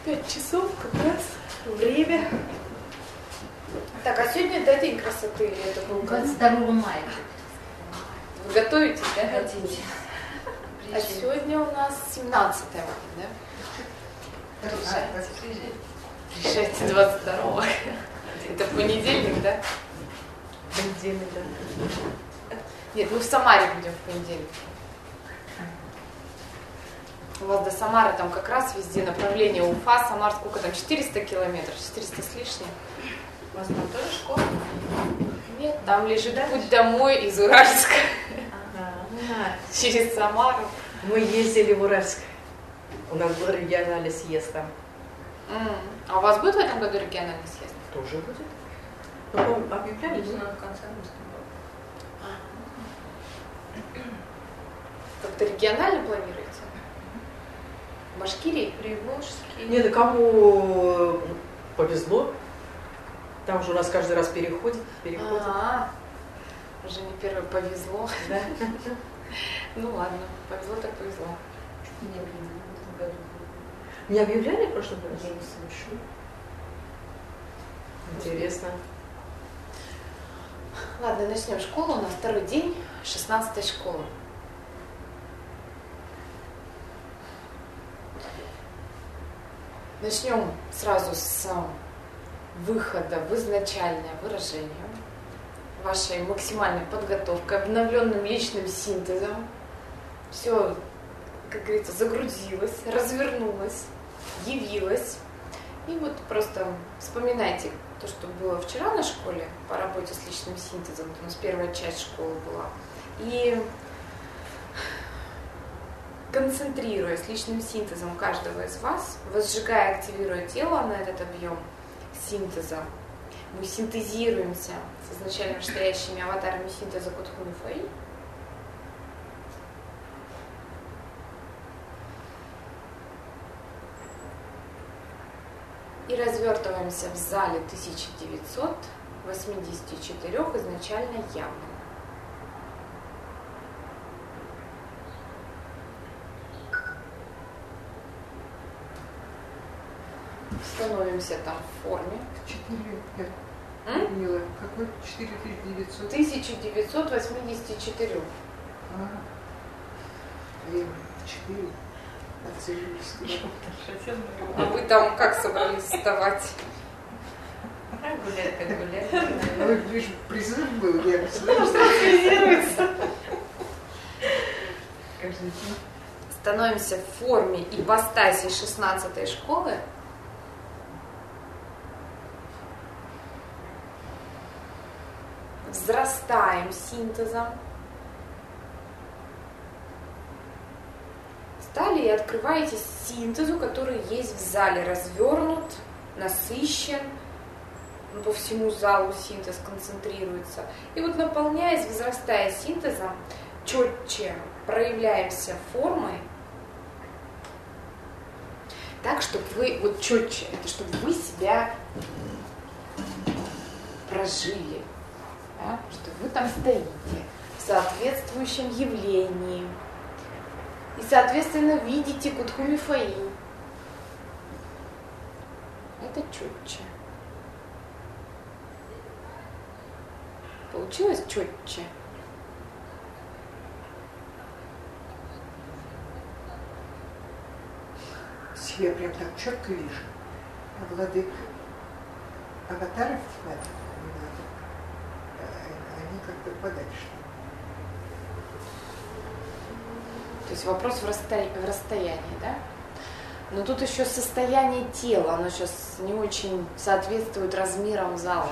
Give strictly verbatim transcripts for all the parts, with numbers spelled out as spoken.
Пять часов как раз время. Так, а сегодня, да, день красоты или это был? двадцать второго мая. Вы готовитесь, да? Хотите. А сегодня у нас семнадцатое мая, да? Приезжайте. Приезжайте двадцать второго. Это понедельник, да? Понедельник, да. Нет, мы в Самаре будем в понедельник. У вас до Самары там как раз везде направление Уфа, Самар, сколько там, четыреста километров, четыреста с лишним. У вас там тоже школа? Нет, там лежит путь домой из Уральска. Ага. Через Самару. Мы ездили в Уральск. У нас был региональный съезд там. М. А у вас будет в этом году региональный съезд? Тоже будет. Ну, по-моему, объявляли? В конце августа. Как-то регионально планируете? В Башкирии? Приволжский. Не, да кому повезло. Там же у нас каждый раз переходит. переходит. А, уже не первый повезло. Да. Ну ладно, повезло так повезло. Не было в этом году. Не объявляли в прошлом году? Я не слышу. Интересно. Ладно, начнем школу. У нас второй день шестнадцатой школы. Начнем сразу с выхода в изначальное выражение, вашей максимальной подготовкой, обновленным личным синтезом. Все, как говорится, загрузилось, развернулось, явилось. И вот просто вспоминайте то, что было вчера на школе по работе с личным синтезом. У нас первая часть школы была. И концентрируясь личным синтезом каждого из вас, возжигая, активируя тело на этот объем синтеза, мы синтезируемся с изначально настоящими аватарами синтеза Кутхуми Фэй. И развертываемся в зале тысяча девятьсот восемьдесят четыре изначально явным. Становимся там в форме. четыре, М? Мила, какой? четыре тысячи девятьсот? тысяча девятьсот восемьдесят четыре. А, я четыре. Отцелились. А вы там как собрались вставать? Гулять, как гулять. Ну, лишь призыв был, я Активизируется. каждый день. Становимся в форме ипостаси шестнадцатой школы. Взрастаем синтезом. Встали и открываетесь синтезу, который есть в зале, развернут, насыщен, ну, по всему залу синтез концентрируется. И вот наполняясь, возрастая синтезом, четче проявляемся формой, так, чтобы вы, вот четче, это чтобы вы себя прожили, да? Что вы там стоите в соответствующем явлении. И, соответственно, видите Кутхуми Фэй. Это четче. Получилось четче? Я прям так четко вижу. А владык аватаров хватит, не надо. Они как-то подальше. То есть вопрос в, расстоя... в расстоянии, да? Но тут еще состояние тела, оно сейчас не очень соответствует размерам зала.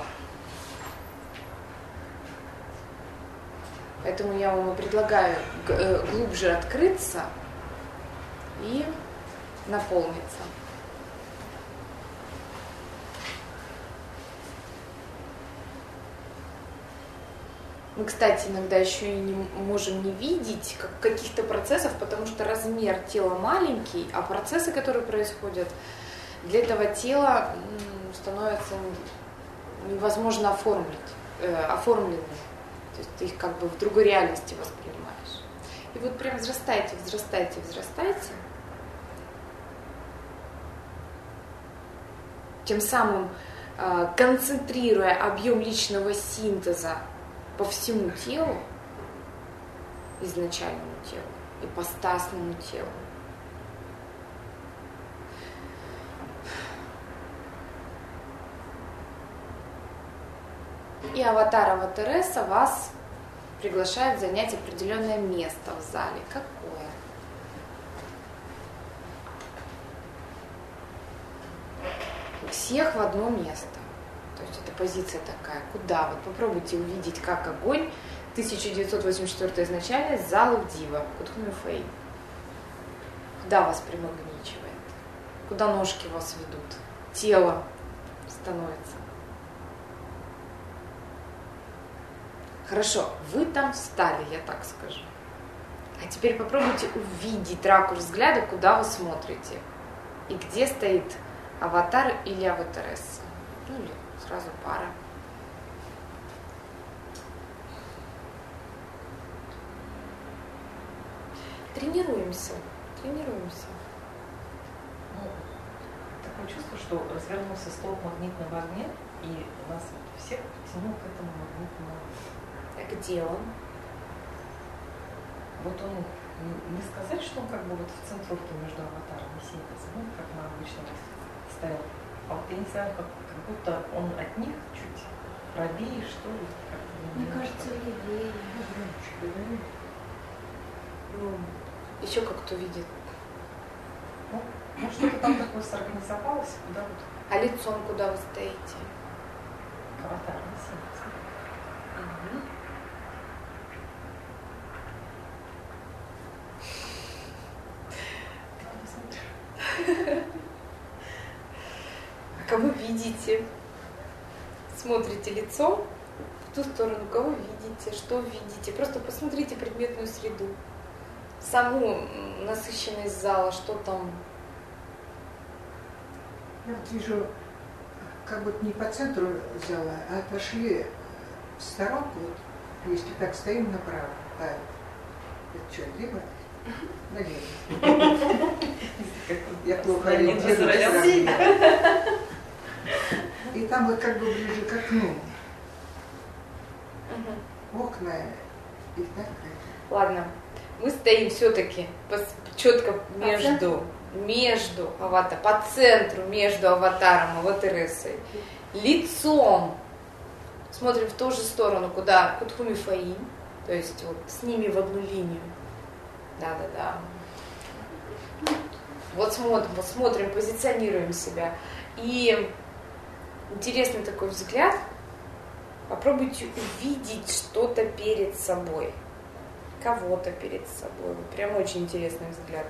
Поэтому я вам и предлагаю глубже открыться и наполниться. Мы, кстати, иногда еще и не можем не видеть как каких-то процессов, потому что размер тела маленький, а процессы, которые происходят, для этого тела становятся невозможно оформить, э, оформлены. То есть ты их как бы в другой реальности воспринимаешь. И вот прям взрастайте, взрастайте, взрастайте. тем самым э, концентрируя объем личного синтеза по всему телу, изначальному телу, ипостасному телу. И аватар Аватареса вас приглашает занять определенное место в зале. Какое? Всех в одно место. То есть это позиция такая. Куда? Вот попробуйте увидеть, как огонь. тысяча девятьсот восемьдесят четвёртая изначальность, зал Дива, Кутхуми Фэй. Куда вас примагничивает? Куда ножки вас ведут? Тело становится. Хорошо, вы там встали, я так скажу. А теперь попробуйте увидеть ракурс взгляда, куда вы смотрите. И где стоит аватар или аватаресса. Ну или сразу пара. Тренируемся, тренируемся. Ну, такое чувство, что развернулся столб магнитного огня, и нас всех тянул к этому магнитному огню. А где он? Вот он, не сказать, что он как бы вот в центровке между аватаром и синтезом, ну, как мы обычно стоял. А вот я не знаю, как, как будто он от них чуть правее, что ли. Мне кажется, левее. Ну, еще как кто видит. Ну, ну что-то там такое сорганизовалось, куда вот. А лицом куда вы стоите? К аватару и синтезу. Угу. А кого видите? Смотрите лицом в ту сторону, кого видите, что видите. Просто посмотрите предметную среду, саму насыщенность зала, что там. Я вот вижу, как будто не по центру зала, а отошли в сторонку, вот, если так стоим направо. А это что, либо налево? Я плохо ориентируюсь. И там вот как бы ближе к окну. Окна и так. Ладно, мы стоим все-таки четко между, между аватаром, по центру между аватаром и аватарессой. Лицом смотрим в ту же сторону, куда Кутхуми Фаим, то есть вот с ними в одну линию. Да-да-да. Вот смотрим, вот смотрим, позиционируем себя. И интересный такой взгляд. Попробуйте увидеть что-то перед собой. Кого-то перед собой. Вот прям очень интересный взгляд.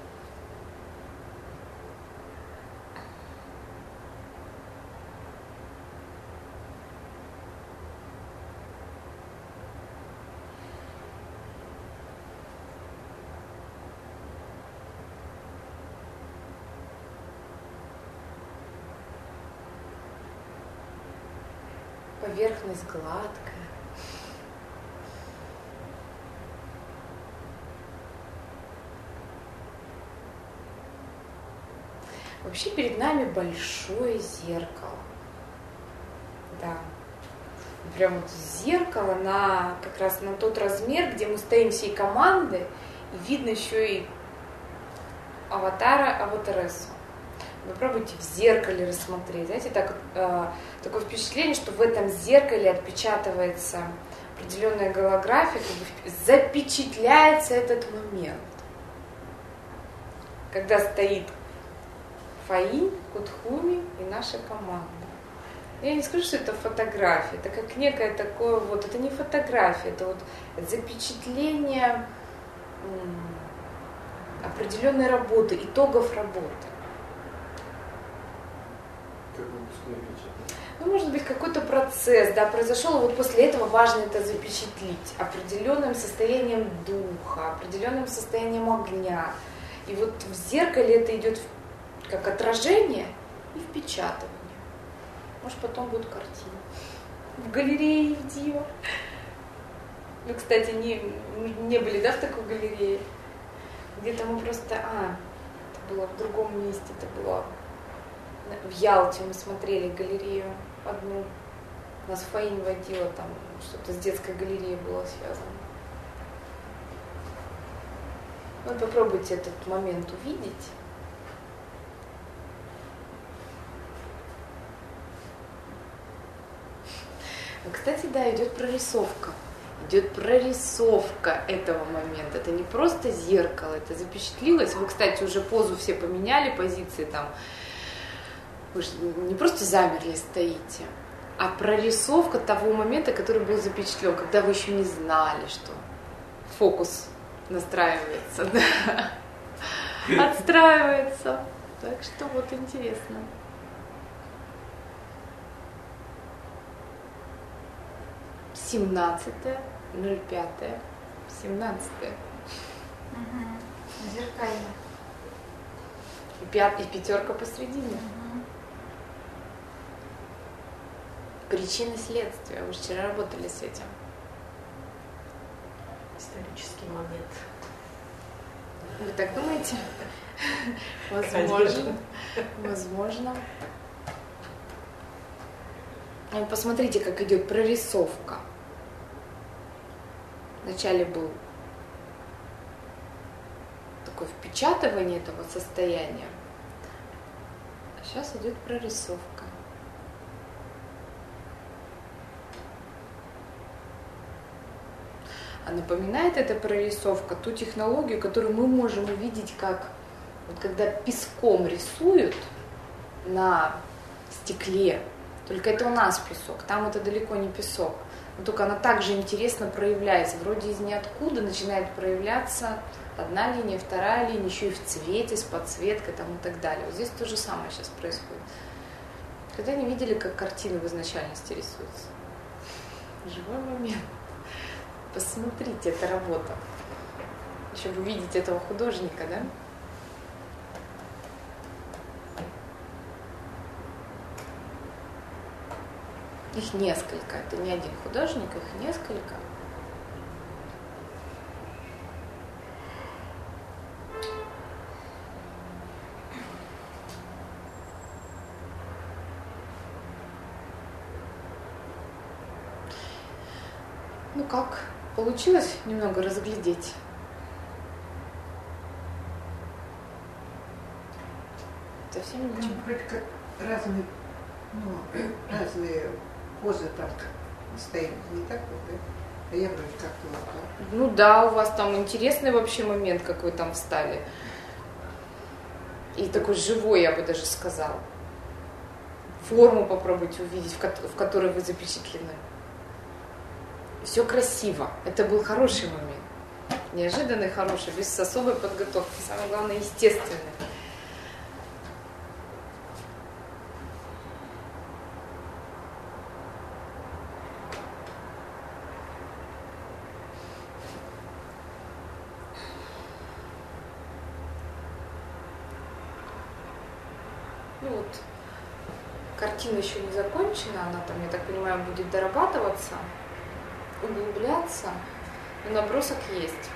Поверхность гладкая. Вообще перед нами большое зеркало. Да. Прям вот зеркало на как раз на тот размер, где мы стоим всей командой, и видно еще и аватара, аватарессу. Попробуйте в зеркале рассмотреть. Знаете, так, э, такое впечатление, что в этом зеркале отпечатывается определенная голография, как бы запечатляется этот момент. Когда стоит Фаин, Кутхуми и наша команда. Я не скажу, что это фотография, это как некое такое вот, это не фотография, это вот запечатление м, определенной работы, итогов работы. Ну, может быть, какой-то процесс, да, произошел, и вот после этого важно это запечатлить определенным состоянием духа, определенным состоянием огня. И вот в зеркале это идет как отражение и впечатывание. Может, потом будет картина. В галерее в Дива. Вы, кстати, не, не были, да, в такой галерее? Где-то мы просто... А, это было в другом месте, это было В Ялте мы смотрели галерею одну. Нас Фаин водила, там что-то с детской галереей было связано. Вот попробуйте этот момент увидеть. Кстати, да, идет прорисовка. Идет прорисовка этого момента. Это не просто зеркало, это запечатлилось. Вы, кстати, уже позу все поменяли, позиции там. Вы же не просто замерли, стоите, а прорисовка того момента, который был запечатлен, когда вы еще не знали, что фокус настраивается, да. Отстраивается. Так что вот интересно. семнадцатое, ноль пятое, семнадцатое. Угу. Зеркально. И, пят, и пятерка посредине. Угу. Причины следствия. Вы же вчера работали с этим. Исторический момент. Вы так думаете? Возможно. Возможно. Посмотрите, как идет прорисовка. Вначале был такое впечатывание этого состояния, а сейчас идет прорисовка. А напоминает эта прорисовка ту технологию, которую мы можем увидеть, как вот когда песком рисуют на стекле. Только это у нас песок, там это далеко не песок. Но только она также интересно проявляется. Вроде из ниоткуда начинает проявляться одна линия, вторая линия, еще и в цвете, с подсветкой там, и так далее. Вот здесь то же самое сейчас происходит. Когда не видели, как картины в изначальности рисуются? Живой момент. Посмотрите, это работа. Еще вы видите этого художника, да? Их несколько, это не один художник, их несколько. Ну как, получилось немного разглядеть? Совсем ничего. Там вроде как разные, ну, разные позы там стоит, не так вот, да? А я вроде как-то вот так. Ну да, у вас там интересный вообще момент, как вы там встали. И такой живой, я бы даже сказала. Форму попробуйте увидеть, в, ко- в которой вы запечатлены. Все красиво. Это был хороший момент. Неожиданный, хороший, без особой подготовки. Самое главное, естественный. Ну вот, картина еще не закончена, она там, я так понимаю, будет дорабатываться, углубляться, но набросок есть.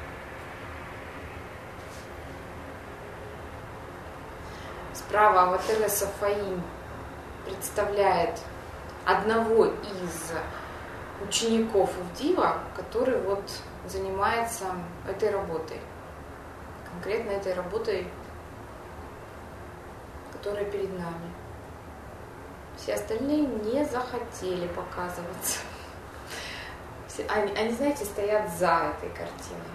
Справа Аватереса Фаин представляет одного из учеников Ивдива, который вот занимается этой работой, конкретно этой работой, которая перед нами. Все остальные не захотели показываться. Все, они, они, знаете, стоят за этой картиной.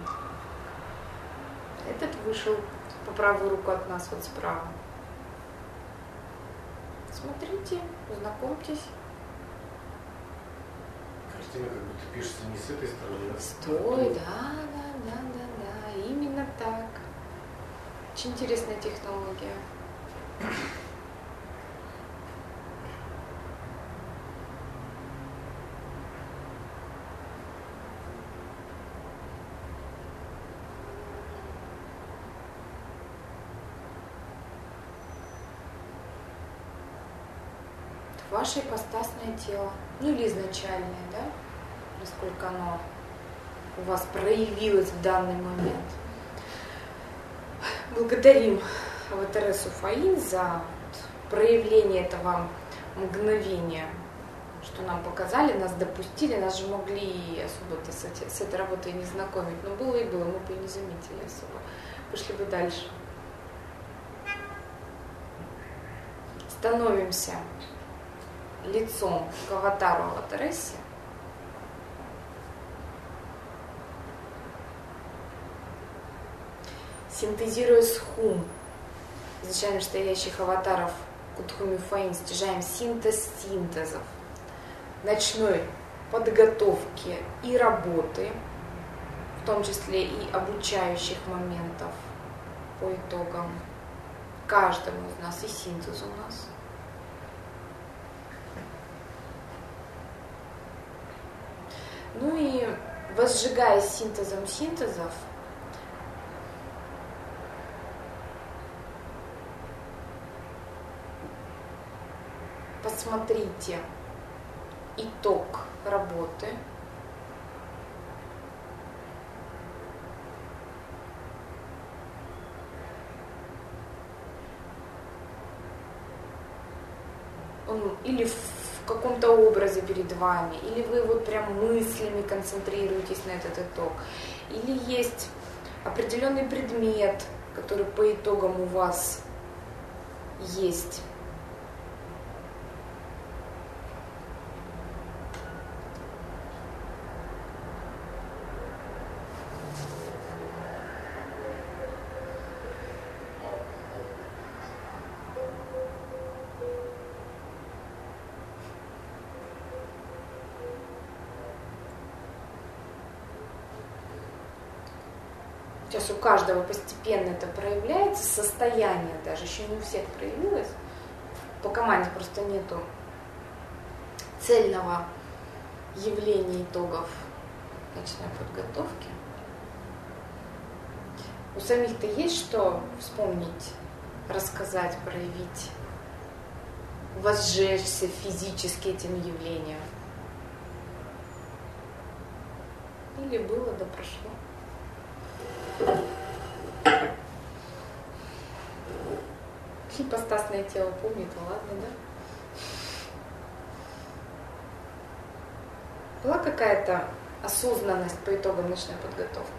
Этот вышел по правую руку от нас, вот справа. Смотрите, знакомьтесь. Картина как будто пишется не с этой стороны, а с Стой, да, да, да, да, да, именно так. Очень интересная технология. Ваше ипостасное тело, ну или изначальное, да, насколько оно у вас проявилось в данный момент. Благодарим Аватересу Фаин за проявление этого мгновения, что нам показали, нас допустили, нас же могли особо-то с, эти, с этой работой не знакомить, но было и было, мы бы и не заметили особо, пошли бы дальше. Становимся лицом к аватару аватарессе. Синтезируя схум изначально стоящих аватаров Кутхуми Фаин, стяжаем синтез синтезов, ночной подготовки и работы, в том числе и обучающих моментов по итогам каждому из нас, и синтез у нас. Ну и возжигая синтезом синтезов, посмотрите итог работы. Он или в каком-то образе перед вами, или вы вот прям мыслями концентрируетесь на этот итог, или есть определенный предмет, который по итогам у вас есть. Сейчас у каждого постепенно это проявляется, состояние даже, еще не у всех проявилось. По команде просто нету цельного явления итогов ночной подготовки. У самих-то есть что вспомнить, рассказать, проявить, возжечься физически этим явлением? Или было, да прошло? Ипостасное тело помнит, ну ладно, да? Была какая-то осознанность по итогам ночной подготовки?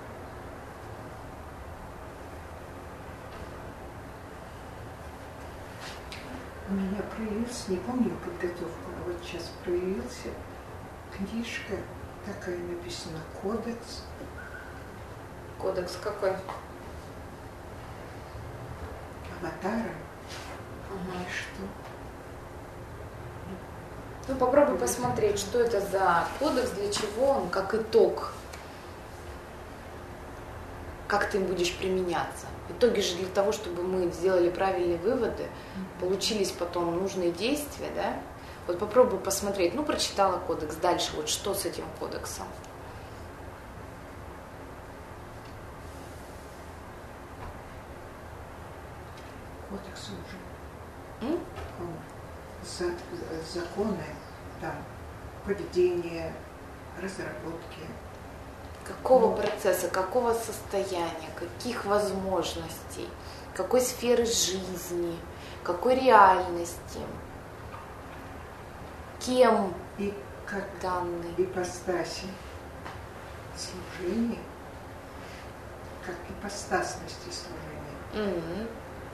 У меня проявился, не помню подготовку, а вот сейчас проявился книжка, такая написана, кодекс. Кодекс какой? Аватара. Ага. И что? Ну, попробуй посмотреть, что это за кодекс, для чего он, как итог. Как ты им будешь применяться. Итоги же для того, чтобы мы сделали правильные выводы, получились потом нужные действия, да? Вот попробуй посмотреть. Ну, прочитала кодекс. Дальше вот что с этим кодексом? Кодекс уже. М? За, законы, там, поведение, разработки. Какого процесса, какого состояния, каких возможностей, какой сферы жизни, какой реальности, кем И как данный. ипостаси служения, как ипостасности служения. М-м.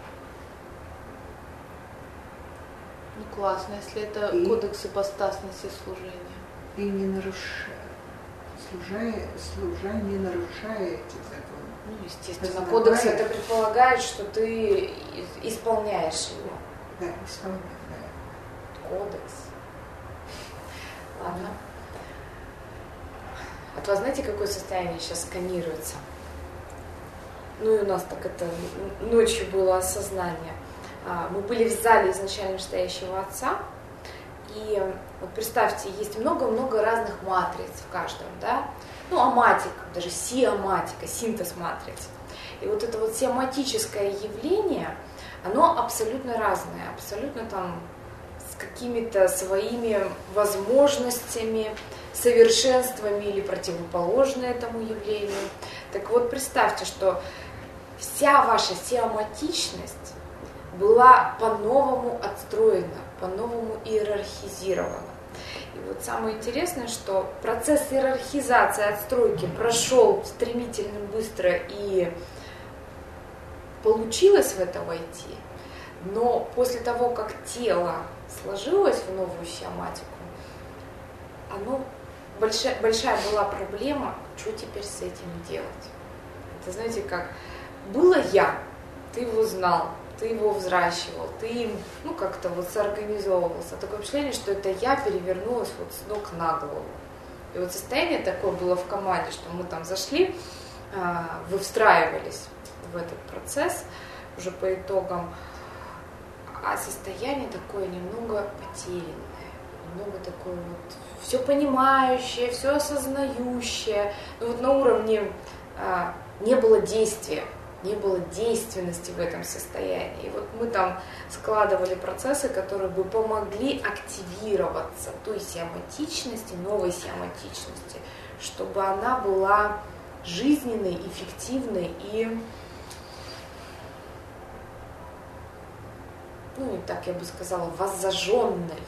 Ну классно, если это И- кодекс ипостасности служения. И не нарушая, служая, служа не нарушая этих законов. Ну, естественно, Познавая. кодекс это предполагает, что ты исполняешь его. Да, исполняя, да. Кодекс. Ладно. А то знаете, какое состояние сейчас сканируется? Ну и у нас так это ночью было осознание. Мы были в зале изначально стоящего отца, и вот представьте, есть много-много разных матриц в каждом, да? Ну, аматика, даже сиаматика, синтез матриц. И вот это вот сиаматическое явление, оно абсолютно разное, абсолютно там с какими-то своими возможностями, совершенствами или противоположное этому явлению. Так вот, представьте, что вся ваша сиаматичность, была по-новому отстроена, по-новому иерархизирована. И вот самое интересное, что процесс иерархизации, отстройки прошел стремительно, быстро, и получилось в это войти, но после того, как тело сложилось в новую сиоматику, оно, большая, большая была проблема, что теперь с этим делать. Это, знаете, как было я, ты его знал, ты его взращивал, ты им, ну, как-то вот соорганизовывался. Такое впечатление, что это я перевернулась вот с ног на голову. И вот состояние такое было в команде, что мы там зашли, вы встраивались в этот процесс уже по итогам, а состояние такое немного потерянное, немного такое вот все понимающее, все осознающее. Но вот на уровне а, не было действия, не было действенности в этом состоянии. И вот мы там складывали процессы, которые бы помогли активироваться той сиоматичности, новой сиоматичности, чтобы она была жизненной, эффективной и, ну, так я бы сказала, воззаженной,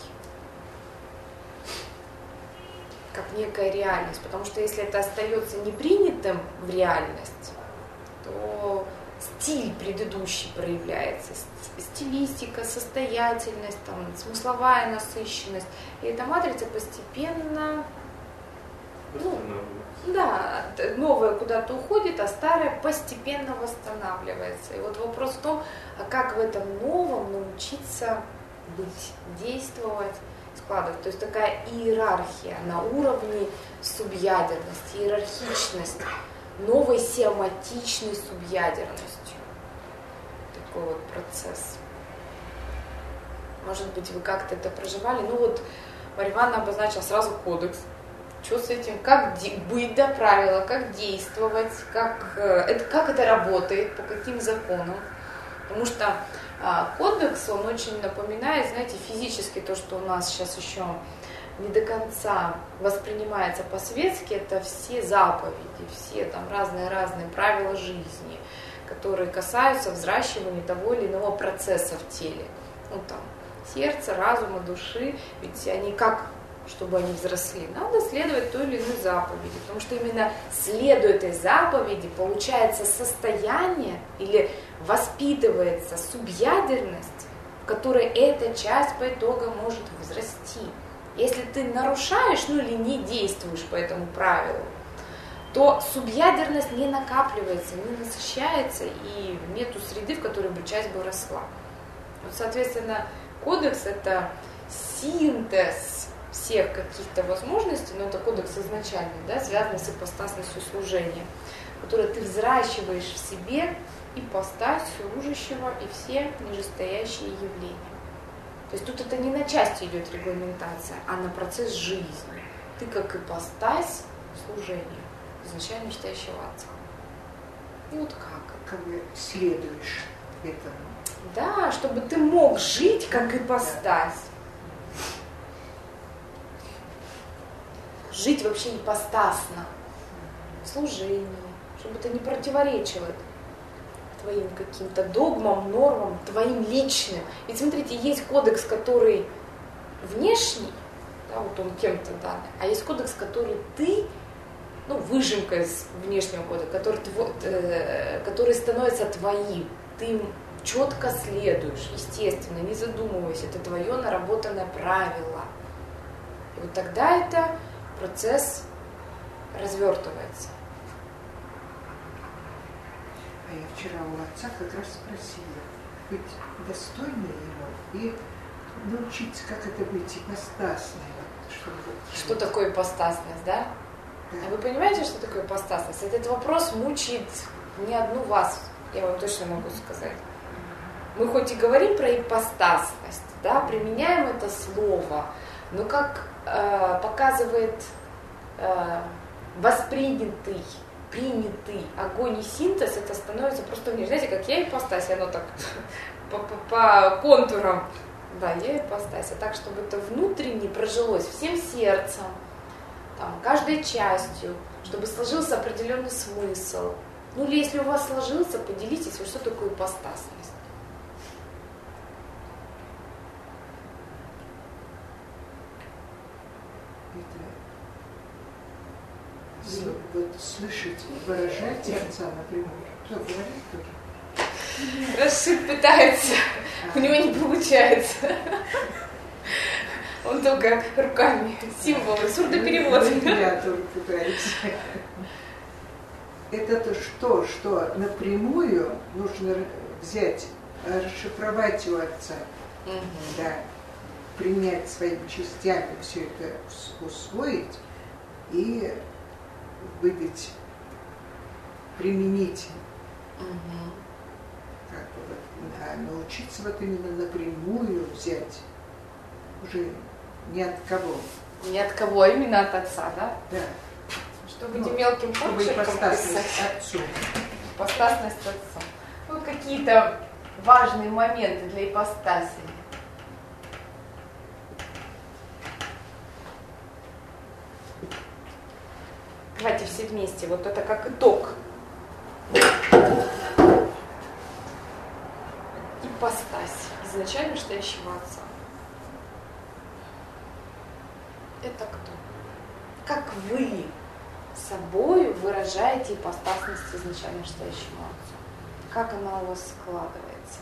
как некая реальность. Потому что если это остается непринятым в реальность, то стиль предыдущий проявляется, стилистика, состоятельность, там, смысловая насыщенность. И эта матрица постепенно, ну, да, новое куда-то уходит, а старое постепенно восстанавливается. И вот вопрос в том, а как в этом новом научиться быть, действовать, складывать. То есть такая иерархия на уровне субъядерности, иерархичность, новой сиоматичной субъядерностью. Такой вот процесс. Может быть, вы как-то это проживали. Ну вот Марья Ивановна обозначила сразу кодекс. Что с этим, как быть до правила, как действовать, как это, как это работает, по каким законам. Потому что а, кодекс, он очень напоминает, знаете, физически то, что у нас сейчас еще не до конца воспринимается по-светски, это все заповеди, все там разные-разные правила жизни, которые касаются взращивания того или иного процесса в теле. Ну там, сердца, разума, души, ведь они как, чтобы они взросли, надо следовать той или иной заповеди, потому что именно следуя этой заповеди получается состояние или воспитывается субъядерность, в которой эта часть по итогам может возрасти. Если ты нарушаешь, ну или не действуешь по этому правилу, то субъядерность не накапливается, не насыщается, и нету среды, в которой бы часть бы росла. Вот, соответственно, кодекс – это синтез всех каких-то возможностей, но это кодекс изначальный, да, связанный с ипостасностью служения, который ты взращиваешь в себе ипостась служащего и все нижестоящие явления. То есть тут это не на части идет регламентация, а на процесс жизни. Ты как ипостась служения, изначально нижестоящего Отца. И вот как? Как бы следуешь этому. Да, чтобы ты мог жить как ипостась. Жить вообще ипостасно, в служении, чтобы это не противоречило твоим каким-то догмам, нормам, твоим личным. Ведь смотрите, есть кодекс, который внешний, да, вот он кем-то данный, а есть кодекс, который ты, ну, выжимка из внешнего кодекса, который, э, который становится твоим, ты им четко следуешь, естественно, не задумываясь, это твое наработанное правило. И вот тогда это процесс развертывается. А я вчера у отца как раз спросила, быть достойной его и научиться, как это быть ипостасной. Чтобы... Что такое ипостасность, да? Да? А вы понимаете, что такое ипостасность? Этот вопрос мучает не одну вас, я вам точно могу сказать. Мы хоть и говорим про ипостасность, да, применяем это слово, но как э, показывает э, воспринятый, принятый огонь и синтез, это становится просто внешне. Знаете, как я ипостась, оно так по, по, по контурам. Да, я ипостась. А так, чтобы это внутренне прожилось всем сердцем, там, каждой частью, чтобы сложился определенный смысл. Ну или если у вас сложился, поделитесь, вот что такое ипостасность. это сл- вот слышать, выражать отца напрямую. Кто говорит тоже? Рашид пытается, у него не получается. Он только руками, символы, сурдоперевод. Я тоже пытаюсь. Это то, что, что напрямую нужно взять, расшифровать у отца, Угу. да, принять своими частями, все это усвоить и выдать, применить. Угу. Как бы вот, а научиться вот именно напрямую взять уже ни от кого. Ни от кого, именно от отца, да? Да. Чтобы Ну, не мелким чтобы почерком ипостасность писать. отцу. Ипостасность отца. Ну, какие-то важные моменты для ипостаси. Давайте все вместе. Вот это как итог. Ипостась изначально настоящего отца. Это кто? Как вы собой выражаете ипостасность изначально настоящему отцу? Как она у вас складывается?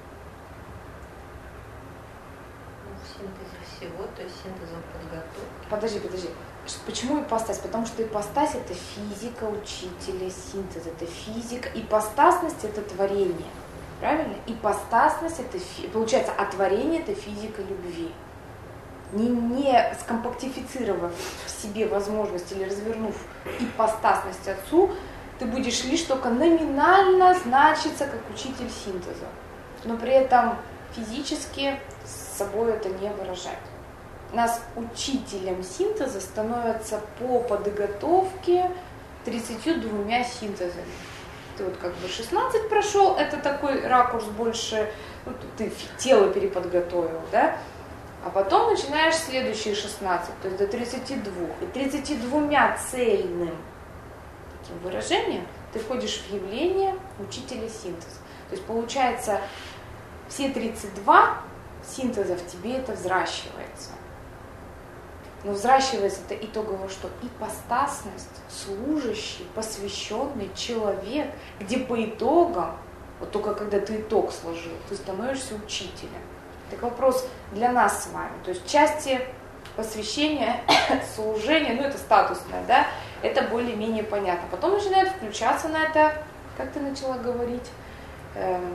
Ну, синтез всего, то есть синтезом подготовки. Подожди, подожди. Ш- Почему ипостась? Потому что ипостась — это физика учителя, синтез — это физика, ипостасность — это творение. Правильно? Ипостасность — это, фи... получается, а творение — это физика любви. Не, не скомпактифицировав в себе возможность или развернув ипостасность отцу, ты будешь лишь только номинально значиться как учитель синтеза, но при этом физически с собой это не выражать. Нас учителем синтеза становятся по подготовке тридцатью двумя синтезами. Ты вот как бы шестнадцать прошел, это такой ракурс больше, ну, ты тело переподготовил, да? А потом начинаешь следующие шестнадцать, то есть до тридцати двух. И тридцатью двумя цельным таким выражением ты входишь в явление учителя синтеза. То есть получается, все тридцать два синтеза в тебе это взращивается. Но взращивается это итогово что? Ипостасность, служащий, посвященный человек, где по итогам, вот только когда ты итог сложил, ты становишься учителем. Так вопрос для нас с вами. То есть части посвящения, служения, ну это статусное, да, это более-менее понятно. Потом начинает включаться на это, как ты начала говорить, эм,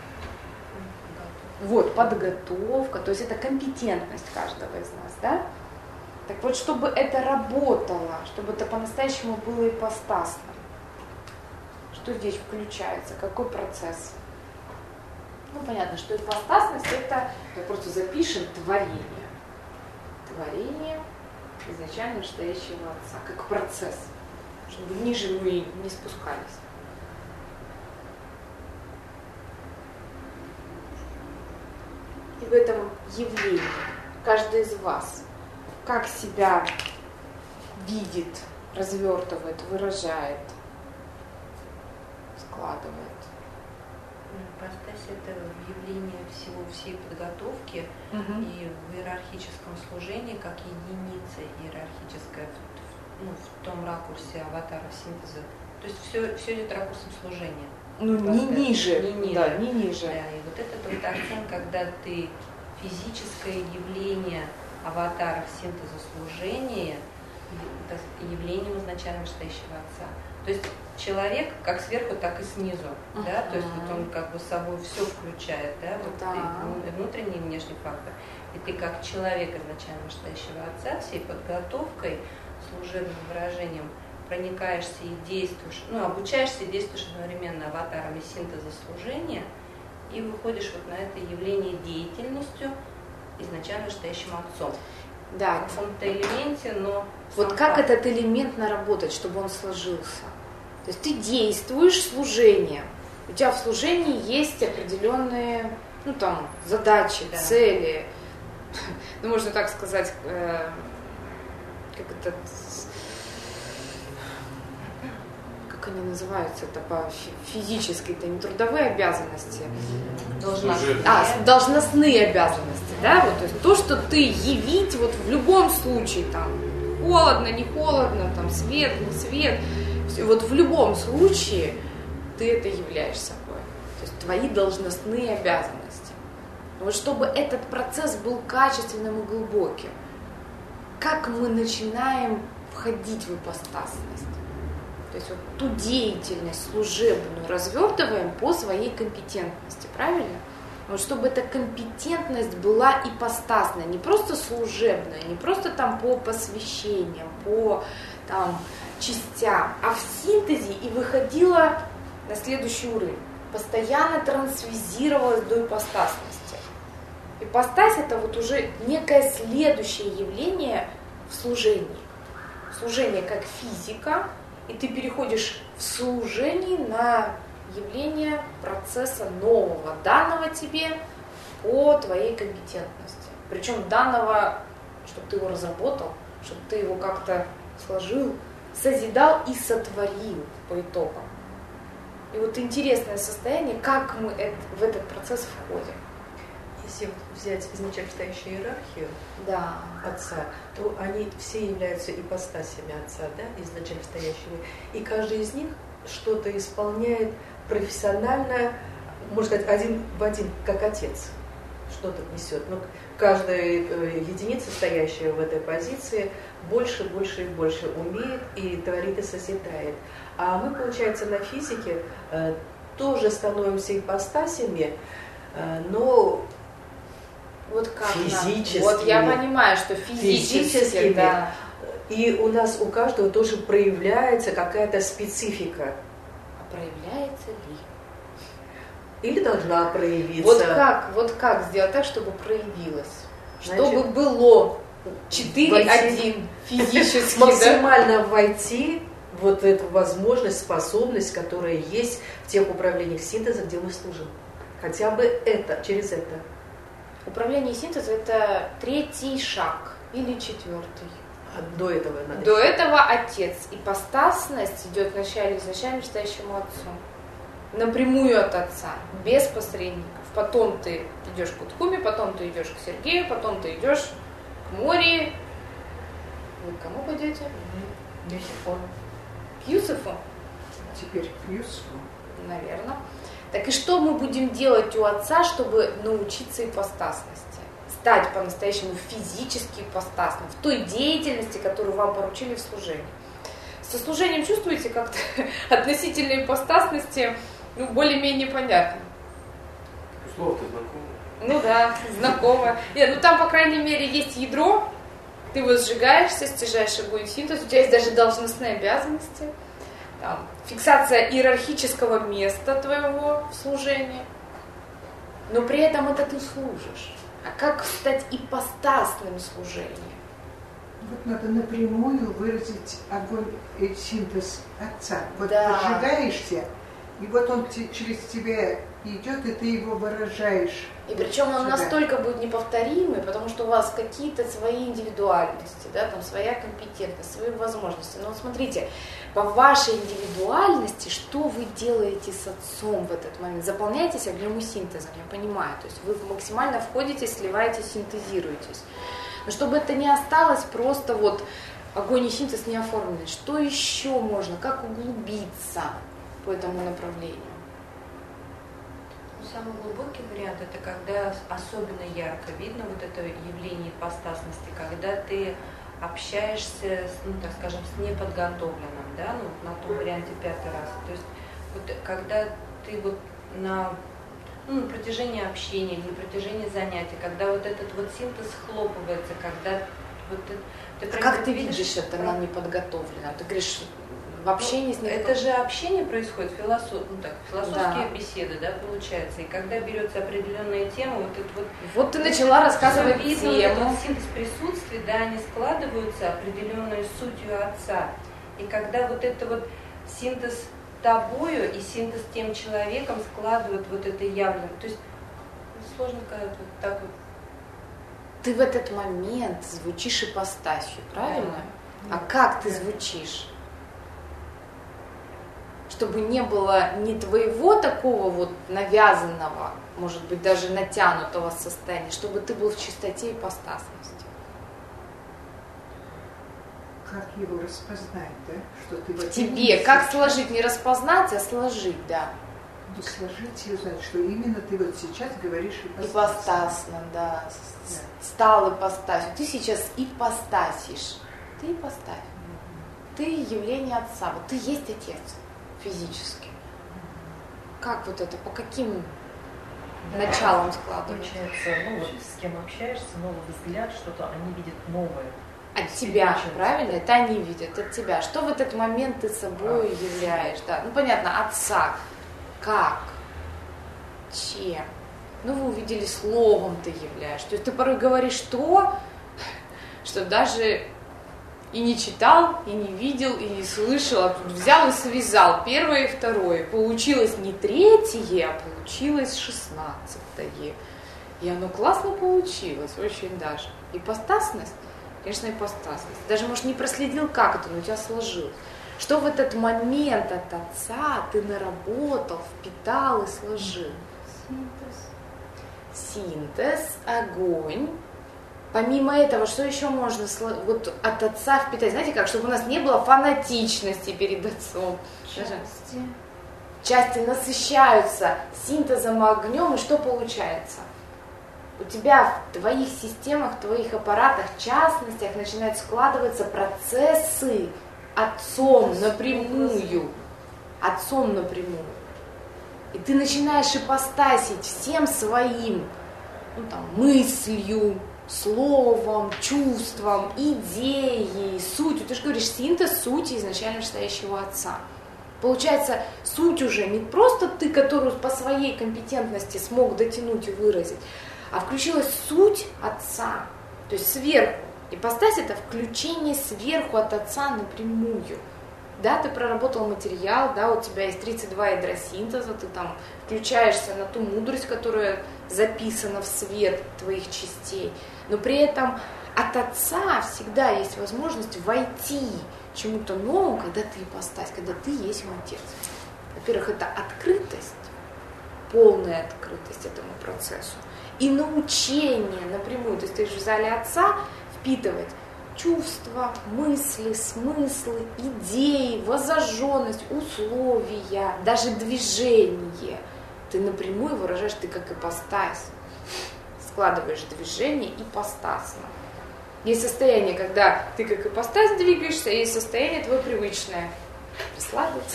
вот, подготовка, то есть это компетентность каждого из нас, да. Так вот, чтобы это работало, чтобы это по-настоящему было ипостасным, что здесь включается, какой процесс? Ну, понятно, что ипостасность — это, мы просто запишем, творение. Творение изначально настоящего отца, как процесс, чтобы ниже мы не спускались. И в этом явлении каждый из вас как себя видит, развертывает, выражает, складывает. Ипостась — это явление всего, всей подготовки Угу. и в иерархическом служении как единица иерархическая в, в- ну, в том ракурсе аватара синтеза. То есть все, все идет ракурсом служения. Ну, не Ипостась. ниже, Не ниже. да, не ниже. Да, и вот это тот акцент, когда ты физическое явление аватаров синтеза служения это явлением изначально настоящего отца. То есть человек как сверху, так и снизу, uh-huh. да, то есть вот он как бы с собой все включает, да, вот Да. и внутренний и внешний фактор. И ты как человек изначально настоящего отца всей подготовкой, служебным выражением проникаешься и действуешь, ну, обучаешься и действуешь одновременно аватарами синтеза служения и выходишь вот на это явление деятельностью изначально настоящим отцом. Да. В каком-то элементе, но... Вот сам как факт. этот элемент наработать, чтобы он сложился? То есть ты действуешь служением. У тебя в служении есть определенные, ну там, задачи, Да. цели. Ну, можно так сказать, э, как это, как они называются, это по фи- физически, это не трудовые обязанности. Должностные. А, с- должностные обязанности, да, вот, то есть то, что ты явить вот в любом случае там холодно, не холодно, там свет, не свет. Все, вот в любом случае ты это являешь собой. То есть твои должностные обязанности. Вот чтобы этот процесс был качественным и глубоким, как мы начинаем входить в ипостасность? То есть вот ту деятельность служебную развертываем по своей компетентности, правильно? Вот чтобы эта компетентность была ипостасная, не просто служебная, не просто там по посвящениям, по там, частям, а в синтезе и выходила на следующий уровень. Постоянно трансвизировалась до ипостасности. Ипостась — это вот уже некое следующее явление в служении. Служение как физика, и ты переходишь в служении на явление процесса нового, данного тебе по твоей компетентности. Причем данного, чтобы ты его разработал, чтобы ты его как-то сложил, созидал и сотворил по итогам. И вот интересное состояние, как мы в этот процесс входим. Если взять изначально стоящую иерархию да. Отца, то они все являются ипостасями Отца, да, изначально стоящими. И каждый из них что-то исполняет профессионально, можно сказать, один в один, как Отец, что-то несет. Но каждая единица, стоящая в этой позиции, больше, больше и больше умеет и творит и созидает. А мы, получается, на физике э, тоже становимся ипостасями, э, но вот как физически. Вот я понимаю, что физически, физически да. И у нас у каждого тоже проявляется какая-то специфика. А проявляется ли? Или должна проявиться? Вот как, вот как сделать так, чтобы проявилось? Значит, чтобы было четыре один физически. Максимально да? войти в вот эту возможность, способность, которая есть в тех управлениях синтеза, где мы служим. Хотя бы это, через это. Управление синтеза — это третий шаг или четвертый. А до этого надо. До этого Отец. Ипостасность идет вначале изначально стоящему Отцу. Напрямую от Отца, без посредников. Потом ты идешь к Утхуме, потом ты идешь к Сергею, потом ты идешь к Море. Вы к кому пойдете? Юсифу. К Юсифу? Теперь к Юсифу. Наверное. Так и что мы будем делать у Отца, чтобы научиться ипостасности? Стать по-настоящему физически ипостасным, в той деятельности, которую вам поручили в служении. Со служением чувствуете как-то относительно ипостасности, ну, более-менее понятно. Слово-то знакомо. Ну да, знакомо. Нет, ну там, по крайней мере, есть ядро, ты его сжигаешься, стяжаешь огонь синтез, у тебя есть даже должностные обязанности, там, фиксация иерархического места твоего в служении, но при этом это ты служишь. А как стать ипостасным служением? Вот надо напрямую выразить огонь и синтез Отца. Вот да. Сжигаешься, и вот он через тебя идет, и ты его выражаешь. И причем он сюда. Настолько будет неповторимый, потому что у вас какие-то свои индивидуальности, да, там своя компетентность, свои возможности. Но вот смотрите, по вашей индивидуальности, что вы делаете с Отцом в этот момент? Заполняетесь огнем и синтезом, я понимаю. То есть вы максимально входите, сливаетесь, синтезируетесь. Но чтобы это не осталось просто вот огонь и синтез не оформлены, что еще можно, как углубиться по этому направлению? Самый глубокий вариант – это когда особенно ярко видно вот это явление ипостасности, когда ты общаешься, с, ну, так скажем, с неподготовленным, да, ну, на том варианте пятый раз. То есть вот когда ты вот на, ну, на протяжении общения, на протяжении занятий, когда вот этот вот синтез схлопывается, когда вот ты, ты а как ты видишь это на неподготовленном? Ты говоришь, в общении ну, с это же общение происходит, философ, ну, так, философские да. беседы, да, получается. И когда берется определенная тема, вот это вот. Вот ты начала рассказывать видно, тему. Вот этот синтез присутствия, да, они складываются определенной сутью Отца. И когда вот это вот синтез тобою и синтез тем человеком складывают вот это явно. То есть сложно сказать вот так вот. Ты в этот момент звучишь ипостасью, правильно? Да. А как ты Да. звучишь? Чтобы не было ни твоего такого вот навязанного, может быть, даже натянутого состояния, чтобы ты был в чистоте ипостасности. как его распознать, да? Что ты вот Тебе, именно как сейчас- сложить, не распознать, а сложить, да. Ну, сложить и узнать, что именно ты вот сейчас говоришь ипостасно. Ипостасно, да. С- Стал ипостасью. Ты сейчас ипостасишь. Ты ипостась. Ты явление Отца. Вот ты есть Отец физически. Как вот это, по каким началам складывается? Получается, ну вот с кем общаешься, новый взгляд, что-то они видят новое. От тебя, Очень правильно? Это они видят, от тебя. Что в этот момент ты собой являешь? Да. Ну, понятно, Отца. Как? Чем? Ну, вы увидели, словом ты являешь. То есть ты порой говоришь то, что даже и не читал, и не видел, и не слышал, а тут взял и связал первое и второе. Получилось не третье, а получилось шестнадцатое. И оно классно получилось, очень даже. Ипостасность, конечно, ипостасность. Даже, может, не проследил, как это, но у тебя сложилось. Что в этот момент от Отца ты наработал, впитал и сложил? Синтез, огонь. Помимо этого, что еще можно вот от Отца впитать? Знаете как, чтобы у нас не было фанатичности перед Отцом. Части. Части насыщаются синтезом, огнем, и что получается? У тебя в твоих системах, в твоих аппаратах, частностях начинают складываться процессы Отцом напрямую. Отцом напрямую. И ты начинаешь ипостасить всем своим, ну, там, мыслью, словом, чувством, идеей, сутью. Ты же говоришь, синтез сути изначально настоящего Отца. Получается, суть уже не просто ты, которую по своей компетентности смог дотянуть и выразить, а включилась суть Отца, то есть сверху. Ипостась – это включение сверху от Отца напрямую. Да, ты проработал материал, да, у тебя есть тридцать два ядра синтеза, ты там включаешься на ту мудрость, которая записана в свет твоих частей, но при этом от Отца всегда есть возможность войти чему-то новому, когда ты ипостась, когда ты есть Отец. Во-первых, это открытость, полная открытость этому процессу, и научение напрямую, то есть ты же в зале Отца впитывать чувства, мысли, смыслы, идеи, воззаженность, условия, даже движение. Ты напрямую выражаешь, ты как ипостась. Складываешь движение ипостасно. Есть состояние, когда ты как ипостась двигаешься, а есть состояние твое привычное. Расслабиться.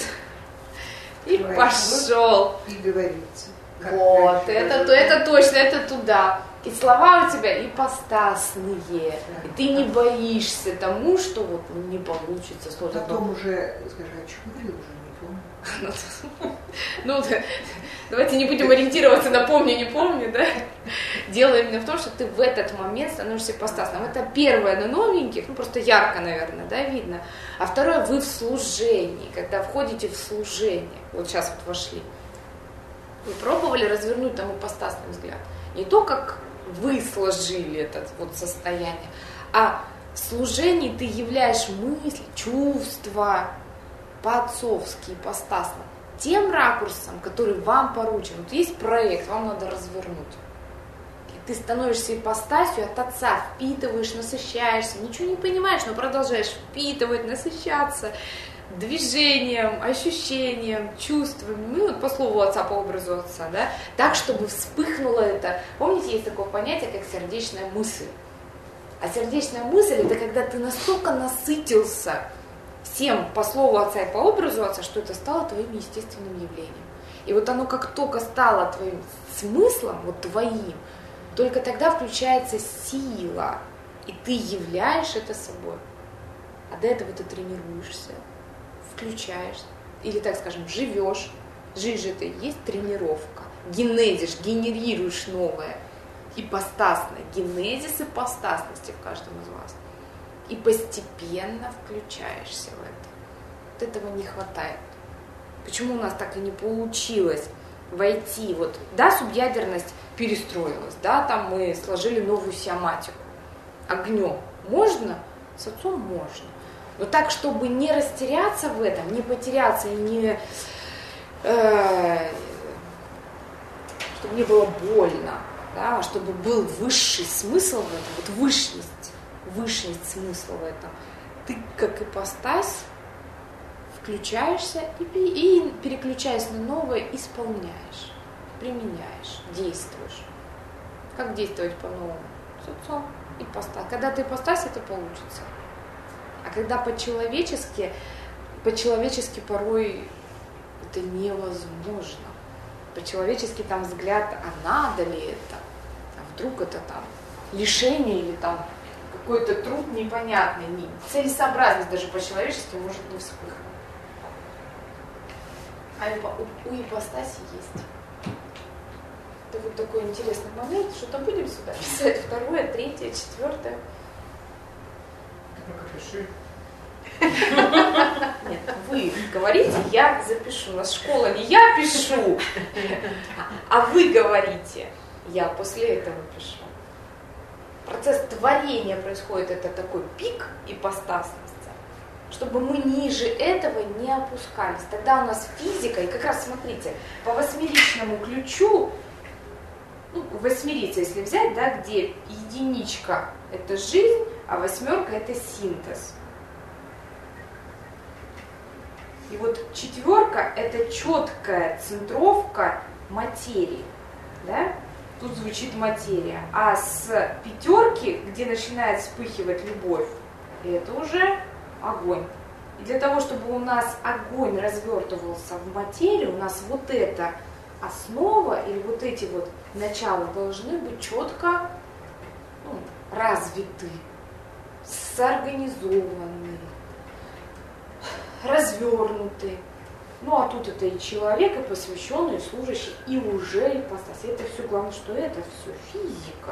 И пошел. И говорится. Как Вот, раньше это, говорили. то, это точно, это туда. И слова у тебя ипостасные. И ты не боишься тому, что вот не получится что-то. Потом уже, скажи, о чем говорил, уже не помню. Ну, давайте не будем ориентироваться на помню, не помню, да? Дело именно в том, что ты в этот момент становишься ипостасным. Это первое на новеньких, ну просто ярко, наверное, да, видно. А второе, вы в служении, когда входите в служение. Вот сейчас вот вошли. Вы пробовали развернуть там ипостасный взгляд. Не то, как вы сложили это вот состояние, а в служении ты являешь мысли, чувства по-отцовски, ипостасно, тем ракурсом, который вам поручен. Вот есть проект, вам надо развернуть. И ты становишься ипостасью от Отца, впитываешь, насыщаешься, ничего не понимаешь, но продолжаешь впитывать, насыщаться движением, ощущением, чувствами, ну вот по слову Отца, по образу Отца, да, так, чтобы вспыхнуло это. Помните, есть такое понятие, как сердечная мысль. А сердечная мысль – это когда ты настолько насытился всем по слову Отца и по образу Отца, что это стало твоим естественным явлением. И вот оно как только стало твоим смыслом, вот твоим, только тогда включается сила, и ты являешь это собой. А до этого ты тренируешься, включаешь, или, так скажем, живешь. Жизнь же это и есть тренировка. Генезишь, генерируешь новое. Ипостасное. Генезис ипостасности в каждом из вас. И постепенно включаешься в это. Вот этого не хватает. Почему у нас так и не получилось войти? Вот, да, субъядерность перестроилась, да, там мы сложили новую сиоматику. Огнем можно? С Отцом можно. Но так, чтобы не растеряться в этом, не потеряться и не, э, чтобы не было больно, да, чтобы был высший смысл в этом, вот высшность, высшность смысла в этом, ты как ипостась включаешься и, и переключаясь на новое, исполняешь, применяешь, действуешь. Как действовать по-новому? С отцом. Ипостась. Когда ты ипостась, это получится. А когда по-человечески, по-человечески порой это невозможно. По-человечески там взгляд, а надо ли это? А вдруг это там лишение или там какой-то труд непонятный, не, целесообразность даже по-человечески может не вспыхнуть. А у, у ипостаси есть. Это вот такой интересный момент, что-то будем сюда писать, второе, третье, четвертое. Ну-ка, пиши. Нет, вы говорите, я запишу. У нас школа не я пишу, а вы говорите, я после этого пишу. Процесс творения происходит, это такой пик ипостасности, чтобы мы ниже этого не опускались. Тогда у нас физика, и как раз смотрите, по восьмеричному ключу, ну, восьмерица, если взять, да, где единичка – это жизнь, а восьмерка – это синтез. И вот четверка – это четкая центровка материи, да? Тут звучит материя. А с пятерки, где начинает вспыхивать любовь, это уже огонь. И для того, чтобы у нас огонь развертывался в материю, у нас вот эта основа или вот эти вот начала должны быть четко, ну, развиты, сорганизованы, развернуты. Ну а тут это и человек, и посвященный, и служащий, и уже ипостась. Это все, главное, что это все физика.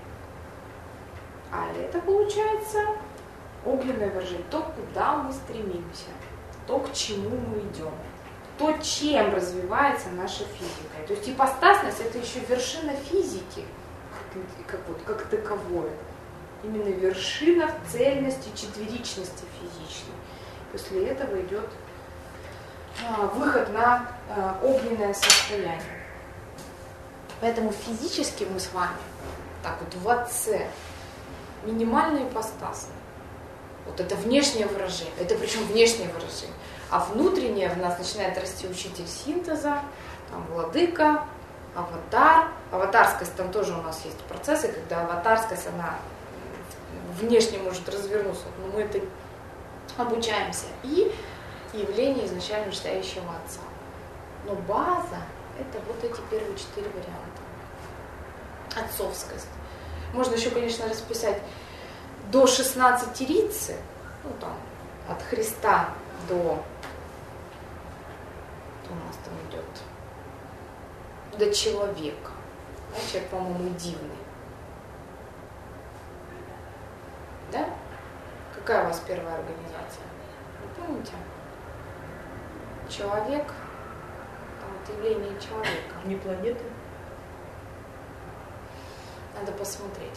А это получается огненное выражение, то, куда мы стремимся, то, к чему мы идем, то, чем развивается наша физика. То есть ипостасность – это еще вершина физики, как, вот, как таковое. Именно вершина в цельности, четверичности физичной. После этого идет а, выход на а, огненное состояние. Поэтому физически мы с вами, так вот в отце, минимально ипостасны. Вот это внешнее выражение, это причем внешнее выражение. А внутреннее в нас начинает расти учитель синтеза, там владыка, аватар. Аватарскость, там тоже у нас есть процессы, когда аватарскость, она внешне может развернуться, но мы это обучаемся. И явление изначально настоящего отца. Но база – это вот эти первые четыре варианта. Отцовскость. Можно еще, конечно, расписать до шестнадцати рицы, ну там, от Христа до, что у нас там идет, до человека. Да, человек, по-моему, дивный. Да? Какая у вас первая организация? Вы помните? Человек, там вот явление человека. Не планеты. Надо посмотреть.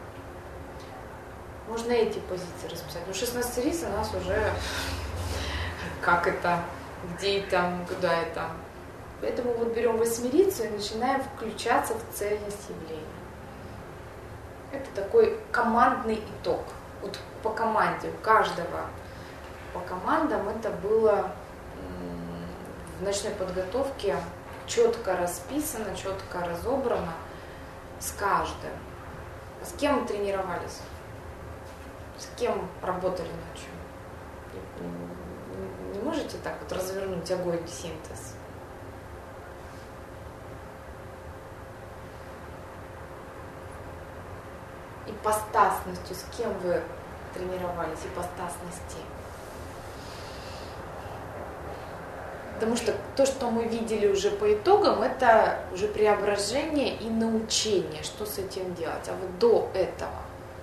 Можно эти позиции расписать. Но шестнадцать рис у нас уже как это, где это, куда это. Поэтому вот берем восьмерицу и начинаем включаться в цельность явления. Это такой командный итог. Вот по команде, у каждого по командам это было в ночной подготовке четко расписано, четко разобрано с каждым. А с кем мы тренировались? С кем работали ночью? Не можете так вот развернуть огонь, синтез? Ипостасностью, с кем вы тренировались, ипостасности? Потому что то, что мы видели уже по итогам, это уже преображение и научение, что с этим делать. А вот до этого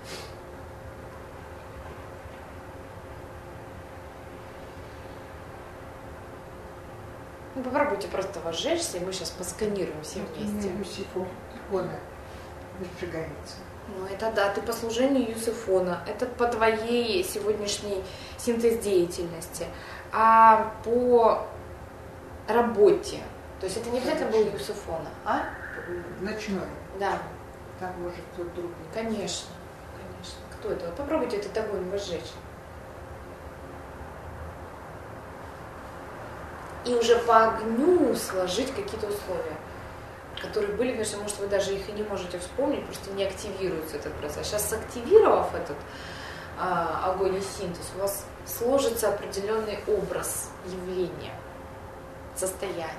ну, попробуйте просто возжечься, и мы сейчас посканируем все вместе. Юсифона выжигается. Ну, это да, ты по служению Юсифона, это по твоей сегодняшней синтез-деятельности. А по работе, то есть это не обязательно был Юсифона, а? Ночной. Да. Там может кто-то другой. Конечно, конечно. Кто это? Вот попробуйте этот огонь возжечь. и уже по огню сложить какие-то условия, которые были, конечно, может, вы даже их и не можете вспомнить, просто не активируется этот процесс. Сейчас, активировав этот а, огонь и синтез, у вас сложится определенный образ явления, состояния.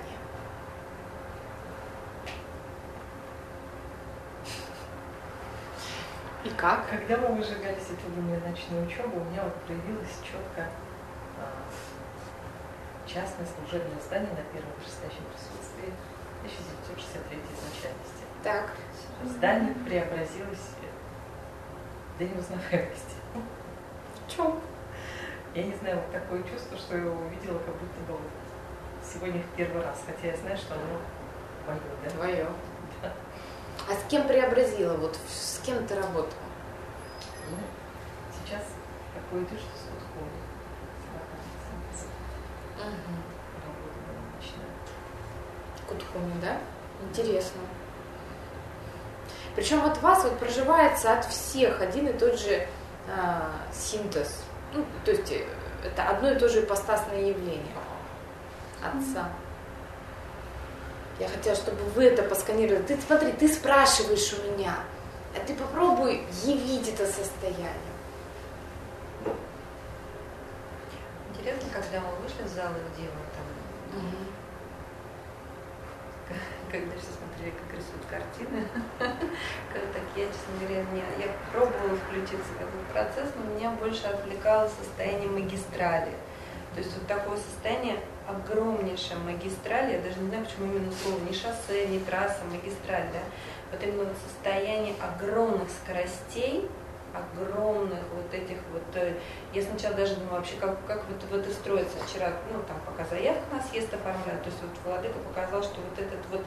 И как? Когда мы выжигали светловую ночную учебу, у меня вот проявилось четко а, частное служебное здание на первом вышестоящем присутствии тысяча девятьсот шестьдесят третьей изначальности. Так. Здание преобразилось до неузнаваемости. В чем? Я не знаю, вот такое чувство, что я его увидела как будто бы вот сегодня в первый раз, хотя я знаю, что оно мое, да? Твое. Да. А с кем преобразила? Вот с кем ты работала? Ну, сейчас такое идет, что с подходом. Угу. Работа начинаю. Кутхуми, да? Интересно. Причем от вас вот проживается от всех один и тот же а, синтез. Ну, то есть это одно и то же ипостасное явление Отца. Я хотела, чтобы вы это посканировали. Ты смотри, ты спрашиваешь у меня, а ты попробуй явить это состояние. Интересно, когда мы вышли в зал, где мы там, Угу. когда все смотрели, как рисуют картины, как так я, честно говоря, не, я пробовала включиться в этот процесс, но меня больше отвлекало состояние магистрали. То есть вот такое состояние огромнейшая магистраль, я даже не знаю, почему именно слово, не шоссе, не трасса, магистраль, да, вот именно вот состояние огромных скоростей, огромных вот этих вот, я сначала даже думала вообще, как, как вот, вот это строится вчера, ну там пока заявку на съезд оформляют, то есть вот Владыка показал, что вот этот вот,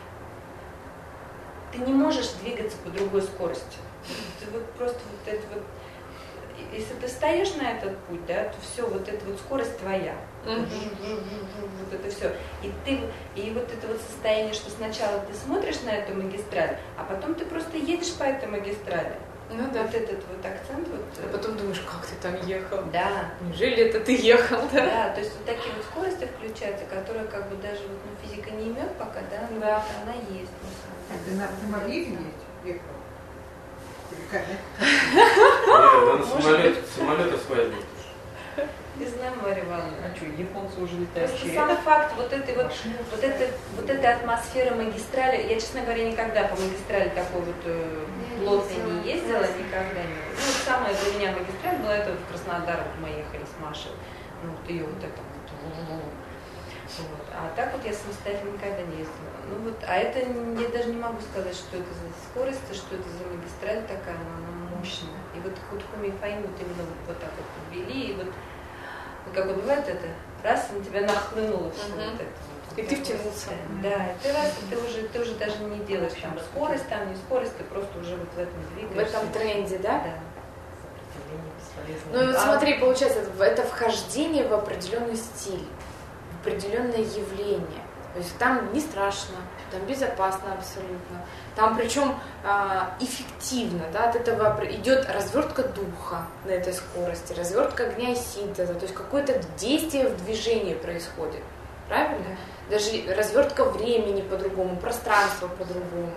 ты не можешь двигаться по другой скорости, ты вот просто вот это вот, если ты стоишь на этот путь, да, то все, вот эта вот скорость твоя. Mm-hmm. Вот это все. И ты, и вот это вот состояние, что сначала ты смотришь на эту магистраль, а потом ты просто едешь по этой магистрали. Ну да. Вот этот вот акцент. Вот, а потом думаешь, как ты там ехал? Да. Неужели это ты ехал? Да, да, то есть вот такие вот скорости включаются, которые как бы даже вот, ну, физика не имеет пока, да, но да. вот она есть. А ты, на, ты могли видеть? Ехал? Нет, да на самолет, самолет осваивает. Не знаю, Марья Ивановна. А что, японцы уже летают Просто через сам факт вот этой вот, машину, вот, это, вот эта атмосфера магистрали, я, честно говоря, никогда по магистрали такой вот э, плотной не ездила, никогда не. Ну, вот самая для меня магистраль была это вот в Краснодар, вот мы ехали с Машей, ну, вот ее вот это вот. Вот. А так вот я самостоятельно никогда не ездила. Ну вот, а это я даже не могу сказать, что это за скорость, что это за магистраль такая, но она мощная. И вот Кутхуми и Фаин вот именно вот, вот так вот подвели, и вот, вот как вот бывает это, раз на тебя нахлынуло все uh-huh. вот это. Вот, и ты втянулся. Да, ты раз, ты уже, ты уже даже не делаешь там скорость, там не скорость, ты просто уже вот в этом двигаешься. В этом тренде, да? Да. Ну и вот смотри, получается, это вхождение в определенный стиль, в определенное явление. То есть там не страшно, там безопасно абсолютно. Там причем а, эффективно, да, от этого идет развертка духа на этой скорости, развертка огня и синтеза. То есть какое-то действие в движении происходит. Правильно? Да. Даже развертка времени по-другому, пространство по-другому.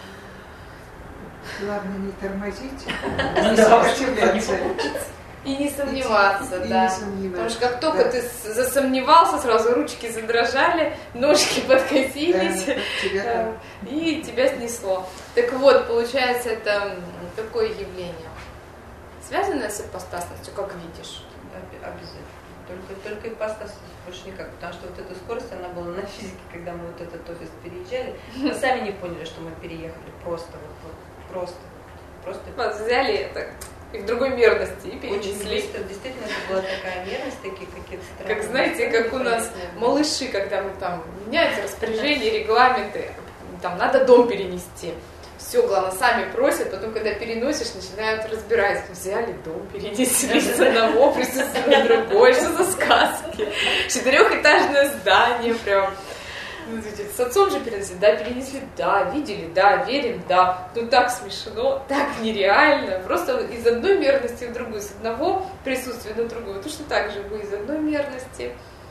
Главное не тормозить, не сопротивляться. И не сомневаться, и, да. И не сомневаться. Потому что как только да. ты засомневался, сразу ручки задрожали, ножки подкосились, да, тебя да, и тебя снесло. Так вот, получается, это такое явление, связанное с ипостасностью, как видишь. Обязательно. Только, только ипостас, больше никак. Потому что вот эта скорость, она была на физике, когда мы вот этот офис переезжали. Мы сами не поняли, что мы переехали. Просто, вот, вот, просто, просто. Вас взяли это и в другой мерности и перенесли. Очень быстро, действительно, это была такая мерность, такие какие-то странные. Как знаете, как у нас малыши, когда мы там меняются распоряжения, регламенты, там надо дом перенести. Все, главное, сами просят, потом, когда переносишь, начинают разбирать. Взяли дом, перенесли с одного присутствия на другой, что за сказки. Четырехэтажное здание прям. С отцом же перенесли, да, перенесли, да, видели, да, верим, да. Ну так смешно, так нереально. Просто из одной мерности в другую, с одного присутствия на другую. Точно так же вы из одной мерности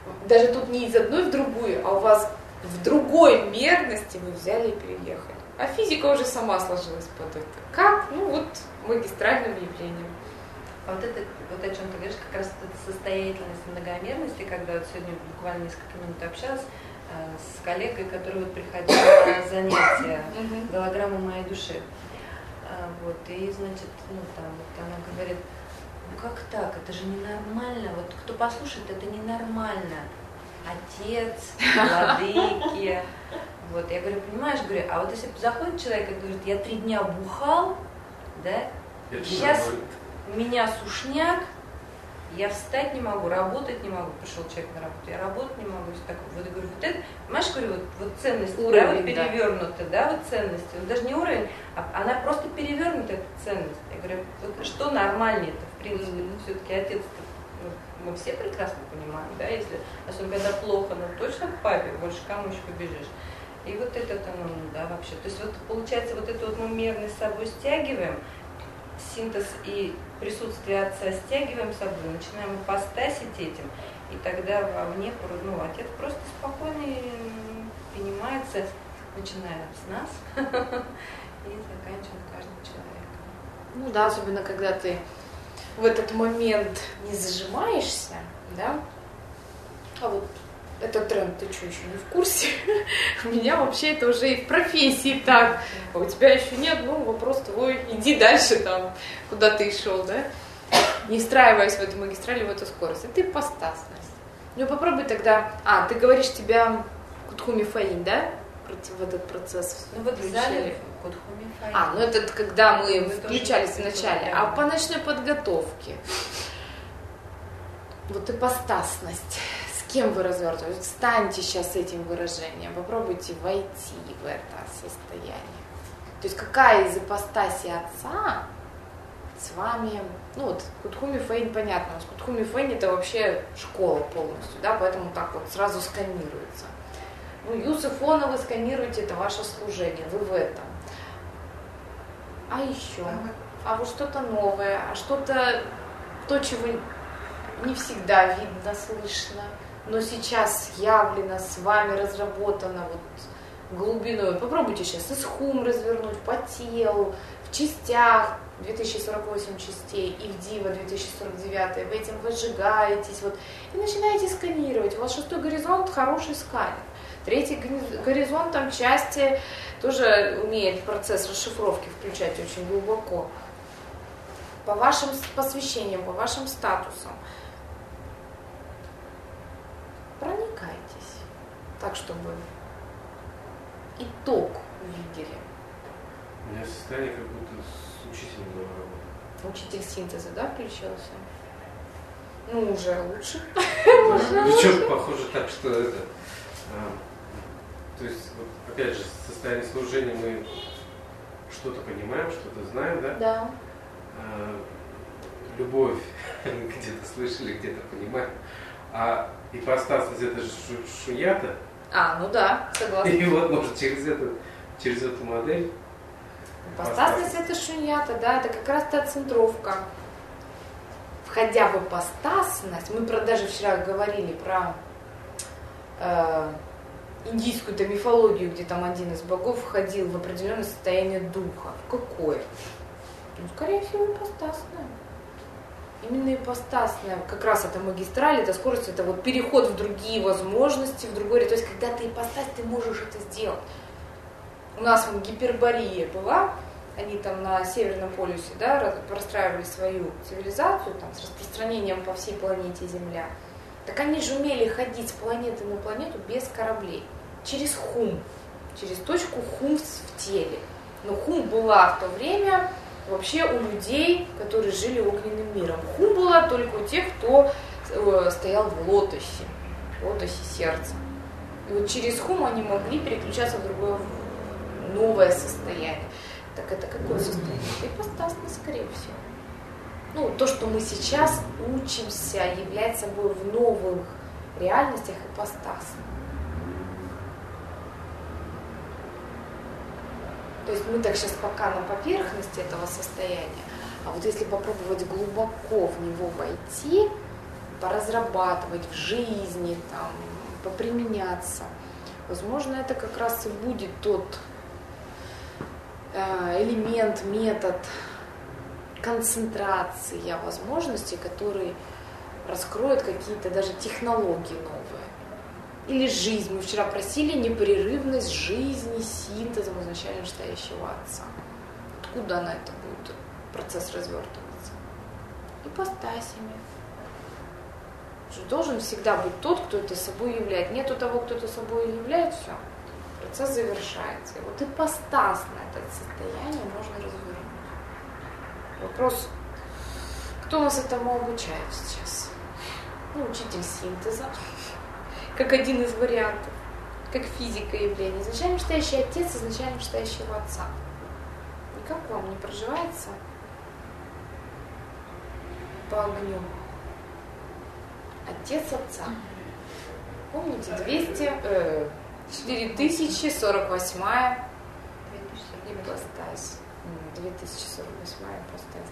даже тут не из одной в другую, а у вас в другой мерности вы взяли и переехали. А физика уже сама сложилась под это. Как? Ну вот магистральным явлением. А вот это, вот о чем ты говоришь, как раз эта состоятельность многомерности, когда вот сегодня буквально несколько минут общалась э, с коллегой, которая вот приходила на занятия голограмму моей души. А, вот, и, значит, ну там вот она говорит, ну как так, это же ненормально, вот кто послушает, это ненормально. Отец, владыки. Вот, я говорю, понимаешь, говорю, а вот если заходит человек и говорит, я три дня бухал, да, Это сейчас нормально. меня сушняк, я встать не могу, работать не могу. Пришел человек на работу, я работать не могу. Так, вот, я говорю, вот это, понимаешь, говорю, вот, вот ценность, Уровень, да, вот да. перевернута, да, вот ценность. Вот даже не уровень, а она просто перевернута, эта ценность. Я говорю, вот что нормальнее-то, в принципе, ну, все-таки отец-то, ну, мы все прекрасно понимаем, да, если, особенно когда плохо, ну точно к папе, больше кому еще побежишь. И вот это, ну, да, вообще. То есть вот получается, вот эту вот мы мерность с собой стягиваем, синтез и присутствие отца стягиваем с собой, начинаем ипостасить этим, и тогда вовне, ну, отец просто спокойно принимается, начиная с нас и заканчивая каждым человеком. Ну да, особенно когда ты в этот момент не зажимаешься, да, а вот этот тренд, ты что, еще не в курсе? У меня вообще это уже и в профессии так. А у тебя еще нет, ну вопрос твой, иди дальше там, куда ты и шел, да? Не встраиваясь в эту магистраль, в эту скорость. Это ипостасность. Ну попробуй тогда, а, ты говоришь, тебя Кутхуми Фаин, да? В этот процесс ну вот включили. Кутхуми Фаин. А, ну это когда мы Вы включались тоже вначале. А по ночной подготовке? Вот ипостасность. С кем вы развертываетесь? Встаньте сейчас с этим выражением, попробуйте войти в это состояние. То есть какая из ипостасей отца с вами, ну вот Кутхуми Фаин понятно, с Кутхуми Фаин это вообще школа полностью, да, поэтому так вот сразу сканируется. Ну, Юсеф Она вы сканируете, это ваше служение, вы в этом. А еще? А вот что-то новое, а что-то, то, чего не всегда видно, слышно, но сейчас явлено, с вами разработано вот глубиной. Попробуйте сейчас исхум развернуть по телу, в частях две тысячи сорок восемь частей и в Дива две тысячи сорок девять, вы этим выжигаетесь вот, и начинаете сканировать. У вас шестой горизонт хороший сканер. Третий горизонт, там части тоже умеет процесс расшифровки включать очень глубоко. По вашим посвящениям, по вашим статусам. Проникайтесь, так, чтобы итог увидели. У меня состояние как будто с учителем было работать. Учитель синтеза, да, включился? Ну, уже лучше. Причем похоже так, что это... То есть, вот, опять же, состояние служения мы что-то понимаем, что-то знаем, да? Да. А, любовь где-то слышали, где-то понимаем. А ипостасность это же шуньята. А, ну да, согласна. И вот, может, через эту, через эту модель. Ипостасность это шуньята, да, это как раз та центровка. Входя в ипостасность, мы про, даже вчера говорили про э, индийскую-то мифологию, где там один из богов входил в определенное состояние духа. В какое? Ну, скорее всего, ипостасное. Именно ипостасная, как раз это магистраль, это скорость, это вот переход в другие возможности, в другой, то есть когда ты ипостась, ты можешь это сделать. У нас вон Гиперборея была, они там на Северном полюсе, да, простраивали свою цивилизацию там, с распространением по всей планете Земля. Так они же умели ходить с планеты на планету без кораблей, через хум, через точку хум в теле. Но хум была в то время вообще у людей, которые жили огненным миром. Хум была только у тех, кто стоял в лотосе, в лотосе сердца. И вот через хум они могли переключаться в другое новое состояние. Так это какое состояние? Ипостасное, скорее всего. Ну, то, что мы сейчас учимся являть собой в новых реальностях ипостасных. То есть мы так сейчас пока на поверхности этого состояния, а вот если попробовать глубоко в него войти, поразрабатывать в жизни, там, поприменяться, возможно, это как раз и будет тот элемент, метод, концентрация возможностей, который раскроет какие-то даже технологии новые. Или жизнь. Мы вчера просили непрерывность жизни синтезом изначально настоящего Отца. Откуда она это будет, процесс развертываться? Ипостасями. Должен всегда быть тот, кто это собой являет. Нету того, кто это собой являет, все. Процесс завершается. И вот ипостасное это состояние можно развернуть. Вопрос, кто нас этому обучает сейчас? Ну, учитель синтеза, как один из вариантов, как физика явления. Изначально настоящий Отец, изначально настоящего Отца. Никак вам не проживается по огню? Отец Отца. Помните, двести, э, четыре тысячи сорок восьмая ипостась. две тысячи сорок восьмая ипостась.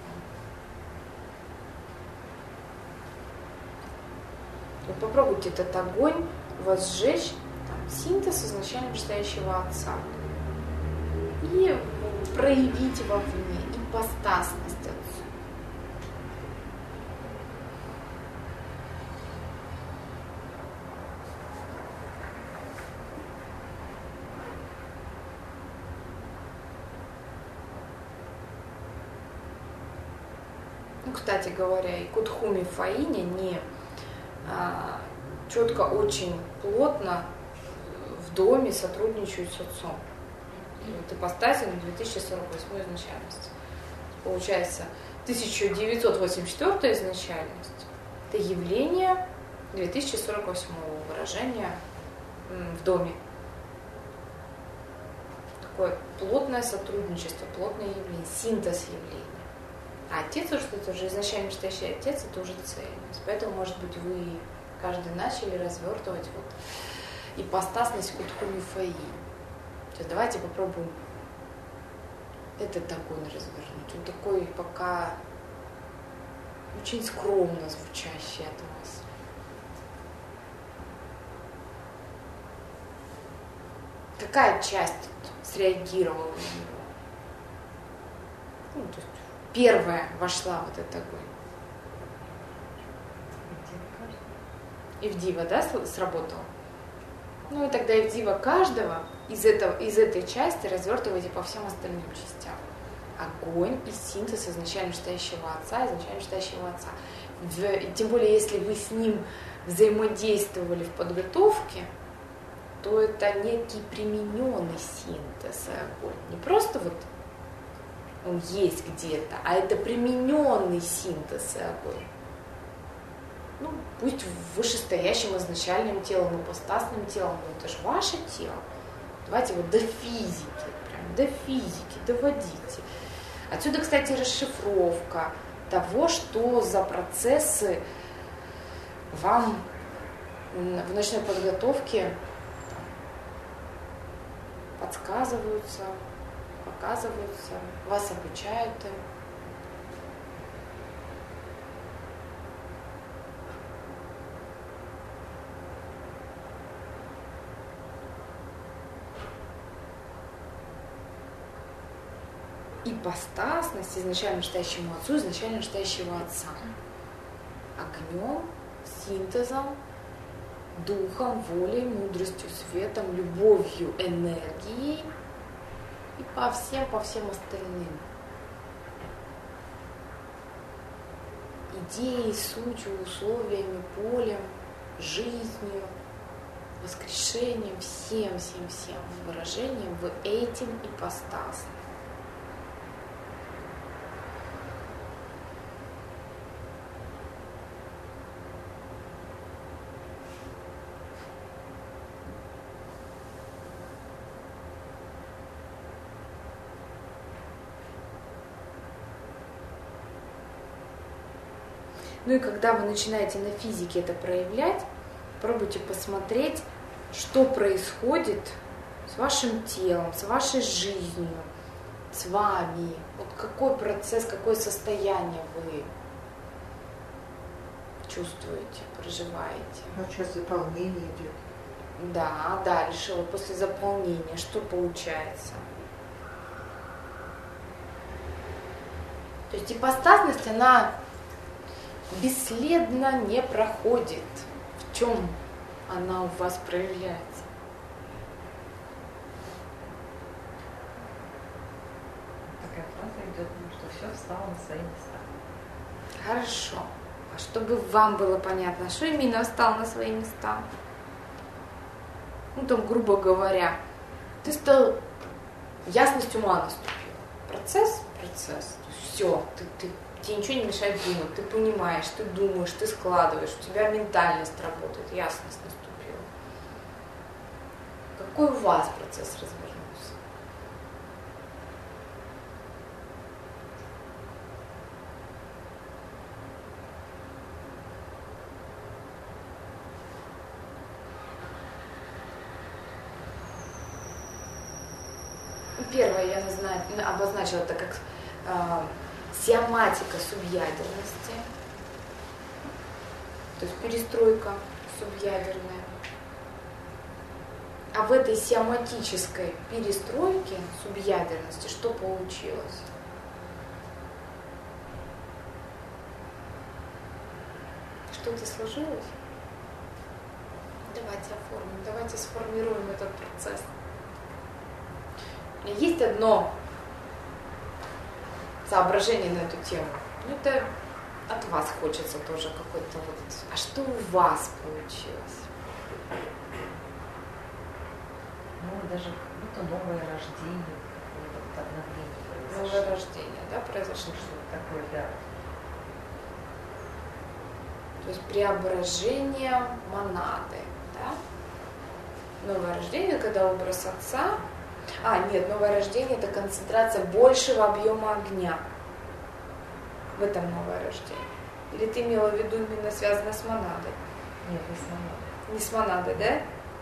Вы попробуйте этот огонь возжечь, там, синтез изначально настоящего Отца. И проявить вовне ипостасность Отцу. Ну, кстати говоря, и Кутхуми Фаиня не а, четко, очень плотно в доме сотрудничают с Отцом. Вот ипостаси на две тысячи сорок восьмую изначальность. Получается, тысяча девятьсот восемьдесят четвёртая изначальность – это явление две тысячи сорок восьмого выражения в доме. Такое плотное сотрудничество, плотное явление, синтез явления. А Отец, уж это уже изначально настоящий Отец, это уже цельность. Поэтому, может быть, вы каждый начали развертывать вот ипостасность Кутхуми Фаи. Сейчас давайте попробуем этот огонь развернуть. Он такой пока очень скромно звучащий от вас. Какая часть среагировала на него? Ну, то есть первая вошла вот этот огонь. Ивдива, да, сработал? Ну и тогда Ивдива каждого из, этого, из этой части развертывайте по всем остальным частям. Огонь и синтез изначально настоящего Отца, изначально настоящего Отца. В, тем более, если вы с ним взаимодействовали в подготовке, то это некий примененный синтез и огонь. Не просто вот он есть где-то, а это примененный синтез и огонь. Ну, пусть вышестоящим изначальным телом, ипостасным телом, но это же ваше тело. Давайте вот до физики, прям до физики доводите. Отсюда, кстати, расшифровка того, что за процессы вам в ночной подготовке подсказываются, показываются, вас обучают им. Ипостасность изначально настоящему Отцу, изначально настоящего Отца. Огнем, синтезом, духом, волей, мудростью, светом, любовью, энергией и по всем, по всем остальным. Идеей, сутью, условиями, полем, жизнью, воскрешением, всем, всем, всем выражением вы этим ипостасны. Ну и когда вы начинаете на физике это проявлять, пробуйте посмотреть, что происходит с вашим телом, с вашей жизнью, с вами. Вот какой процесс, какое состояние вы чувствуете, проживаете. Вот сейчас заполнение идет. Да, дальше, вот после заполнения, что получается? То есть ипостасность, она бесследно не проходит. В чем она у вас проявляется? Такая фраза идет, что все встало на свои места. Хорошо. А чтобы вам было понятно, что именно встал на свои места? Ну, там, грубо говоря, ты стал, ясность ума наступила. Процесс, процесс. Все, ты, ты, тебе ничего не мешает думать, ты понимаешь, ты думаешь, ты складываешь, у тебя ментальность работает, ясность наступила. Какой у вас процесс развернулся? Первое я обозначила это как э, сиоматика субъядерности, то есть перестройка субъядерная. А в этой сиоматической перестройке субъядерности что получилось? Что-то сложилось? Давайте оформим, давайте сформируем этот процесс. У меня есть одно соображение на эту тему. Ну, это от вас хочется тоже какой-то вот... А что у вас получилось? Ну, даже как будто новое рождение, какое-то вот обновление произошло. Новое рождение, да, произошло? Что-то такое, да. То есть преображение монады, да? Новое рождение, когда образ отца... А, нет, новое рождение – это концентрация большего объема огня. В этом новое рождение. Или ты имела в виду именно связано с монадой? Нет, не с монадой. Не с монадой, да?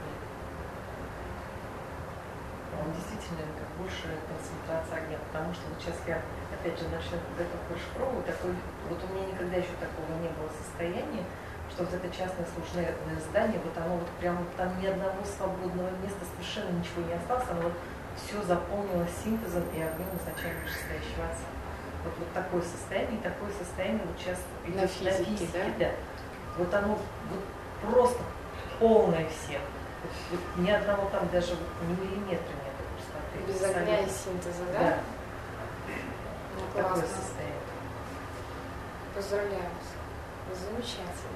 Он действительно как большая концентрация огня, потому что вот сейчас я, опять же, начну готовку расшифровывать, такой, вот у меня никогда еще такого не было состояния, что вот это частное служебное здание, вот оно вот прям, там ни одного свободного места, совершенно ничего не осталось, оно вот все заполнилось синтезом и огнем изначально вышестоящего отца. Вот, вот такое состояние, такое состояние вот сейчас на физике, на физике да? да. Вот оно вот просто полное всех. Вот, вот ни одного там даже вот, ни миллиметра нет пустоты. Без огня и синтеза, да? Да. Ну, такое классно. состояние. Поздравляю вас. Вы замечательно.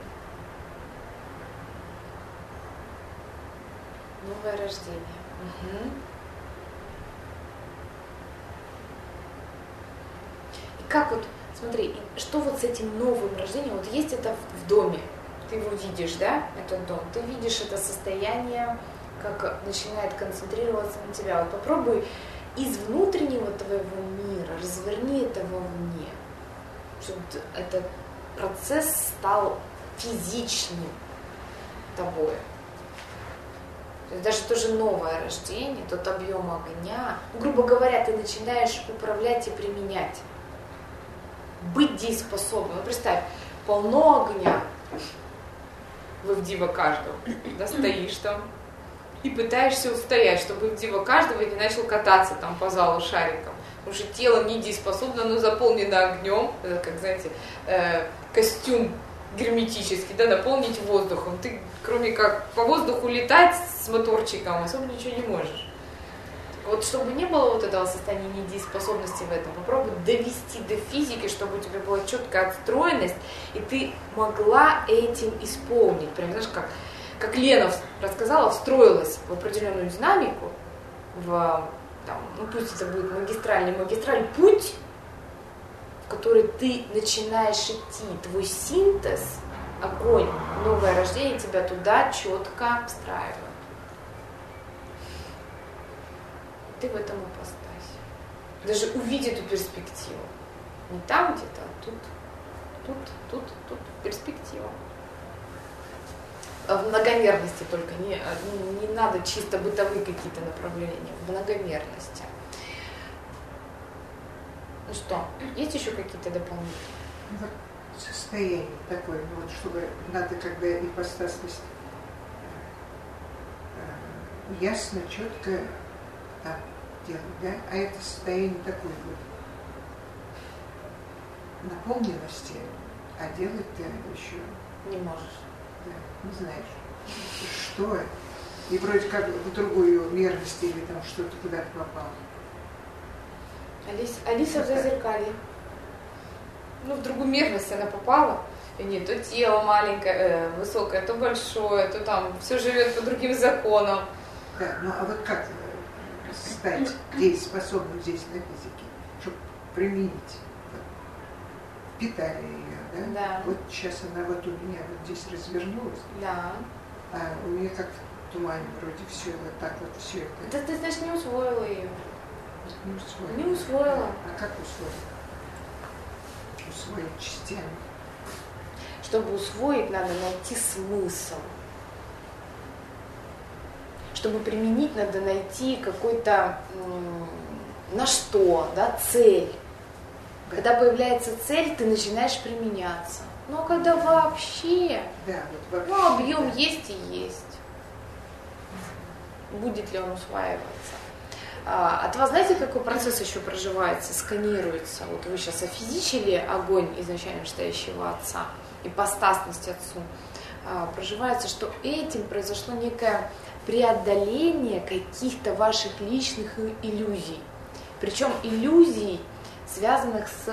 Новое рождение. Угу. И как вот, смотри, что вот с этим новым рождением, вот есть это в, в доме, ты его видишь, да, этот дом, ты видишь это состояние, как начинает концентрироваться на тебя. Вот попробуй из внутреннего твоего мира разверни это вовне, чтобы этот процесс стал физичным тобой. То есть даже тоже новое рождение, тот объем огня, грубо говоря, ты начинаешь управлять и применять. Быть дееспособным. Ну, представь, полно огня, вы в диво каждого, да, стоишь там и пытаешься устоять, чтобы в диво каждого не начал кататься там по залу шариком. Потому что тело недееспособно, оно заполнено огнем, это как, знаете, э, костюм герметический, да, наполнить воздухом. Ты, кроме как по воздуху летать с моторчиком, особо ничего не можешь. Вот чтобы не было вот этого состояния недееспособности в этом, попробуй довести до физики, чтобы у тебя была четкая отстроенность, и ты могла этим исполнить. Прям, знаешь, как, как Лена рассказала, встроилась в определенную динамику, в, там, ну пусть это будет магистральный магистраль, путь, в который ты начинаешь идти, твой синтез, огонь, новое рождение тебя туда четко встраивает. Ты в этом ипостасе. Даже увидеть эту перспективу. Не там где-то, а тут, тут, тут, тут перспектива. В многомерности только, не, не надо чисто бытовые какие-то направления, в многомерности. Ну что, есть еще какие-то дополнения? состояние такое, ну, вот, чтобы надо, когда ипостасность э, ясно, четко там делать, да? А это состояние такое вот наполненности, а делать ты еще Не можешь. да, не знаешь, что это. И вроде как в другую мерность или там что-то куда-то попало. Алис, Алиса в зазеркалье. Ну, в другую мерность она попала. И не то тело маленькое, э, высокое, то большое, то там все живет по другим законам. Да, ну а вот как стать дееспособным здесь на физике, чтобы применить? Вот, питали ее, да? Да. Вот сейчас она вот у меня вот здесь развернулась, Да. а у меня как в тумане вроде все вот так вот все это. Да ты, значит, не усвоила ее. Не усвоила. Не усвоила. А как усвоить? Усвоить частями. Чтобы усвоить, надо найти смысл. Чтобы применить, надо найти какой-то, на что, да, цель. Когда появляется цель, ты начинаешь применяться. Ну, а когда вообще, Да, вот вообще. ну, объем есть и есть. Будет ли он усваиваться? А, от вас знаете, какой процесс еще проживается, сканируется? Вот вы сейчас офизичили огонь изначально стоящего отца, ипостасность отцу. А, проживается, что этим произошло некое преодоление каких-то ваших личных иллюзий. Причем иллюзий, связанных с,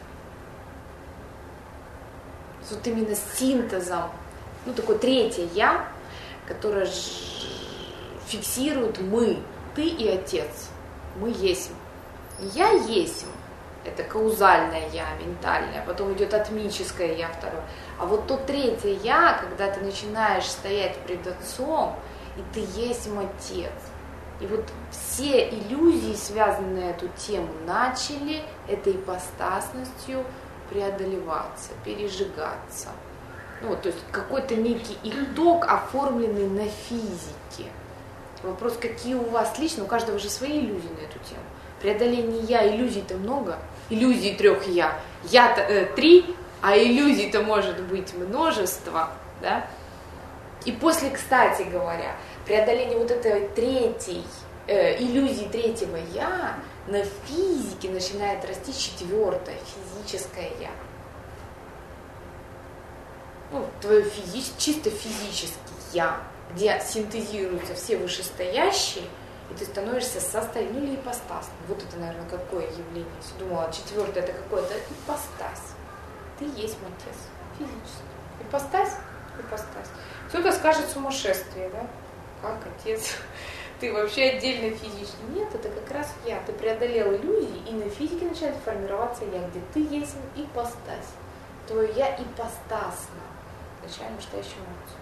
с вот именно синтезом, ну, такое третье «я», которое ж... фиксирует мы, ты и отец. Мы есть. Я есть. Это каузальное я, ментальное. Потом идет атмическое я второе. А вот то третье я, когда ты начинаешь стоять пред отцом, и ты есть отец. И вот все иллюзии, связанные на эту тему, начали этой ипостасностью преодолеваться, пережигаться. Ну, то есть какой-то некий итог, оформленный на физике. Вопрос, какие у вас лично, у каждого же свои иллюзии на эту тему. Преодоление я, иллюзий-то много, иллюзий трех я. Я-то э, три, а иллюзий-то может быть множество, да? И после, кстати говоря, преодоление вот этой третьей, э, иллюзии третьего я, на физике начинает расти четвертое, физическое я. Ну, твое физи- чисто физический я, где синтезируются все вышестоящие, и ты становишься состоянием, ну или ипостасным. Вот это, наверное, какое явление. Я думала, четвертое это какое-то ипостась. Ты есть отец, физически. Ипостась, ипостась. Кто-то скажет сумасшествие, да? Как отец? Ты вообще отдельно физически. Нет, это как раз я. Ты преодолел иллюзии, и на физике начинает формироваться я, где ты есть ипостась. Твое я ипостасно. Начальник настоящему отцу.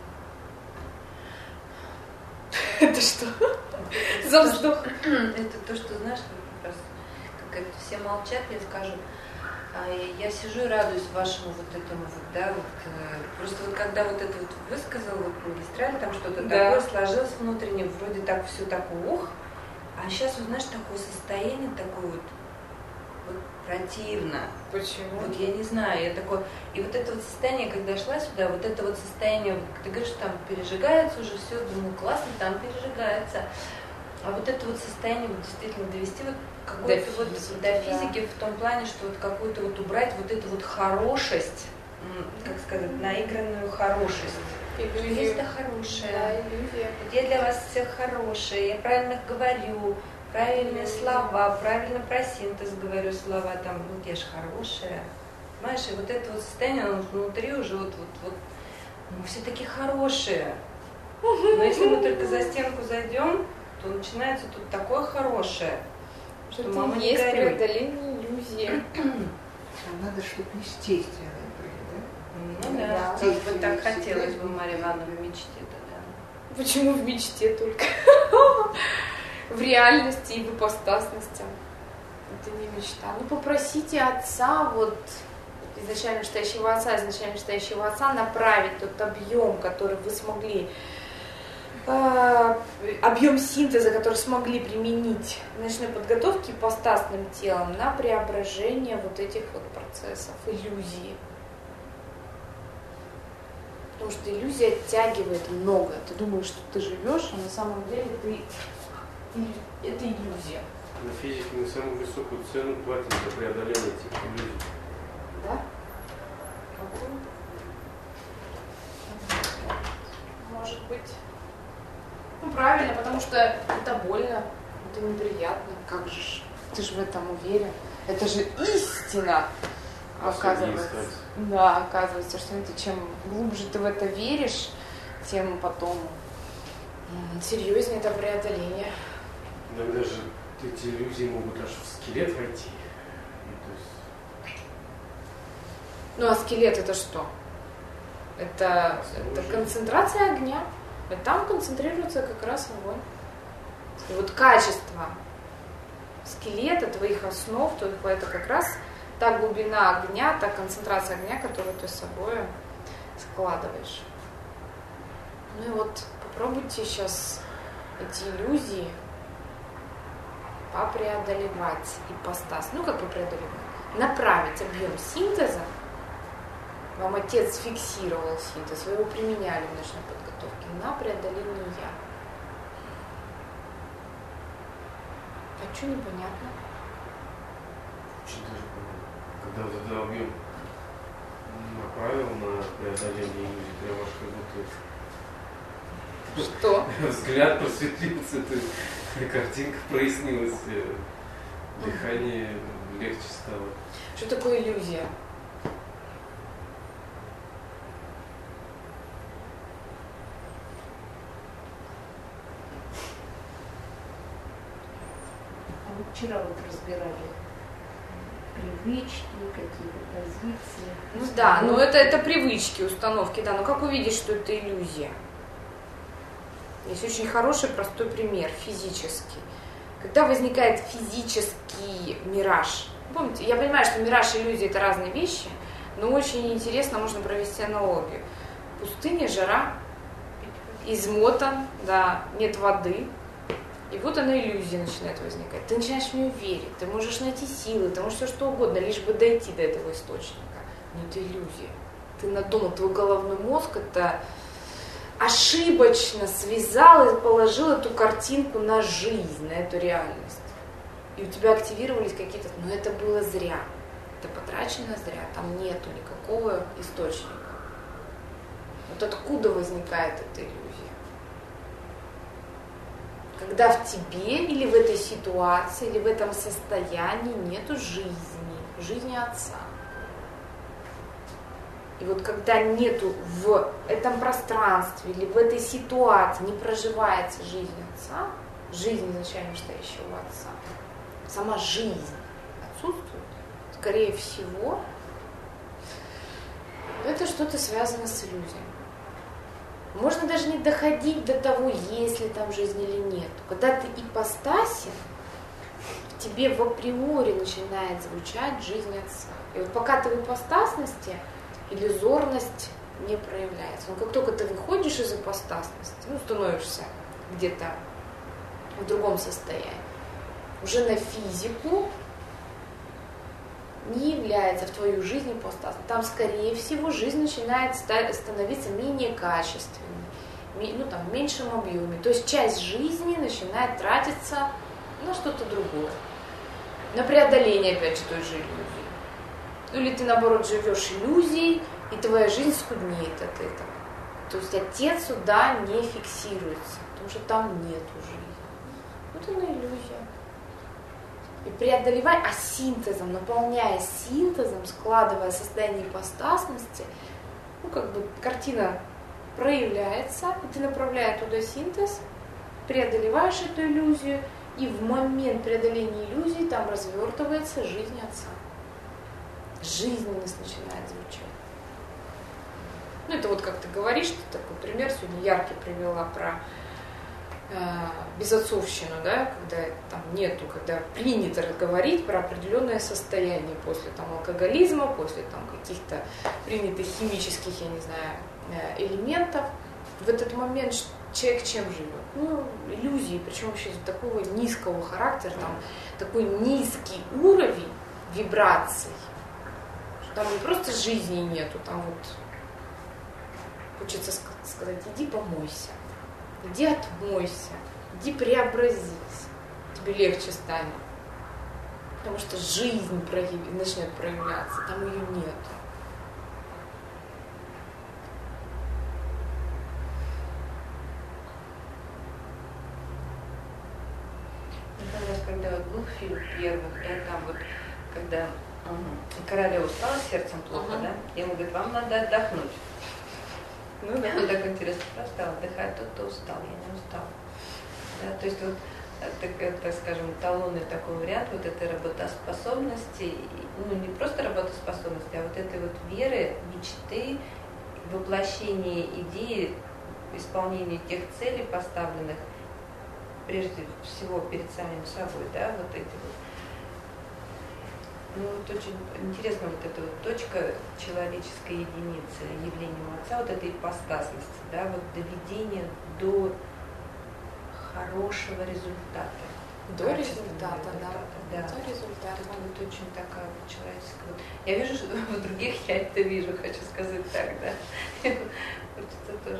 Это что? За вздох. Это то, что, знаешь, как раз, как это все молчат, я скажу, а я сижу и радуюсь вашему вот этому вот, да, вот, просто вот когда вот это вот высказал, вот магистраль, там что-то Да. такое сложилось внутренне, вроде так все так ух, а сейчас, вот, знаешь, такое состояние, такое вот, вот противно. Почему? Вот я не знаю, я такой, и вот это вот состояние, когда шла сюда, вот это вот состояние, вот, ты говоришь, что там пережигается уже все, думаю, классно, там пережигается. А вот это вот состояние вот действительно довести вот какой-то до вот физики, до да. физики в том плане, что вот какую-то вот убрать вот эту вот хорошесть, как сказать, наигранную хорошесть. Что есть это хорошее. Да, иллюзия. Вот я для вас всех хорошая, я правильно говорю, правильные слова, правильно про синтез говорю слова, там, вот я же хорошая. Понимаешь, и вот это вот состояние, оно внутри уже вот, вот, вот, мы все такие хорошие. Но если мы только за стенку зайдем, то начинается тут такое хорошее, что Это мама не есть горюй. преодоление иллюзии. А надо, чтобы естественное были, да? Ну да, Да. как бы так хотелось бы, Марья Ивановна, в мечте-то, да. Почему в мечте только? В реальности и в ипостасности. Это не мечта. Ну попросите отца, вот изначально настоящего отца, изначально настоящего отца направить тот объем, который вы смогли, э, объем синтеза, который смогли применить в ночной подготовке ипостасным телом на преображение вот этих вот процессов, иллюзий. Потому что иллюзия оттягивает много. Ты думаешь, что ты живешь, а на самом деле ты... это иллюзия. На физике мы самую высокую цену платим за преодоление этих иллюзий. Да? Какую? Может быть. Ну правильно, потому что это больно, это неприятно. Как же ж? Ты же в этом уверен. Это же истина. А оказывается. Да, оказывается, что это, чем глубже ты в это веришь, тем потом серьезнее это преодоление. Иногда же эти иллюзии могут аж в скелет войти. Ну а скелет это что? Это, это концентрация огня. И там концентрируется как раз огонь. И вот качество скелета, твоих основ, то это как раз та глубина огня, та концентрация огня, которую ты с собой складываешь. Ну и вот попробуйте сейчас эти иллюзии попреодолевать ипостась. Ну как попреодолевать? Направить объем синтеза. Вам отец фиксировал синтез, вы его применяли в ночной подготовке на преодоление я. А что непонятно? Очень даже понятно. Когда вот этот объем направил на преодоление иллюзий, прям аж как будто что? взгляд просветлился, картинка прояснилась, дыхание легче стало. Что такое иллюзия? Вчера вот разбирали привычки, какие-то позиции. Ну да, но это, это привычки, установки, да. Но как увидеть, что это иллюзия? Есть очень хороший, простой пример, физический. Когда возникает физический мираж. Помните, я понимаю, что мираж и иллюзия это разные вещи, но очень интересно можно провести аналогию. Пустыня, жара, измотан, да, нет воды. И вот она, иллюзия начинает возникать. Ты начинаешь в нее верить, ты можешь найти силы, ты можешь все что угодно, лишь бы дойти до этого источника. Но это иллюзия. Ты надумал, твой головной мозг это ошибочно связал и положил эту картинку на жизнь, на эту реальность. И у тебя активировались какие-то... Но это было зря. Это потрачено зря. Там нету никакого источника. Вот откуда возникает эта иллюзия? Когда в тебе или в этой ситуации, или в этом состоянии нету жизни, жизни Отца. И вот когда нету в этом пространстве или в этой ситуации, не проживается жизнь Отца, жизнь изначально стоящего Отца, сама жизнь отсутствует, скорее всего, это что-то связано с иллюзией. Можно даже не доходить до того, есть ли там жизнь или нет. Когда ты ипостасен, в тебе в априори начинает звучать жизнь Отца. И вот пока ты в ипостасности, иллюзорность не проявляется. Но как только ты выходишь из ипостасности, ну, становишься где-то в другом состоянии, уже на физику не является в твою жизнь ипостасной. Там, скорее всего, жизнь начинает становиться менее качественной, ну, там, в меньшем объеме. То есть часть жизни начинает тратиться на что-то другое. На преодоление, опять же, той же иллюзии. Или ты, наоборот, живешь иллюзией, и твоя жизнь скуднеет от этого. То есть отец сюда не фиксируется, потому что там нету жизни. Вот она иллюзия. И преодолевай, а синтезом, наполняя синтезом, складывая состояние ипостасности, ну, как бы картина проявляется, и ты, направляя туда синтез, преодолеваешь эту иллюзию, и в момент преодоления иллюзии там развертывается жизнь Отца. Жизненность начинает звучать. Ну, это вот как ты говоришь, ты такой пример сегодня яркий привела про безотцовщину, да, когда там нету, когда принято говорить про определенное состояние после там алкоголизма, после там каких-то принятых химических, я не знаю, элементов. В этот момент человек чем живет? Ну, иллюзии, причем вообще такого низкого характера, там такой низкий уровень вибраций, что там не просто жизни нету, там вот Хочется сказать, иди помойся, иди отмойся, иди преобразись, тебе легче станет. Потому что жизнь прояв... начнет проявляться, там ее нет. Например, когда вот был фильм первых, да, там вот, когда угу, королева устала, сердцем плохо, uh-huh. да, и ему говорит, вам надо отдохнуть. Ну да, он так интересно просто отдыхать, тот, кто устал, я не устал. Да, то есть вот, так, так скажем, эталонный такой вариант вот этой работоспособности, ну не просто работоспособности, а вот этой вот веры, мечты, воплощения идеи, исполнения тех целей поставленных, прежде всего перед самим собой, да, вот эти вот. Ну вот очень интересно вот эта вот точка человеческой единицы, явлением Отца, вот этой ипостасности, да, вот доведение до хорошего результата. До результата, да. да. До результата. Это вот очень такая вот человеческая. Вот. Я вижу, что в других я это вижу, хочу сказать так, да. Хочется тоже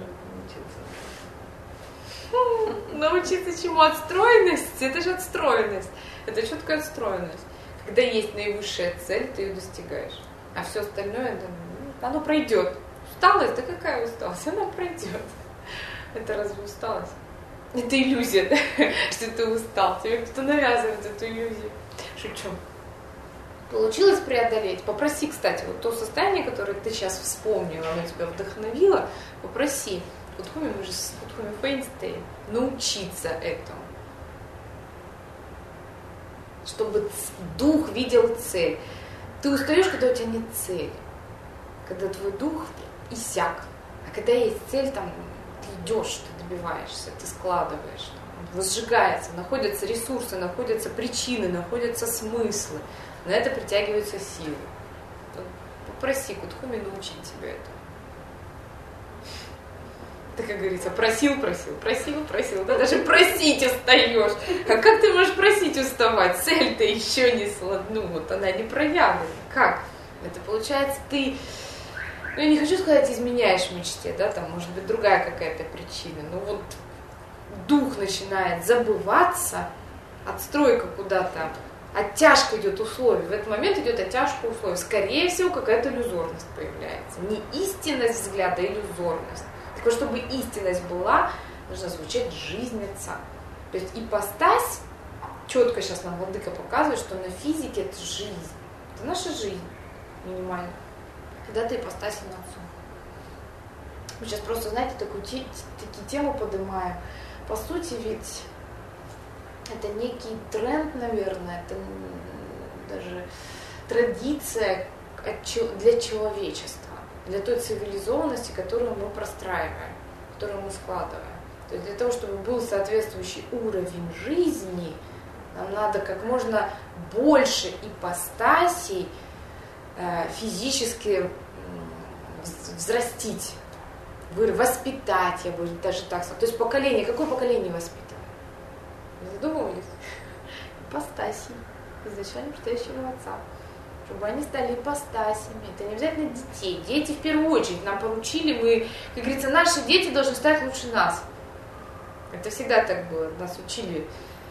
научиться. Научиться чему? Отстроенность? Это же отстроенность. Это четкая отстроенность. Когда есть наивысшая цель, ты ее достигаешь. А все остальное, да, оно пройдет. Усталость? Да какая усталость? Она пройдет. Это разве усталость? Это иллюзия, да? Что ты устал. Тебе кто-то навязывает эту иллюзию. Шучу. Получилось преодолеть? Попроси, кстати, вот то состояние, которое ты сейчас вспомнила, оно тебя вдохновило, попроси. Кутхуми, мы же с Кутхуми Фейнстейн, научиться этому. Чтобы дух видел цель. Ты устаешь, когда у тебя нет цели. Когда твой дух иссяк. А когда есть цель, там ты идешь, ты добиваешься, ты складываешь, там, возжигается, находятся ресурсы, находятся причины, находятся смыслы. На это притягиваются силы. Попроси Кутхуми научить тебя это. Ты, как говорится, просил, просил, просил, просил, да, даже просить устаешь. А как ты можешь просить уставать? Цель-то еще не сладна, ну вот она не проявлена. Как? Это получается ты, ну я не хочу сказать, изменяешь мечте, да, там может быть другая какая-то причина, но вот дух начинает забываться, отстройка куда-то, оттяжка идет условий, в этот момент идет оттяжка условий, скорее всего какая-то иллюзорность появляется, не истинность взгляда, а иллюзорность. Так вот, чтобы истинность была, нужно звучать жизнь Отца. То есть ипостась, четко сейчас нам Владыка показывает, что на физике это жизнь. Это наша жизнь минимально. Когда ты ипостасен Отцу. Мы сейчас просто, знаете, такую, такие темы поднимаем. По сути, ведь это некий тренд, наверное, это даже традиция для человечества. Для той цивилизованности, которую мы простраиваем, которую мы складываем. То есть для того, чтобы был соответствующий уровень жизни, нам надо как можно больше ипостасей э, физически взрастить, воспитать, я бы даже так сказала. То есть поколение, какое поколение воспитываем? Вы задумывались? Ипостасий, изначально настоящего Отца. Чтобы они стали ипостасями. Это не обязательно детей. Дети в первую очередь нам поручили, мы, как говорится, наши дети должны стать лучше нас. Это всегда так было. Нас учили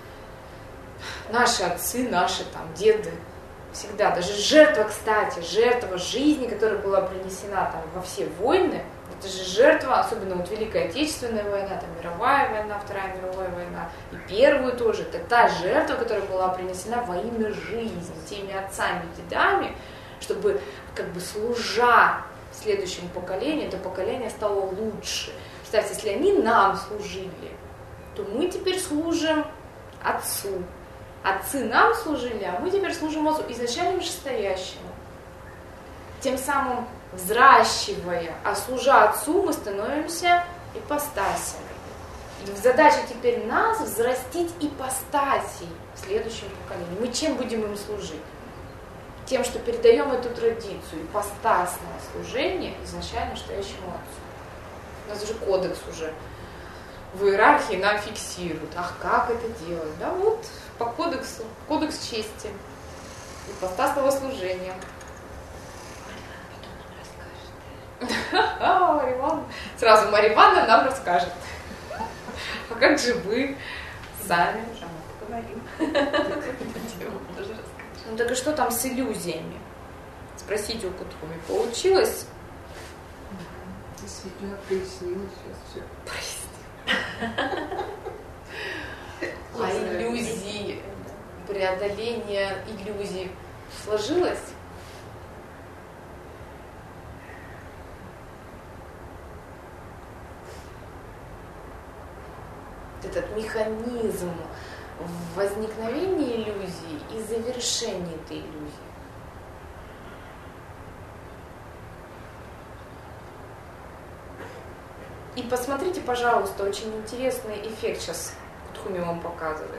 наши отцы, наши там деды. Всегда. Даже жертва, кстати, жертва жизни, которая была принесена там во все войны, это же жертва, особенно вот Великая Отечественная война, там мировая война, Вторая мировая война, и первую тоже, это та жертва, которая была принесена во имя жизни, теми отцами, дедами, чтобы как бы служа следующему поколению, это поколение стало лучше. Представьте, если они нам служили, то мы теперь служим Отцу. Отцы нам служили, а мы теперь служим Отцу, изначально вышестоящему. Тем самым взращивая, а служа Отцу, мы становимся ипостасями. И задача теперь нас взрастить ипостасей в следующем поколении. Мы чем будем им служить? Тем, что передаем эту традицию, ипостасное служение изначально настоящему Отцу. У нас уже кодекс уже в иерархии нам фиксирует. Ах, как это делать? Да вот, по кодексу, кодекс чести, ипостасного служения. Потом нам расскажет. А, Марья Ивановна. Сразу Марья Ивановна нам расскажет. А как же вы сами? Поговорим. Ну так и что там с иллюзиями? Спросите у Кутхуми. Получилось? Действительно, прояснилось сейчас все. Прояснилось. А иллюзии, преодоление иллюзий сложилось? Этот механизм возникновения иллюзии и завершения этой иллюзии. И посмотрите, пожалуйста, очень интересный эффект сейчас Кутхуми вам показывает.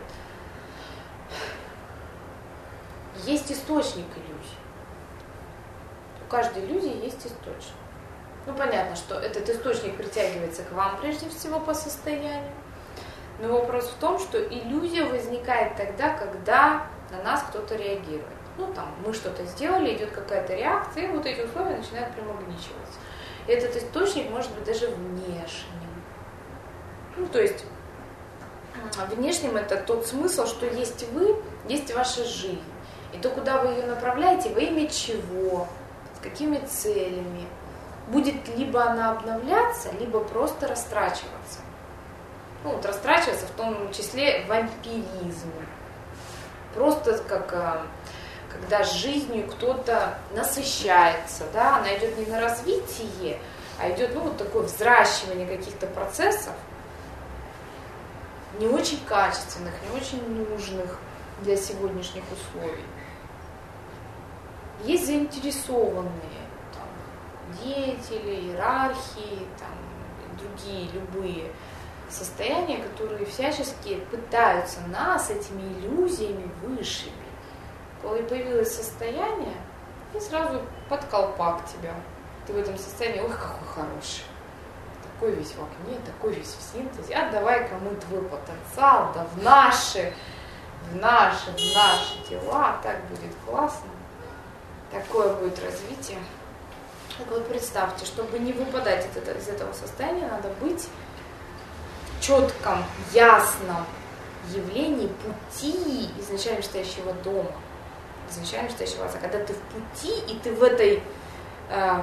Есть источник иллюзий. У каждой иллюзии есть источник. Ну, понятно, что этот источник притягивается к вам прежде всего по состоянию. Но вопрос в том, что иллюзия возникает тогда, когда на нас кто-то реагирует. Ну, там, мы что-то сделали, идет какая-то реакция, и вот эти условия начинают примагничиваться. И этот источник может быть даже внешним. Ну, то есть, внешним это тот смысл, что есть вы, есть ваша жизнь. И то, куда вы ее направляете, во имя чего, с какими целями. Будет либо она обновляться, либо просто растрачиваться. Ну, вот растрачиваться в том числе вампиризм. Просто как когда жизнью кто-то насыщается, да, она идет не на развитие, а идет, ну, вот такое взращивание каких-то процессов, не очень качественных, не очень нужных для сегодняшних условий. Есть заинтересованные там, деятели, иерархии, там, другие любые состояния, которые всячески пытаются нас этими иллюзиями вышибить. Появилось состояние, и сразу под колпак тебя. Ты в этом состоянии, ой, какой хороший. Такой весь в огне, такой весь в синтезе. А давай-ка мы твой потенциал, да в наши, в наши, в наши дела, так будет классно. Такое будет развитие. Так вот представьте, чтобы не выпадать из этого состояния, надо быть в четком, ясном явлении пути изначально стоящего дома. Изначально стоящего отца. Когда ты в пути, и ты в этой э,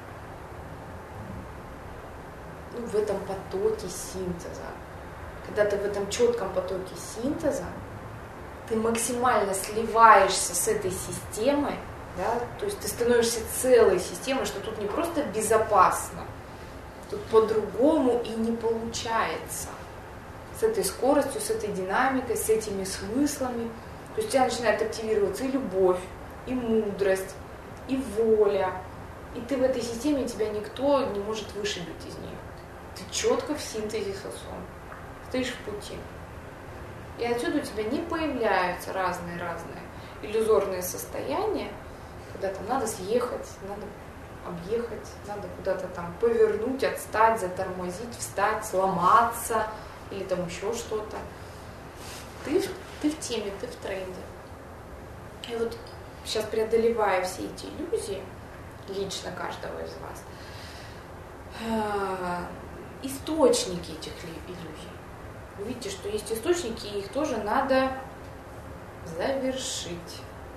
ну, в этом потоке синтеза, когда ты в этом четком потоке синтеза, ты максимально сливаешься с этой системой, да, то есть ты становишься целой системой, что тут не просто безопасно, тут по-другому и не получается. С этой скоростью, с этой динамикой, с этими смыслами. То есть у тебя начинает активироваться и любовь, и мудрость, и воля. И ты в этой системе, тебя никто не может вышибить из нее. Ты четко в синтезе с отцом. Стоишь в пути. И отсюда у тебя не появляются разные-разные иллюзорные состояния, когда там надо съехать, надо объехать, надо куда-то там повернуть, отстать, затормозить, встать, сломаться или там еще что-то. Ты, ты в теме, ты в тренде. И вот сейчас, преодолевая все эти иллюзии, лично каждого из вас, источники этих иллюзий. Вы видите, что есть источники, и их тоже надо завершить.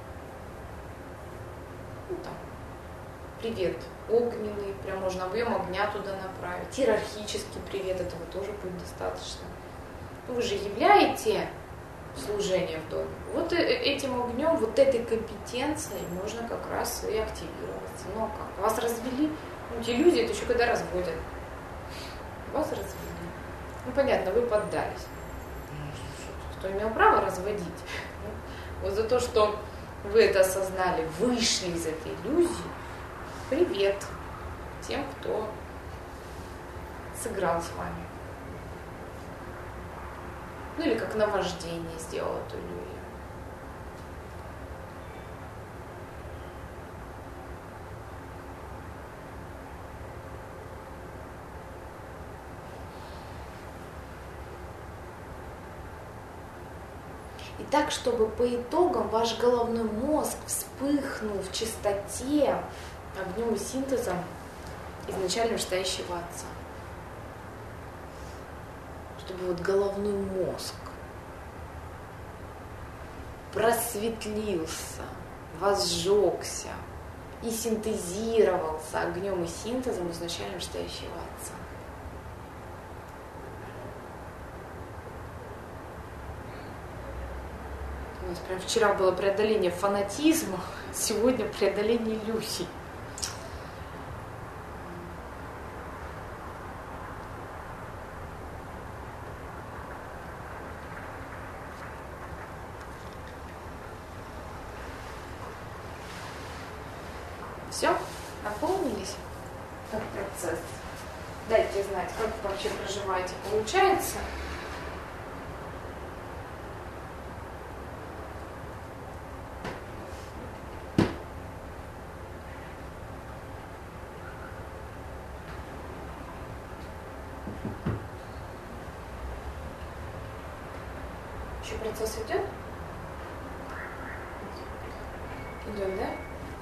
Ну, там, привет огненный, прям можно объем огня туда направить. Иерархический привет, этого тоже будет достаточно. Вы же являете служение в доме. Вот этим огнем, вот этой компетенцией можно как раз и активироваться. Но как? Вас развели, ну, эти иллюзии, это еще когда разводят. Вас развели. Ну, понятно, вы поддались. Кто имел право разводить? Вот за то, что вы это осознали, вышли из этой иллюзии, привет тем, кто сыграл с вами. Ну или как наваждение сделал эту иллюзию. И так, чтобы по итогам ваш головной мозг вспыхнул в чистоте, огнем и синтезом, изначально вышестоящего отца. Чтобы вот головной мозг просветлился, возжегся и синтезировался огнем и синтезом изначально вышестоящего отца. У нас прям вчера было преодоление фанатизма, сегодня преодоление иллюзий. Все? Наполнились? Как процесс? Дайте знать, как вы вообще проживаете. Получается? Еще процесс идет? Идет, да?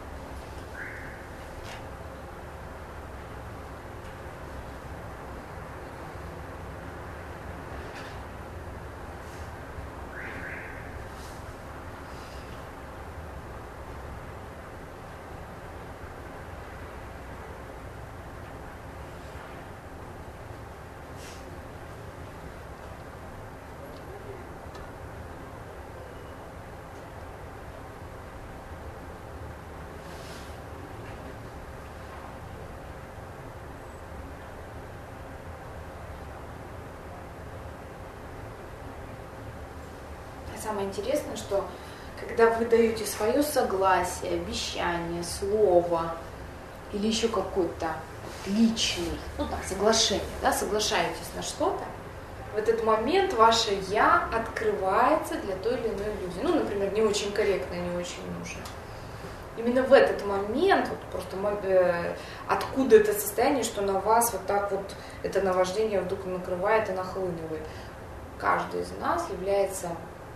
Самое интересное, что когда вы даете свое согласие, обещание, слово или еще какой-то личный, ну так, соглашение, да, соглашаетесь на что-то, в этот момент ваше «я» открывается для той или иной иллюзии. Ну, например, не очень корректно, не очень нужно. Именно в этот момент, вот просто э, откуда это состояние, что на вас вот так вот это наваждение вдруг накрывает и нахлынивает. Каждый из нас является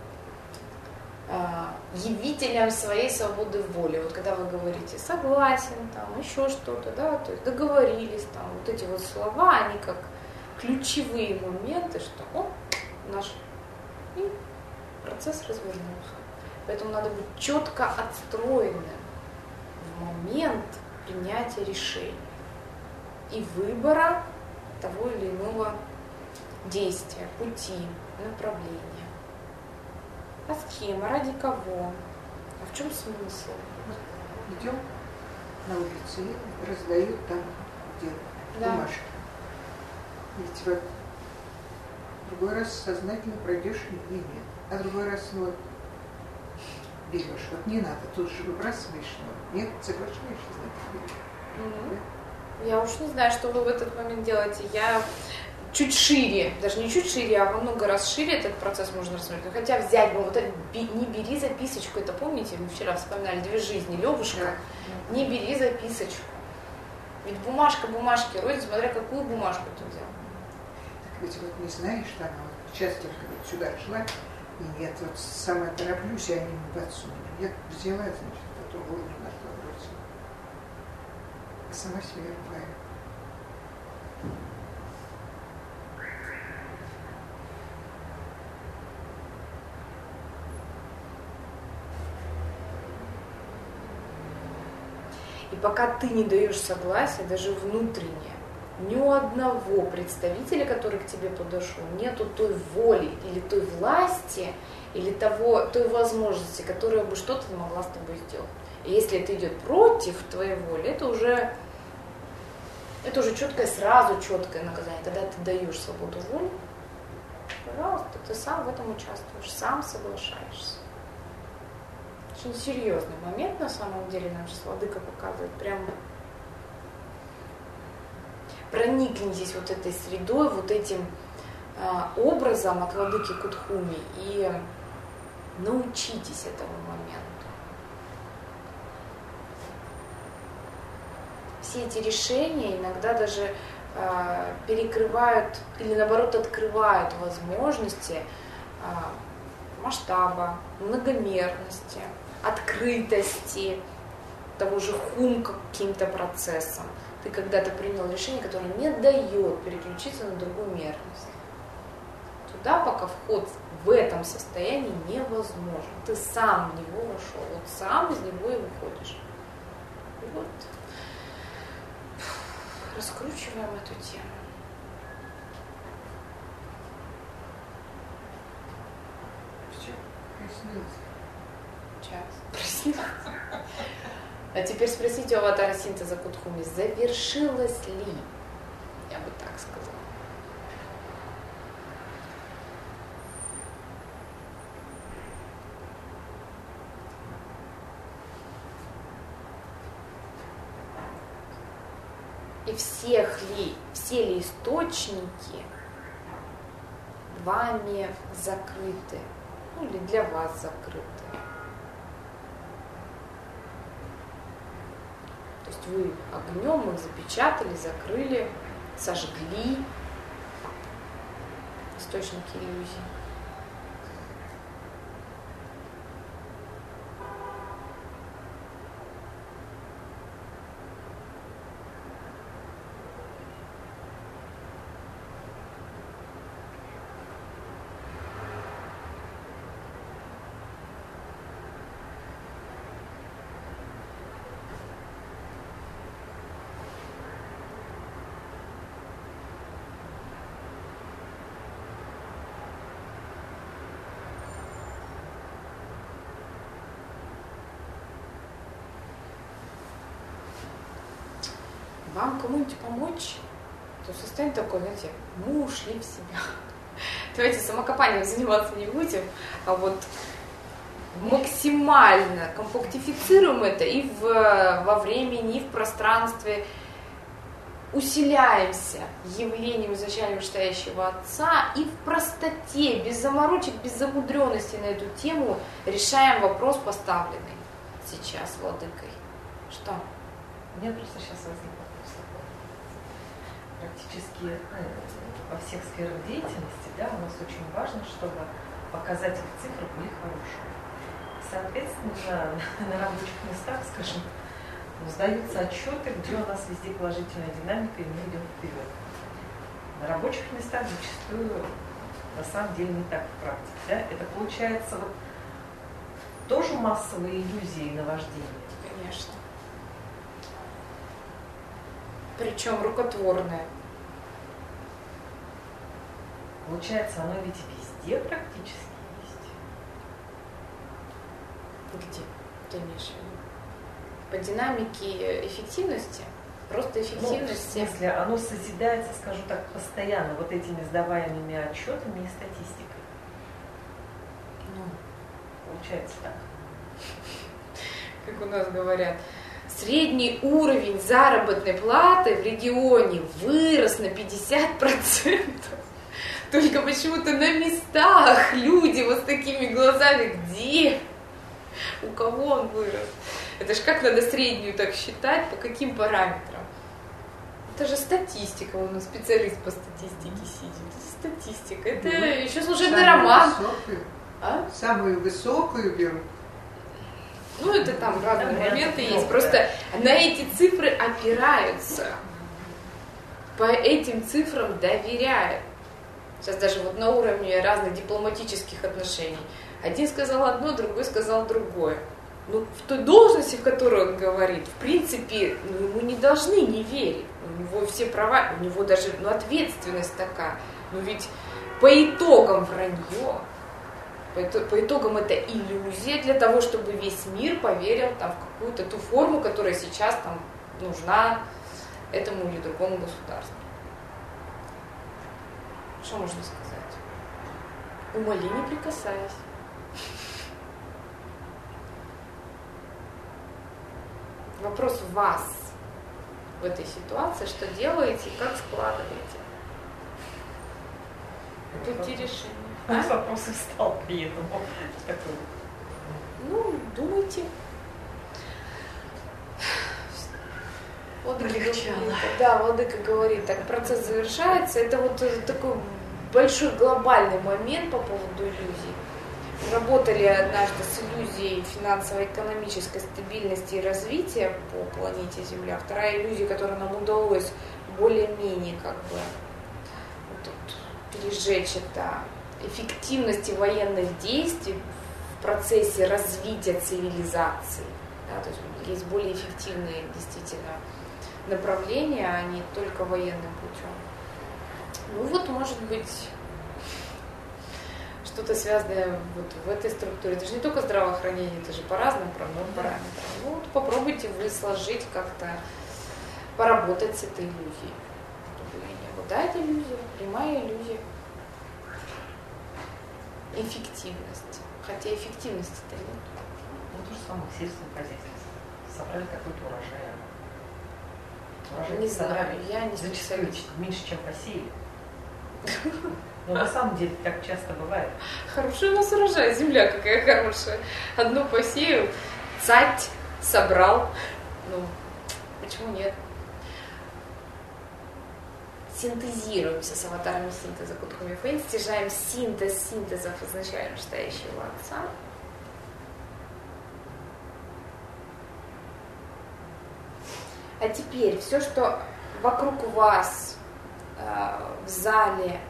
явителем своей свободы воли. Вот когда вы говорите согласен, там еще что-то, да, то есть договорились, там, вот эти вот слова, они как ключевые моменты, что о, наш и процесс развернулся. Поэтому надо быть четко отстроенным в момент принятия решений и выбора того или иного действия, пути, направления. А с кем? А ради кого? А в чем смысл? Идем на улицу и раздают там где да. бумажки. Ведь вот другой раз сознательно пройдешь и нет. А другой раз ну, вот берешь. Вот не надо, тут же выбрасываешь, но нет, соглашаешься, значит, берешь. Mm-hmm. Да? Я уж не знаю, что вы в этот момент делаете. Я чуть шире, даже не чуть шире, а во много раз шире этот процесс можно рассмотреть. Хотя взять бы, вот это, не бери записочку, это помните, мы вчера вспоминали «Две жизни», Левушка, да. Не бери записочку. Ведь бумажка бумажки роет, смотря какую бумажку ты взял. Так ведь вот не знаешь, что она вот сейчас только вот сюда шла, и нет, вот сама тороплюсь, и они не подсунули. Я взяла, значит, эту голову нашла, бросила. А сама себе ругаю. И пока ты не даешь согласия, даже внутренне, ни у одного представителя, который к тебе подошел, нету той воли или той власти, или того, той возможности, которая бы что-то могла с тобой сделать. И если это идет против твоей воли, это уже, это уже четкое, сразу четкое наказание. Когда ты даешь свободу воли, пожалуйста, ты сам в этом участвуешь, сам соглашаешься. Очень серьезный момент, на самом деле, нам сейчас Владыка показывает. Прям проникнитесь вот этой средой, вот этим э, образом от Владыки Кудхуми и научитесь этому моменту. Все эти решения иногда даже э, перекрывают или наоборот открывают возможности э, масштаба, многомерности, открытости, того же хум к каким-то процессам. Ты когда-то принял решение, которое не дает переключиться на другую мерность. Туда пока вход в этом состоянии невозможен. Ты сам в него вошел, вот сам из него и выходишь. И вот раскручиваем эту тему. Все, приснился. Сейчас. Проснился. А теперь спросите у аватара синтеза Кутхуми, завершилось ли? Я бы так сказала. И всех ли, все ли источники вами закрыты, ну или для вас закрыты. То есть вы огнем их запечатали, закрыли, сожгли источники иллюзий. Вам кому-нибудь помочь, то состояние такое, знаете, мы ушли в себя. Давайте самокопанием заниматься не будем, а вот максимально компактифицируем это и в, во времени, и в пространстве, усиляемся явлением изначально вышестоящего Отца и в простоте, без заморочек, без замудренности на эту тему решаем вопрос, поставленный сейчас владыкой. Что? У меня просто сейчас возник вопрос такой. Практически ну, во всех сферах деятельности, да, у нас очень важно, чтобы показатели цифр были хорошие. Соответственно, на рабочих местах, скажем, сдаются отчеты, где у нас везде положительная динамика, и мы идем вперед. На рабочих местах зачастую на самом деле не так в практике. Да? Это получается вот тоже массовые иллюзии и наваждения. Конечно. Причем рукотворное. Получается, оно ведь везде практически есть. Где? Ты имеешь в виду? По динамике эффективности? Просто эффективности? Ну, в смысле, оно созидается, скажу так, постоянно вот этими сдаваемыми отчетами и статистикой. Ну, получается так. Как у нас говорят, средний уровень заработной платы в регионе вырос на пятьдесят процентов. Только почему-то на местах люди вот с такими глазами, где? У кого он вырос? Это ж как надо среднюю так считать, по каким параметрам? Это же статистика, у нас специалист по статистике сидит. Это статистика, это ну, еще служебный роман. Высокую, а? Самую высокую берут. Ну, это там разные да, моменты есть. Да. Просто на эти цифры опираются. По этим цифрам доверяют. Сейчас даже вот на уровне разных дипломатических отношений. Один сказал одно, другой сказал другое. Ну, в той должности, в которой он говорит, в принципе, ну, ему не должны не верить. У него все права, у него даже ну, ответственность такая. Но ведь по итогам вранье, по, по итогам это иллюзия для того, чтобы весь мир поверил там, в какую-то ту форму, которая сейчас там, нужна этому или другому государству. Что можно сказать? Умоли, не прикасаясь. Вопрос в вас в этой ситуации, что делаете, как складываете пути решения. А? Вопрос и встал при этом. Такой. Ну, думайте. Владыка говорит, да, Владыка говорит, так процесс завершается. Это вот такой большой глобальный момент по поводу иллюзий. работали однажды с иллюзией финансово-экономической стабильности и развития по планете Земля. Вторая иллюзия, которая нам удалось более-менее как бы вот тут пережечь, это эффективности военных действий в процессе развития цивилизации. Да, то есть есть более эффективные действительно направления, а не только военным путем. Ну вот, может быть, что-то связанное вот в этой структуре. Это же не только здравоохранение, это же по разным параметрам. Ну вот попробуйте вы сложить как-то, поработать с этой иллюзией. Да, это иллюзия, прямая иллюзия. Эффективность. Хотя эффективности-то нет. Ну, то же самое в сельском хозяйстве. Собрали какой-то урожай. Урожай Не знаю, я не зачастую специалист. меньше, чем посеяли. Но на самом деле так часто бывает. Хороший у нас урожай, земля какая хорошая. Одну посеял, цать, собрал. Ну, почему нет? Синтезируемся с аватарами синтеза Кутхуми Фэй, стяжаем синтез синтезов изначально настоящего Отца. А теперь все, что вокруг вас э, в зале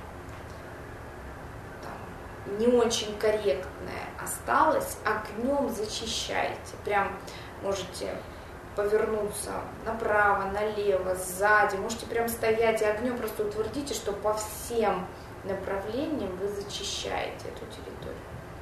там, не очень корректное осталось, огнем зачищайте. Прям можете повернуться направо, налево, сзади. Можете прям стоять и огнем просто утвердите, что по всем направлениям вы зачищаете эту территорию.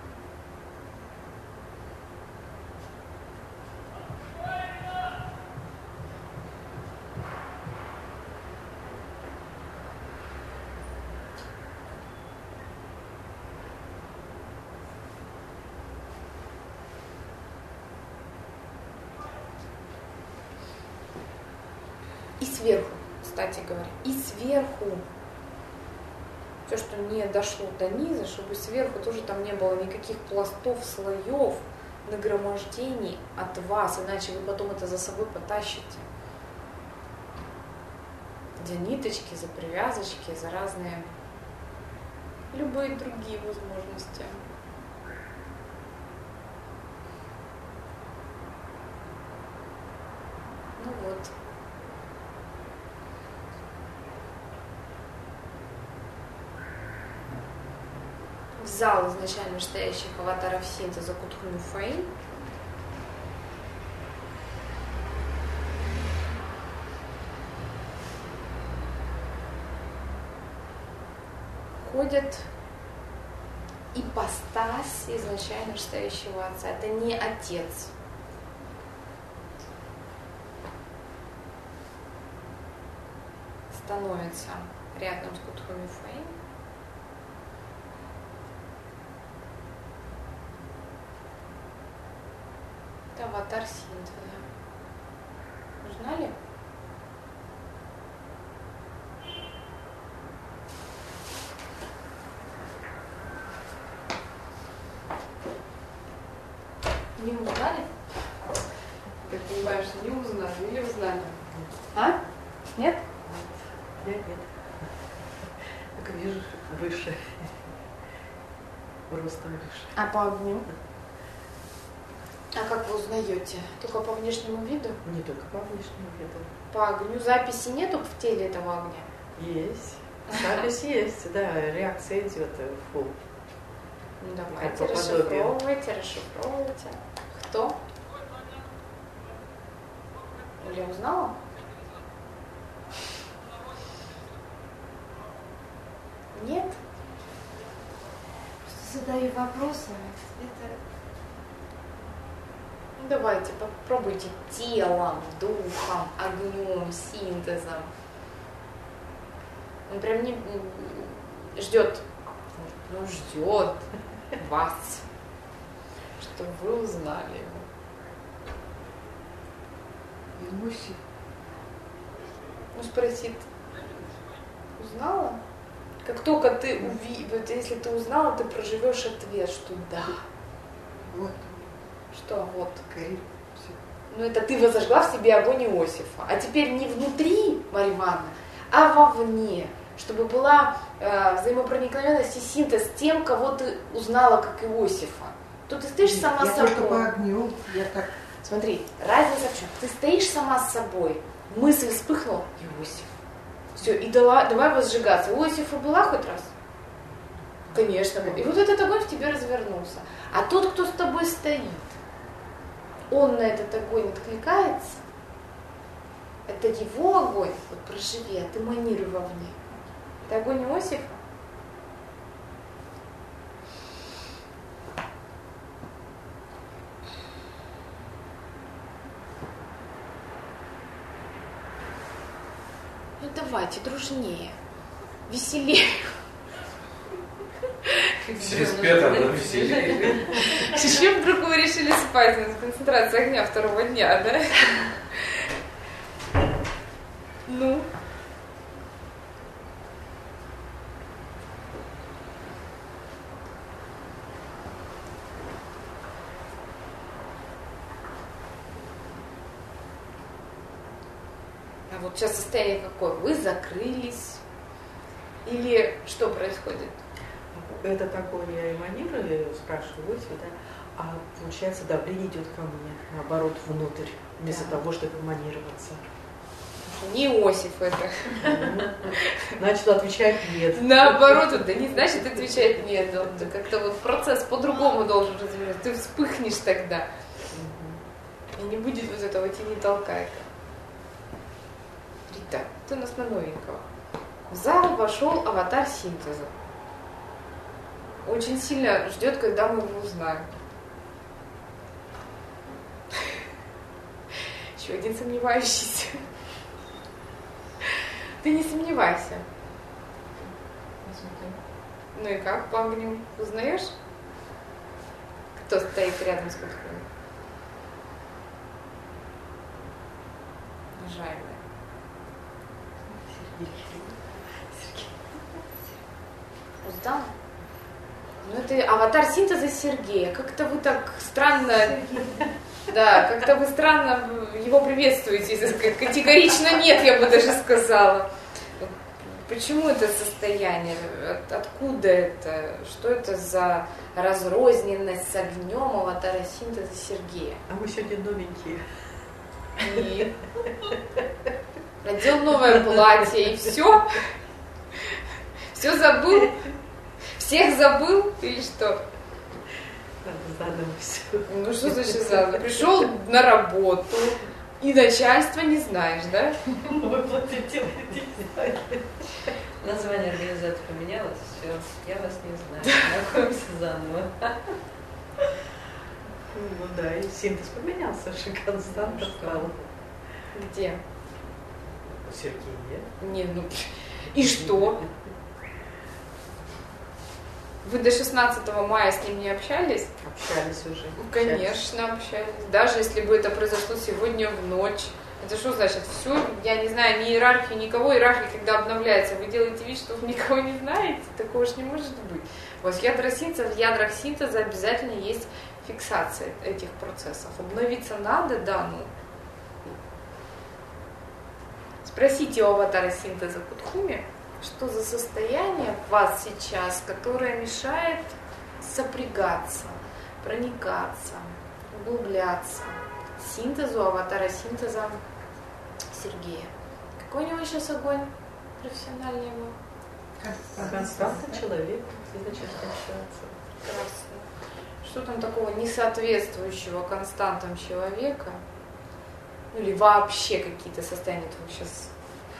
И сверху, кстати говоря, и сверху, все, что не дошло до низа, чтобы сверху тоже там не было никаких пластов, слоев, нагромождений от вас, иначе вы потом это за собой потащите. За ниточки, за привязочки, за разные, любые другие возможности. Ну вот. В зал изначально настоящих аватаров синтеза Кутхуми Фэй. Ходят ипостась изначально настоящего Отца. Это не Отец. Становится рядом с Кутхуми Фэй. Это аватар синтеза. Узнали? Не узнали? Ты понимаешь, не узнали или узнали? А? Нет? Я нет. Только вижу выше. Ростом выше. А по огню? А как вы узнаете? Только по внешнему виду? Не только по внешнему виду. По огню записи нету в теле этого огня? Есть. Запись есть, да, реакция идет в фул. Ну давайте, Как по подобию. расшифровывайте, расшифровывайте. Кто? Или узнала? Нет? Просто задаю вопросы. Это Ну, давайте, попробуйте телом, духом, огнем, синтезом. Он прям не ждет, ну ждет вас, чтобы вы узнали его. Иосиф. Ну, спросит, узнала? Как только ты увидишь, вот если ты узнала, ты проживешь ответ, что да. Вот, Что вот. горит все. Ну, это ты возожгла в себе огонь Иосифа. А теперь не внутри, Марья Ивановна, а вовне. чтобы была э, взаимопроникновенность и синтез с тем, кого ты узнала как Иосифа. То ты стоишь сама я с собой. Я только по огню, я так... Смотри, разница в чем? Ты стоишь сама с собой, мысль вспыхнула, Иосиф. Все, и дала, давай возжигаться. У Иосифа была хоть раз? Конечно. И вот этот огонь в тебе развернулся. А тот, кто с тобой стоит, он на этот огонь откликается, это его огонь, вот проживи, а ты манируй вовне. Это огонь Иосифа. Ну давайте, дружнее, веселее. Через Петра на веселье. Зачем вдруг вы решили спать на концентрации огня второго дня, да? Ну? А вот сейчас состояние какое? Вы закрылись? Или что происходит? Это такое я эманирую, спрашиваю себя, а получается давление идет ко мне, наоборот, внутрь, вместо да. того, чтобы эманироваться. Не Иосиф это. Значит, отвечает нет. Наоборот, да не значит отвечает нет. Как-то вот процесс по-другому должен развиваться. Ты вспыхнешь тогда. И не будет вот этого тени толкайка. Рита, ты у нас на новенького. В зал вошел аватар синтеза. Очень сильно ждет, когда мы его узнаем. Еще один сомневающийся. Ты не сомневайся. Ну и как по огню? Узнаешь? Кто стоит рядом с Кутхуми? Уважаемая. Узнала? Ну это аватар синтеза Сергея. Как-то вы так странно... Да, как-то вы странно его приветствуете. Категорично нет, я бы даже сказала. Почему это состояние? От, откуда это? Что это за разрозненность с огнем аватара синтеза Сергея? А мы сегодня новенькие. И надел новое платье, и все? Все забыл? Всех забыл или что? Заново все. Ну что значит заново? Пришел на работу, и начальство не знаешь, да? Название организации поменялось, все, я вас не знаю. Знакомимся заново. Ну да, и синтез поменялся, что константа стала. Где? Сергей. Не, ну и что? Вы до шестнадцатого мая с ним не общались? Общались уже. Ну, конечно, общались. Даже если бы это произошло сегодня в ночь. Это что значит? Все, я не знаю ни иерархии, никого. Иерархия, когда обновляется, вы делаете вид, что вы никого не знаете. Такого же не может быть. У вас ядра синтеза, в ядрах синтеза обязательно есть фиксация этих процессов. Обновиться надо, да, ну. Спросите у аватара синтеза Кутхуми, что за состояние в вас сейчас, которое мешает сопрягаться, проникаться, углубляться синтезу аватара синтеза Сергея. Какой у него сейчас огонь профессиональный его? Константа человек, значит, общаться. Прекрасно. Что там такого несоответствующего константам человека? Ну или вообще какие-то состояния, то вы сейчас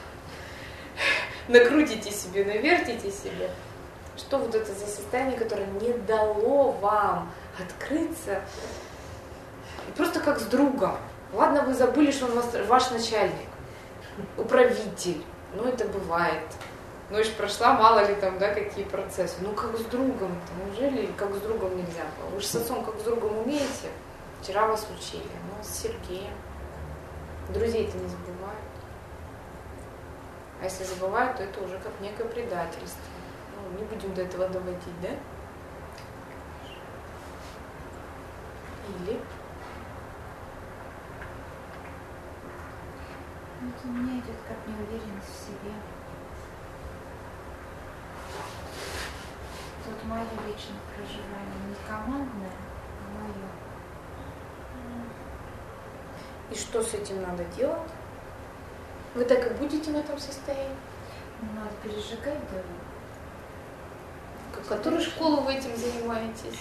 накрутите себе, навертите себе. Что вот это за состояние, которое не дало вам открыться? Просто как с другом. Ладно, вы забыли, что он ваш начальник, управитель. Ну, это бывает. Ночь прошла, мало ли там, да, какие процессы. Ну, как с другом-то? Неужели как с другом нельзя было? Вы же с отцом как с другом умеете? Вчера вас учили. Ну, с Сергеем. Друзей-то не забывают. А если забывают, то это уже как некое предательство. Ну, не будем до этого доводить, да? Или... Вот у меня идет как неуверенность в себе. мое личное проживание, не командное, а мое. И что с этим надо делать? Вы так и будете в этом состоянии? Ну, надо пережигать, да. В которой школу вы этим занимаетесь?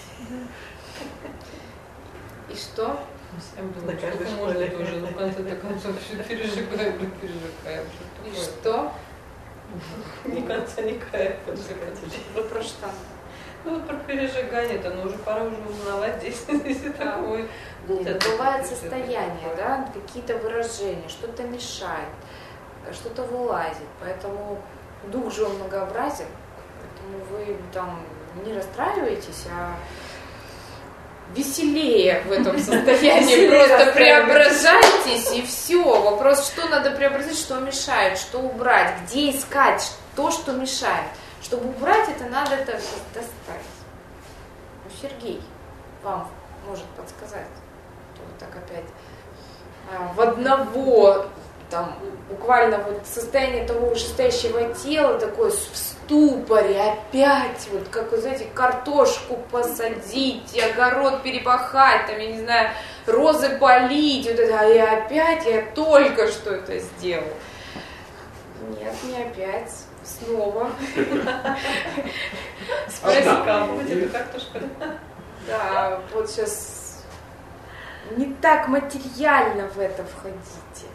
И что? Всем было, сколько можно тоже, но в конце-то концов все пережигаем и пережигаем. И что? Ни конца, ни края. Вы про что? Ну, про пережигание-то, ну уже пора уже узнавать здесь, здесь такое. Нет, бывает состояние, да, какие-то выражения, что-то мешает, что-то вылазит, поэтому дух же он многообразен, поэтому вы там не расстраиваетесь, а веселее в этом состоянии, просто преображайтесь и все. Вопрос, что надо преобразить, что мешает, что убрать, где искать то, что мешает. Чтобы убрать это, надо это достать. Ну, Сергей вам может подсказать. То вот так опять а, в одного, там, буквально вот состояние того вышестоящего тела, такое в ступоре, опять, вот как вы знаете, картошку посадить, огород перепахать, там, я не знаю, розы полить, вот это, а я опять, я только что это сделал. Нет, не опять. Снова. Спроси, будет картошка. Да, вот сейчас не так материально в это входите.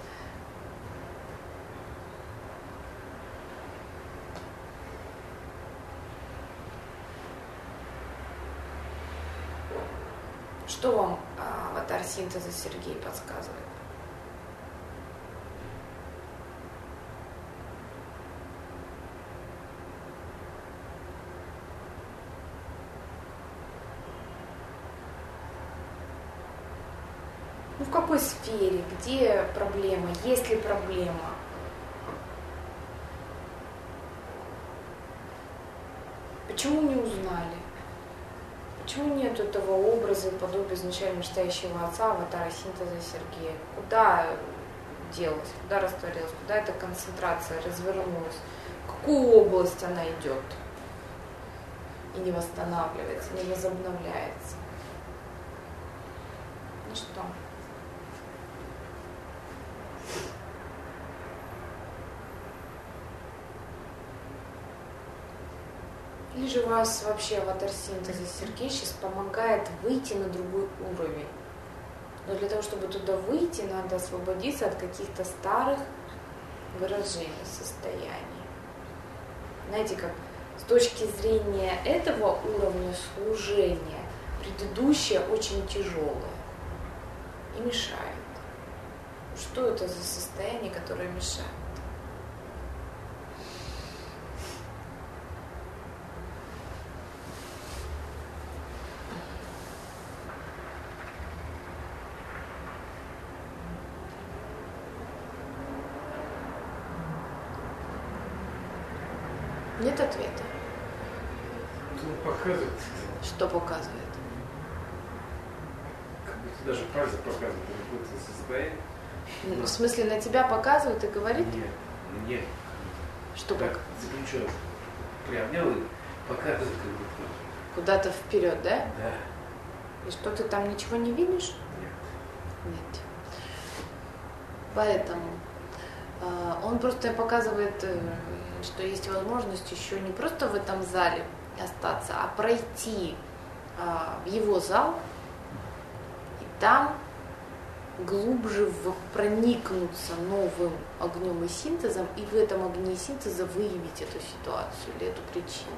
Что вам аватар синтеза Сергей подсказывает? Ну, в какой сфере, где проблема, есть ли проблема? Почему не узнали? Почему нет этого образа и подобия изначально настоящего отца, аватара синтеза Сергея? Куда делась, куда растворилась, куда эта концентрация развернулась? В какую область она идет и не восстанавливается, не возобновляется? Ну что? Или же вас вообще аватар синтеза Сергей сейчас помогает выйти на другой уровень. Но для того, чтобы туда выйти, надо освободиться от каких-то старых выражений, состояний. Знаете, как с точки зрения этого уровня служения, предыдущее очень тяжелое и мешает. Что это за состояние, которое мешает? Нет ответа. Ну, показывает. Что показывает? Как будто даже пальцы показывают какое-то состояние. В смысле, на тебя показывает и говорит? Нет, нет. Что как как? заключен. Приобнял и показывает как будто. Куда-то вперед, да? Да. И что, ты там ничего не видишь? Нет. Нет. Поэтому э, он просто показывает, э, что есть возможность еще не просто в этом зале остаться, а пройти э, в его зал и там глубже в, проникнуться новым огнем и синтезом, и в этом огне синтеза выявить эту ситуацию или эту причину.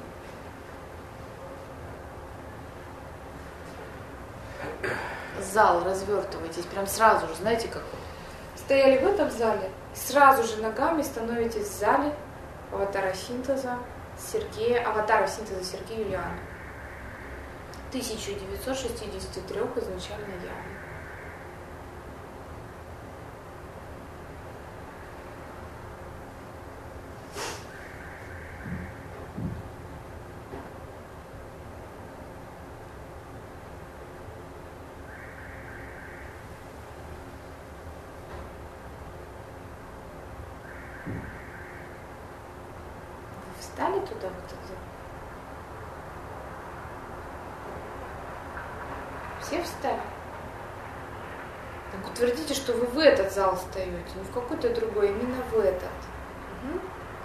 Зал развертываетесь прям сразу же, знаете, как вот стояли в этом зале, сразу же ногами становитесь в зале аватара синтеза Сергея, аватара синтеза Сергея Юлиана. тысяча девятьсот шестьдесят три изначально я. Встали туда вот это? Все встали? Так утвердите, что вы в этот зал встаете, не в какой-то другой, именно в этот. Угу.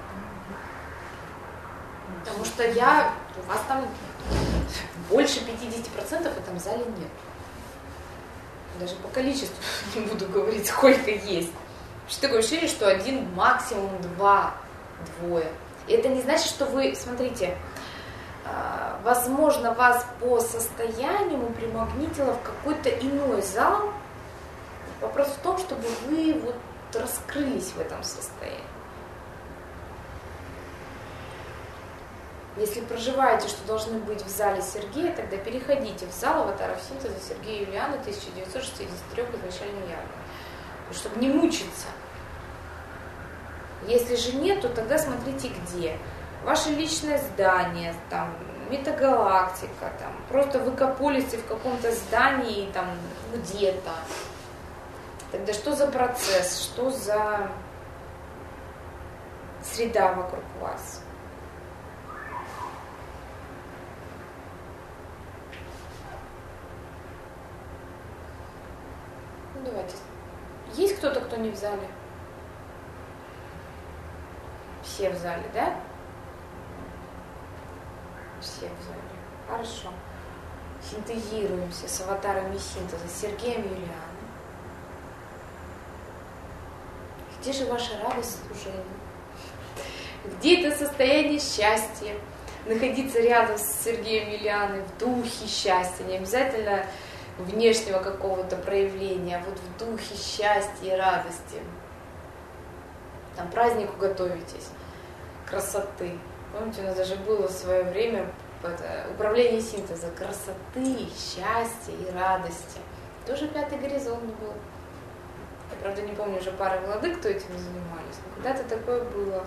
Потому что я, у вас там больше пятьдесят процентов в этом зале нет. Даже по количеству не буду говорить, сколько есть. Что такое ощущение, что один, максимум два, двое. И это не значит, что вы, смотрите, возможно, вас по состоянию примагнитило в какой-то иной зал. Вопрос в том, чтобы вы вот раскрылись в этом состоянии. Если проживаете, что должны быть в зале Сергея, тогда переходите в зал аватаров синтеза Сергея и Юлианы тысяча девятьсот шестьдесят три изначально явно. Чтобы не мучиться. Если же нет, то тогда смотрите где. Ваше личное здание, там, метагалактика, там, просто в экополисе в каком-то здании, там, где-то. Тогда что за процесс, что за среда вокруг вас? Ну, давайте. Есть кто-то, кто не в зале? Все в зале, да? Все в зале. Хорошо. Синтезируемся с аватарами синтеза, с Сергеем и Юлианой. Где же ваша радость служения? Где это состояние счастья? Находиться рядом с Сергеем и Юлианой в духе счастья, не обязательно внешнего какого-то проявления, а вот в духе счастья и радости. Там празднику готовитесь, красоты. Помните, у нас даже было в свое время это, управление синтеза красоты, счастья и радости. Тоже пятый горизонт был. Я, правда, не помню уже пары владык, кто этим занимались, но когда-то такое было.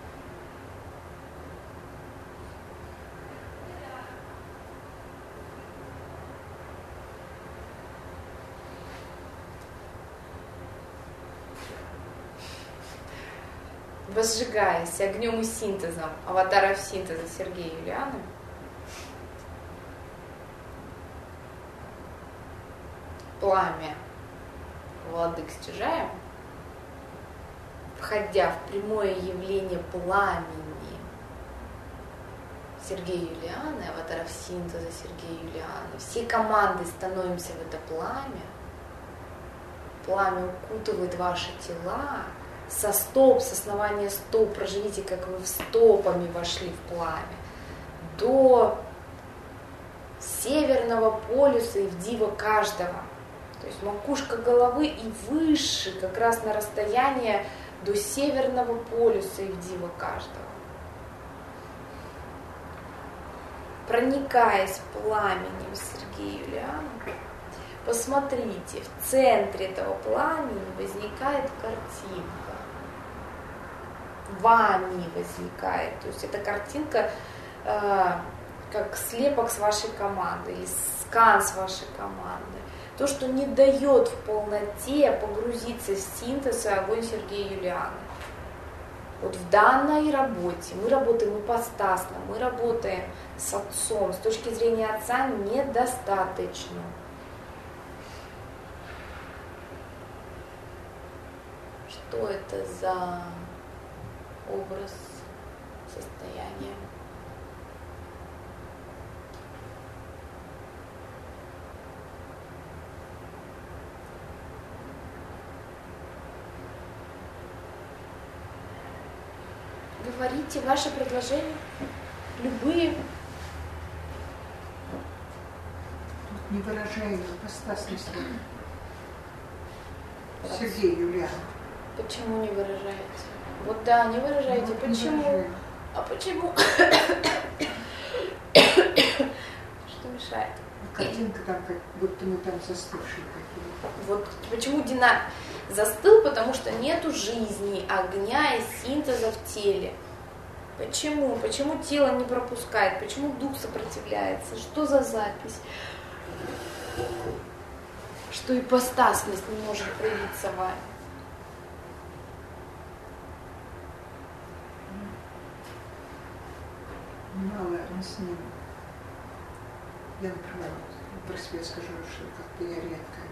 Возжигаясь огнем и синтезом аватаров синтеза Сергея и Юлианы, пламя владык стяжаем, входя в прямое явление пламени Сергея и Юлианы, аватаров синтеза Сергея и Юлианы, все команды становимся в это пламя, пламя укутывает ваши тела, со стоп, с основания стоп, проживите, как вы в стопами вошли в пламя, до северного полюса и в диво каждого. То есть макушка головы и выше, как раз на расстояние до северного полюса и в диво каждого. Проникаясь пламенем Сергея и Юлианы, посмотрите, в центре этого пламени возникает картинка. Вами возникает. То есть эта картинка э, как слепок с вашей команды или скан с вашей команды. То, что не дает в полноте погрузиться в синтез и огонь Сергея и Юлианы. Вот в данной работе мы работаем ипостасно, мы работаем с отцом. С точки зрения отца недостаточно. Что это за образ, состояние? Говорите ваши предложения, любые. Тут не выражая ипостасность Сергея и Юлианы. Почему не выражаете? Вот да, не выражаете. Ну, почему? Не выражаю. А почему? Что мешает? Картинка там, как будто мы там застывшие какие-то. Вот почему динамик застыл, потому что нету жизни, огня и синтеза в теле. Почему? Почему тело не пропускает? Почему дух сопротивляется? Что за запись? Что ипостасность не может проявиться в вами? Мало мы с ним. Я направляюсь. про себя скажу, что как-то я редкая.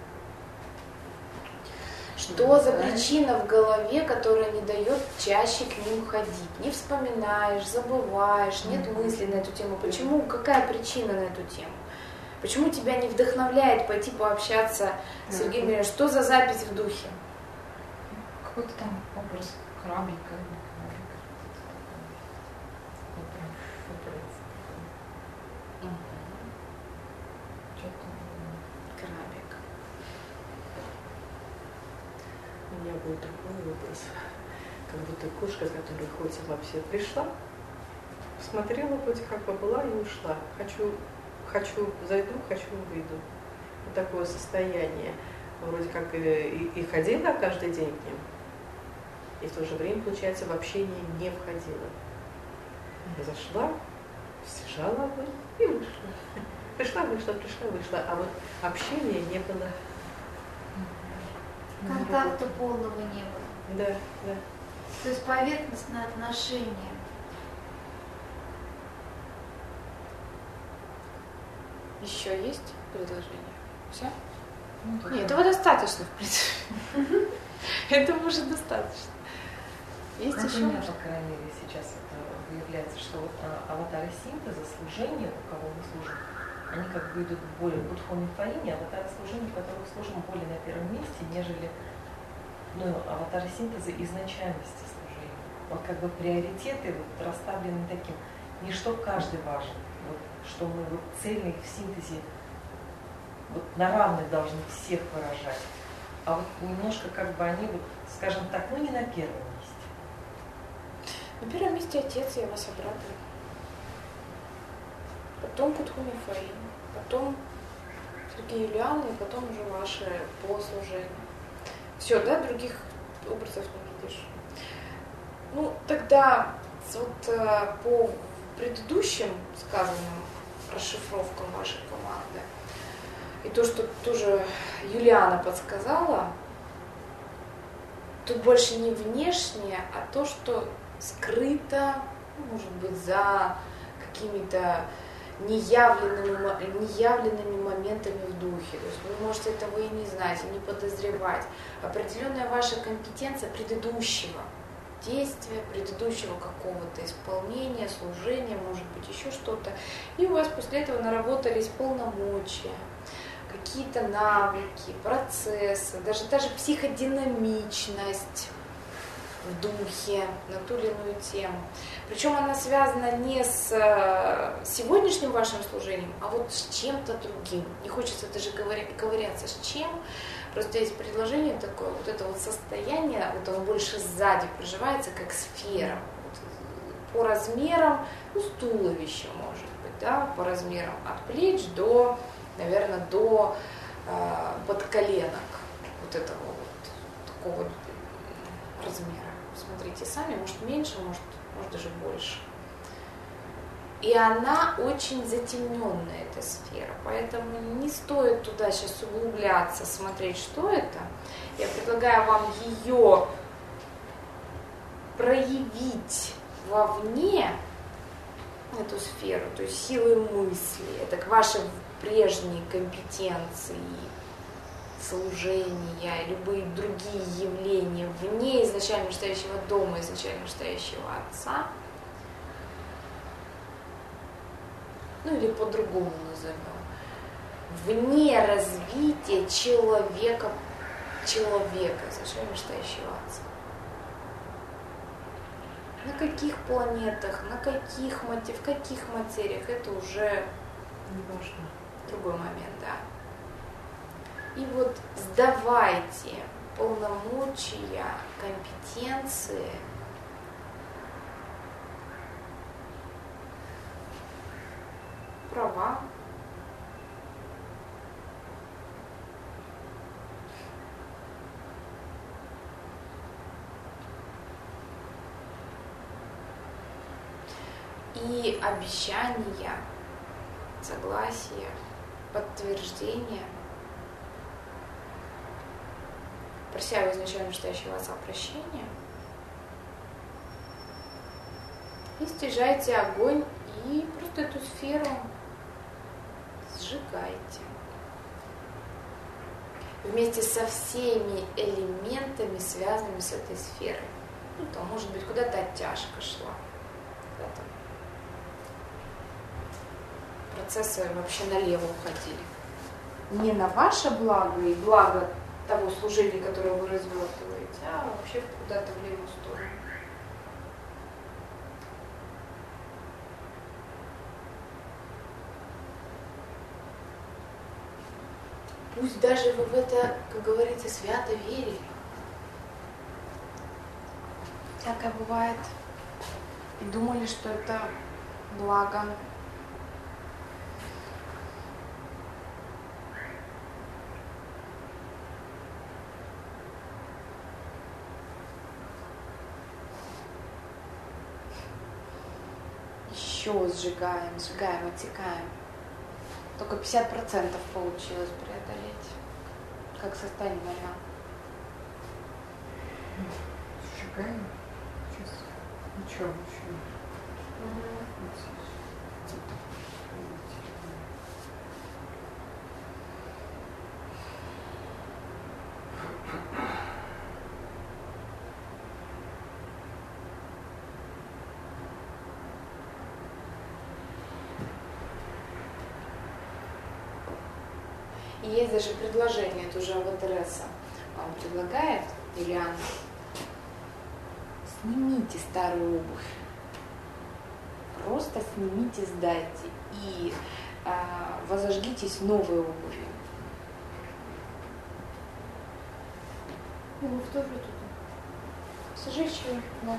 Что за причина в голове, которая не дает чаще к ним ходить? Не вспоминаешь, забываешь, нет мыслей на эту тему. Почему? Какая причина на эту тему? Почему тебя не вдохновляет пойти пообщаться с Сергеем Ильичем? Что за запись в духе? Какой-то там образ кораблика. Крабик. У меня был такой образ, как будто кошка, которая хоть вообще пришла, смотрела, вроде как бы была и ушла. Хочу, хочу зайду, хочу выйду. Вот такое состояние. Вроде как и, и ходила каждый день к ним, и в то же время, получается, в общение не входила. Я зашла, стяжала бы и вышла. Пришла, вышла, пришла, вышла. А вот общения не было. Контакта полного не было. Да, да. То есть поверхностное отношение. Еще есть предложение? Все? Ну, Нет, этого достаточно, в принципе. Этого уже достаточно. Есть как еще? у меня, по крайней мере, сейчас это выявляется, что вот а, аватары синтеза, служения, у кого мы служим, они как бы идут более в будхомифаине, аватары служения, в которых служим, более на первом месте, нежели ну, аватары синтеза изначальности служения. Вот как бы приоритеты вот расставлены таким, не что каждый важен, вот, что мы вот цельных в синтезе вот на равных должны всех выражать, а вот немножко как бы они вот, скажем так, ну не на первом месте. На первом месте отец, я вас обрадую. Потом Будхомифаин, потом Сергей Юлиан, и потом уже ваше по служению. Все, да, других образов не видишь. Ну, тогда вот по предыдущим сказанным расшифровкам вашей команды, и то, что тоже Юлиана подсказала, тут больше не внешнее, а то, что скрыто, может быть, за какими-то неявленными, неявленными моментами в духе. То есть вы можете этого и не знать, и не подозревать. Определенная ваша компетенция предыдущего действия, предыдущего какого-то исполнения, служения, может быть, еще что-то. И у вас после этого наработались полномочия, какие-то навыки, процессы, даже, даже психодинамичность в духе на ту или иную тему. Причем она связана не с сегодняшним вашим служением, а вот с чем-то другим. Не хочется даже ковыряться с чем. Просто есть предложение такое, вот это вот состояние, вот оно больше сзади проживается, как сфера. Вот, по размерам, ну, с туловища, может быть, да, по размерам от плеч до, наверное, до э, подколенок. Вот этого вот такого размера. Смотрите сами, может меньше, может, может даже больше. И она очень затемненная, эта сфера, поэтому не стоит туда сейчас углубляться, смотреть, что это. Я предлагаю вам ее проявить вовне, эту сферу, то есть силы мысли, это к вашей прежней компетенции, служения, любые другие явления вне изначально настоящего дома, изначально настоящего отца, ну или по-другому назовем, вне развития человека, человека, изначально настоящего отца. На каких планетах, на каких, в каких материях, это уже не важно. Другой момент, да. И вот сдавайте полномочия, компетенции права и обещания, согласия, подтверждения, прося у изначально настоящего отца прощения, и стяжайте огонь и просто эту сферу сжигайте. вместе со всеми элементами, связанными с этой сферой. Ну, там, может быть, куда-то оттяжка шла, куда-то процессы вообще налево уходили. Не на ваше благо и благо того служения, которое вы развертываете, а вообще куда-то в левую сторону. Пусть даже вы в это, как говорится, свято верили. Всякое бывает. И думали, что это благо. Еще сжигаем, сжигаем, отсекаем. Только пятьдесят процентов получилось преодолеть. Как состояние моря. Сжигаем. Сейчас. Ничего, ничего. И есть даже предложение, это уже Аватареса вам предлагает, Ильяна. Снимите старую обувь. Просто снимите, сдайте. И а, возожгитесь новой обувью. Обувь тоже туда. Сжечь ее, да.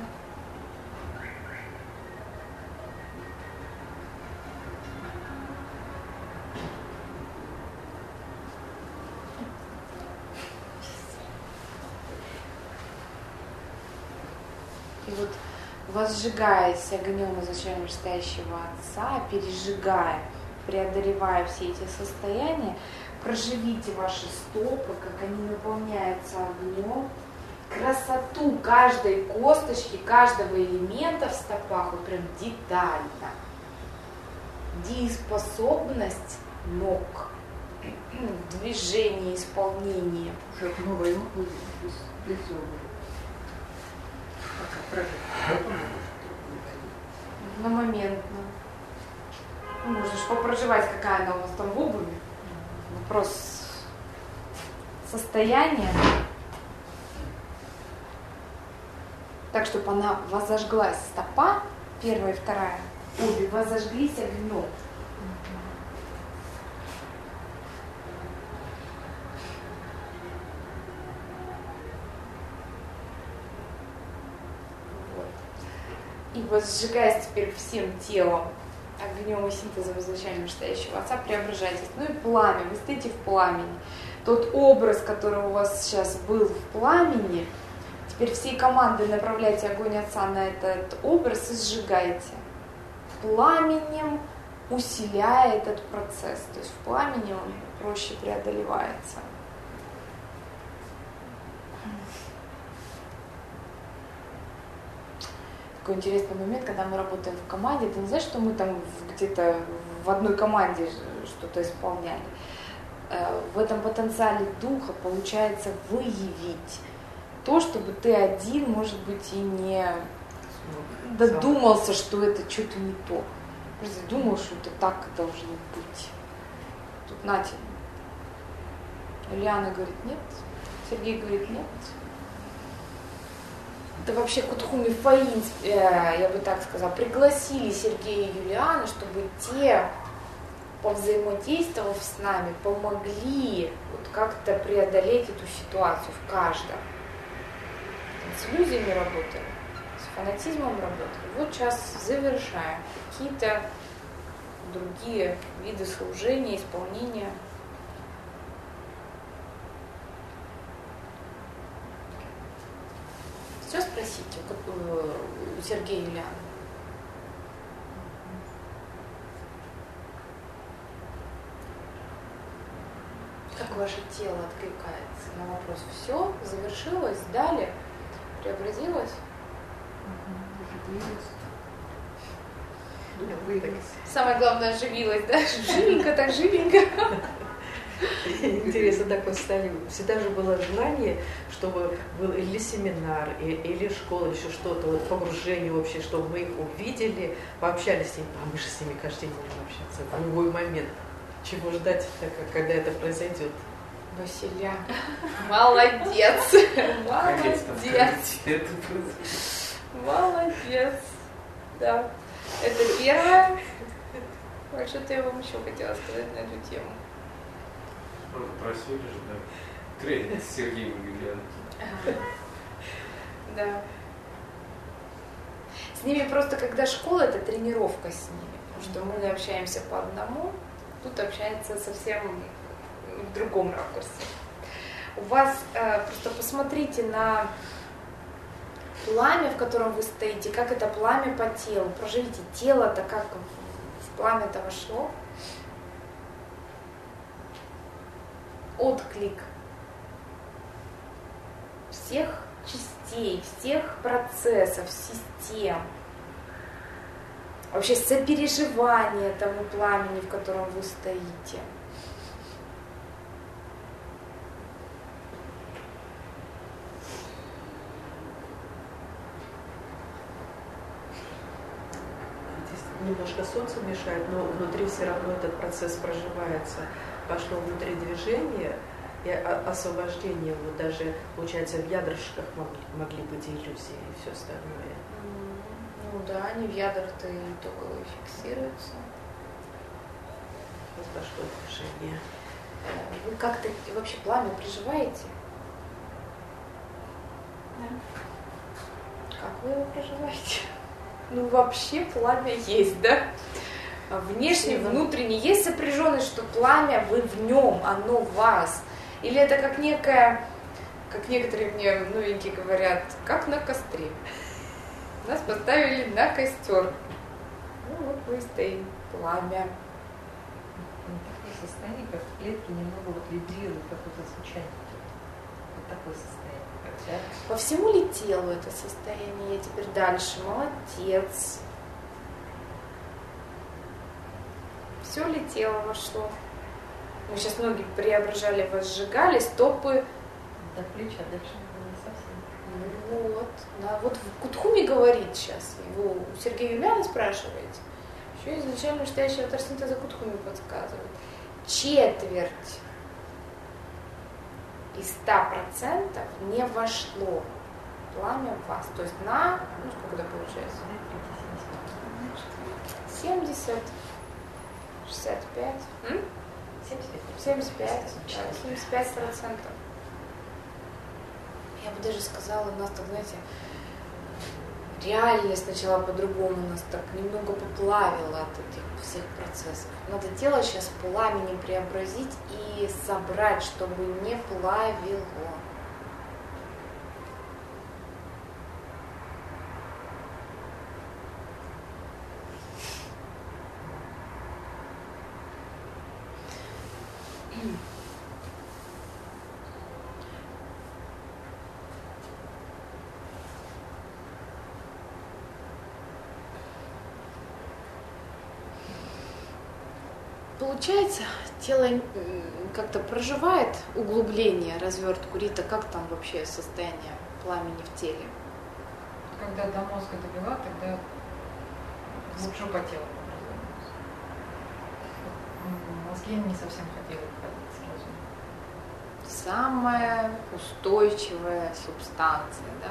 И вот возжигаясь огнем изначально стоящего Отца, пережигая, преодолевая все эти состояния, проживите ваши стопы, как они наполняются огнем, красоту каждой косточки, каждого элемента в стопах, вот прям детально. Дееспособность ног, движение, исполнение. Уже новая обувь без, без обуви. Одномоментно. Ну, можно же попроживать, какая она у вас там в обуви. Вопрос состояния. Так, чтобы она возожглась, стопа, первая и вторая, обе возожглись огнем. И вот сжигаясь теперь всем телом огнем и синтезом изначально настоящего Отца, преображайтесь. Ну и пламя, вы стоите в пламени. Тот образ, который у вас сейчас был в пламени, теперь всей командой направляйте огонь Отца на этот образ и сжигайте. Пламенем усиляя этот процесс. То есть в пламени он проще преодолевается. Такой интересный момент, когда мы работаем в команде, это не значит, что мы там где-то в одной команде что-то исполняли. В этом потенциале духа получается выявить то, чтобы ты один, может быть, и не додумался, что это что-то не то. Просто думал, что это так должно быть. Тут Натя. Ильяна говорит нет, Сергей говорит нет. Это вообще Кутхуми Фаин, я бы так сказала, пригласили Сергея и Юлиану, чтобы те, повзаимодействовав с нами, помогли вот как-то преодолеть эту ситуацию в каждом. С иллюзиями работаем, с фанатизмом работаем. Вот сейчас завершаем какие-то другие виды служения, исполнения. Все спросите у Сергея и Юлианы. Как ваше тело откликается на вопрос? Все, завершилось, сдали, преобразилось? Оживилось. Самое главное, оживилось, да? Живенько, так живенько. Интересно такое состояние. Всегда же было желание, чтобы был или семинар, или школа, еще что-то, вот погружение вообще, чтобы мы их увидели, пообщались с ними. А мы же с ними каждый день можем общаться в любой момент. Чего ждать, когда это произойдет? Василя, молодец, молодец, молодец, да, это первое. А что-то я вам еще хотела сказать на эту тему. Просили же, да, тренинг с Сергеем Юлианом. Ага. Да. С ними просто, когда школа, это тренировка с ними, потому что мы общаемся по одному, тут общается совсем в другом ракурсе. У вас, э, просто посмотрите на пламя, в котором вы стоите, как это пламя по телу. Проживите тело-то, как в пламя-то вошло. Отклик всех частей, всех процессов, систем. Вообще сопереживание тому пламени, в котором вы стоите. Немножко солнце мешает, но внутри все равно этот процесс проживается. Пошло внутри движение и освобождение. Вот даже, получается, в ядрышках могли, могли быть иллюзии и все остальное. Ну да, они в ядрах-то и итогово фиксируются. Вот пошло движение. Вы как-то вообще пламя проживаете? Да. Как вы его проживаете? Ну, вообще пламя есть, да? Внешне, внутренне есть сопряженность, что пламя, вы в нем, оно в вас. Или это как некое, как некоторые мне новенькие говорят, как на костре. Нас поставили на костер. Ну вот мы стоим, пламя. Такое состояние, как клетки немного вот вибрируют, какое-то звучание идет. Вот такое состояние. Да? По всему ли телу это состояние? Я теперь дальше. Молодец. Все ли тело вошло? Мы сейчас ноги преображали, возжигали, стопы. До плеча, дальше не совсем. Вот. Да, вот в Кутхуме говорит сейчас. Его у Сергея Юлиана спрашиваете. Еще изначально настоящий автор синтеза Кутхуме подсказывает. Четверть из ста процентов не вошло пламя в вас. То есть на, ну сколько это получается? семьдесят, шестьдесят пять, семьдесят пять, семьдесят пять процентов. Я бы даже сказала, у нас так, знаете, реальность начала по-другому, нас так немного поплавило от этих всех процессов. Надо тело сейчас пламенем преобразить и собрать, чтобы не плавило. Получается, тело как-то проживает углубление, развертку рита, как там вообще состояние пламени в теле? Когда до мозга довела, тогда глубже по телу. Мозги не совсем хотели уходить сразу. Самая устойчивая субстанция, да?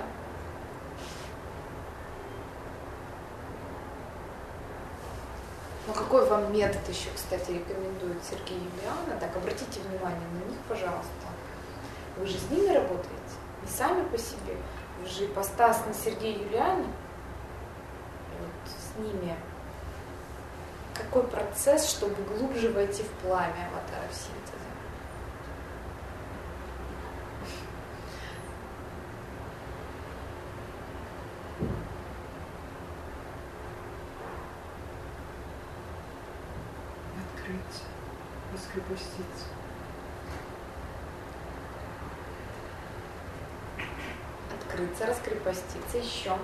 Ну, какой вам метод еще, кстати, рекомендует Сергей Юлиана? Так, обратите внимание на них, пожалуйста. Вы же с ними работаете, не сами по себе. Вы же ипостас на Сергея Юлиане. Вот с ними. Какой процесс, чтобы глубже войти в пламя аватара синтеза? Открыться, раскрепоститься. Открыться, раскрепоститься еще.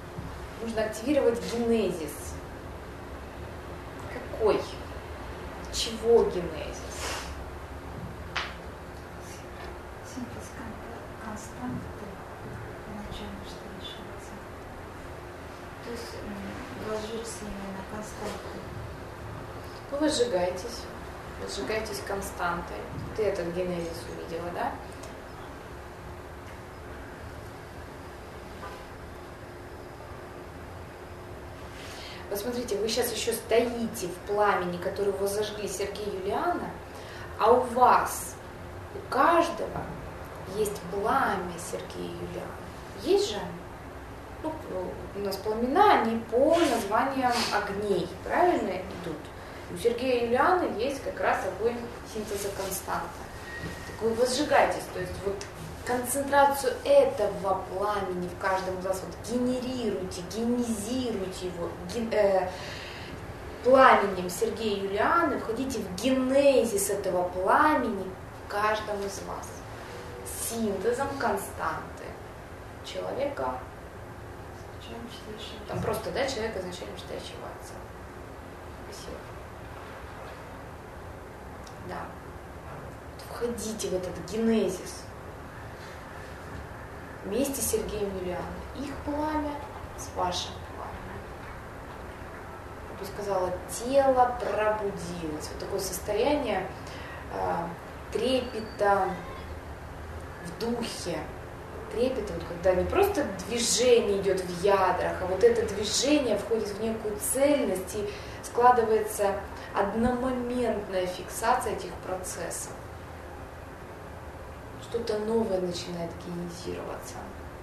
Нужно активировать генезис. Какой? чего генезис? Синтез константы, начальное, что решается. То есть м, возжечься именно константы. Ну, вы сжигаетесь, вы сжигаетесь константой. Ты этот генезис увидела, да? Посмотрите, вы сейчас еще стоите в пламени, который вы зажгли Сергей и Юлиана, а у вас, у каждого есть пламя Сергея и Юлиана. Есть же они? Ну, у нас пламена, они по названиям огней, правильно идут? У Сергея и Юлианы есть как раз огонь синтеза константа. Так вы возжигаетесь, то есть вот концентрацию этого пламени в каждом из вас вот генерируйте, генезируйте его ген, э, пламенем Сергея и Юлианы, входите в генезис этого пламени в каждом из вас. Синтезом константы человека. Там просто, да, человек изначально читающего отца. Спасибо. Да. Входите в этот генезис. Вместе с Сергеем и Юлианой. Их пламя с вашим пламенем. Я бы сказала, тело пробудилось. Вот такое состояние э, трепета в духе. Трепета, вот когда не просто движение идет в ядрах, а вот это движение входит в некую цельность и складывается одномоментная фиксация этих процессов. Что-то новое начинает генезироваться.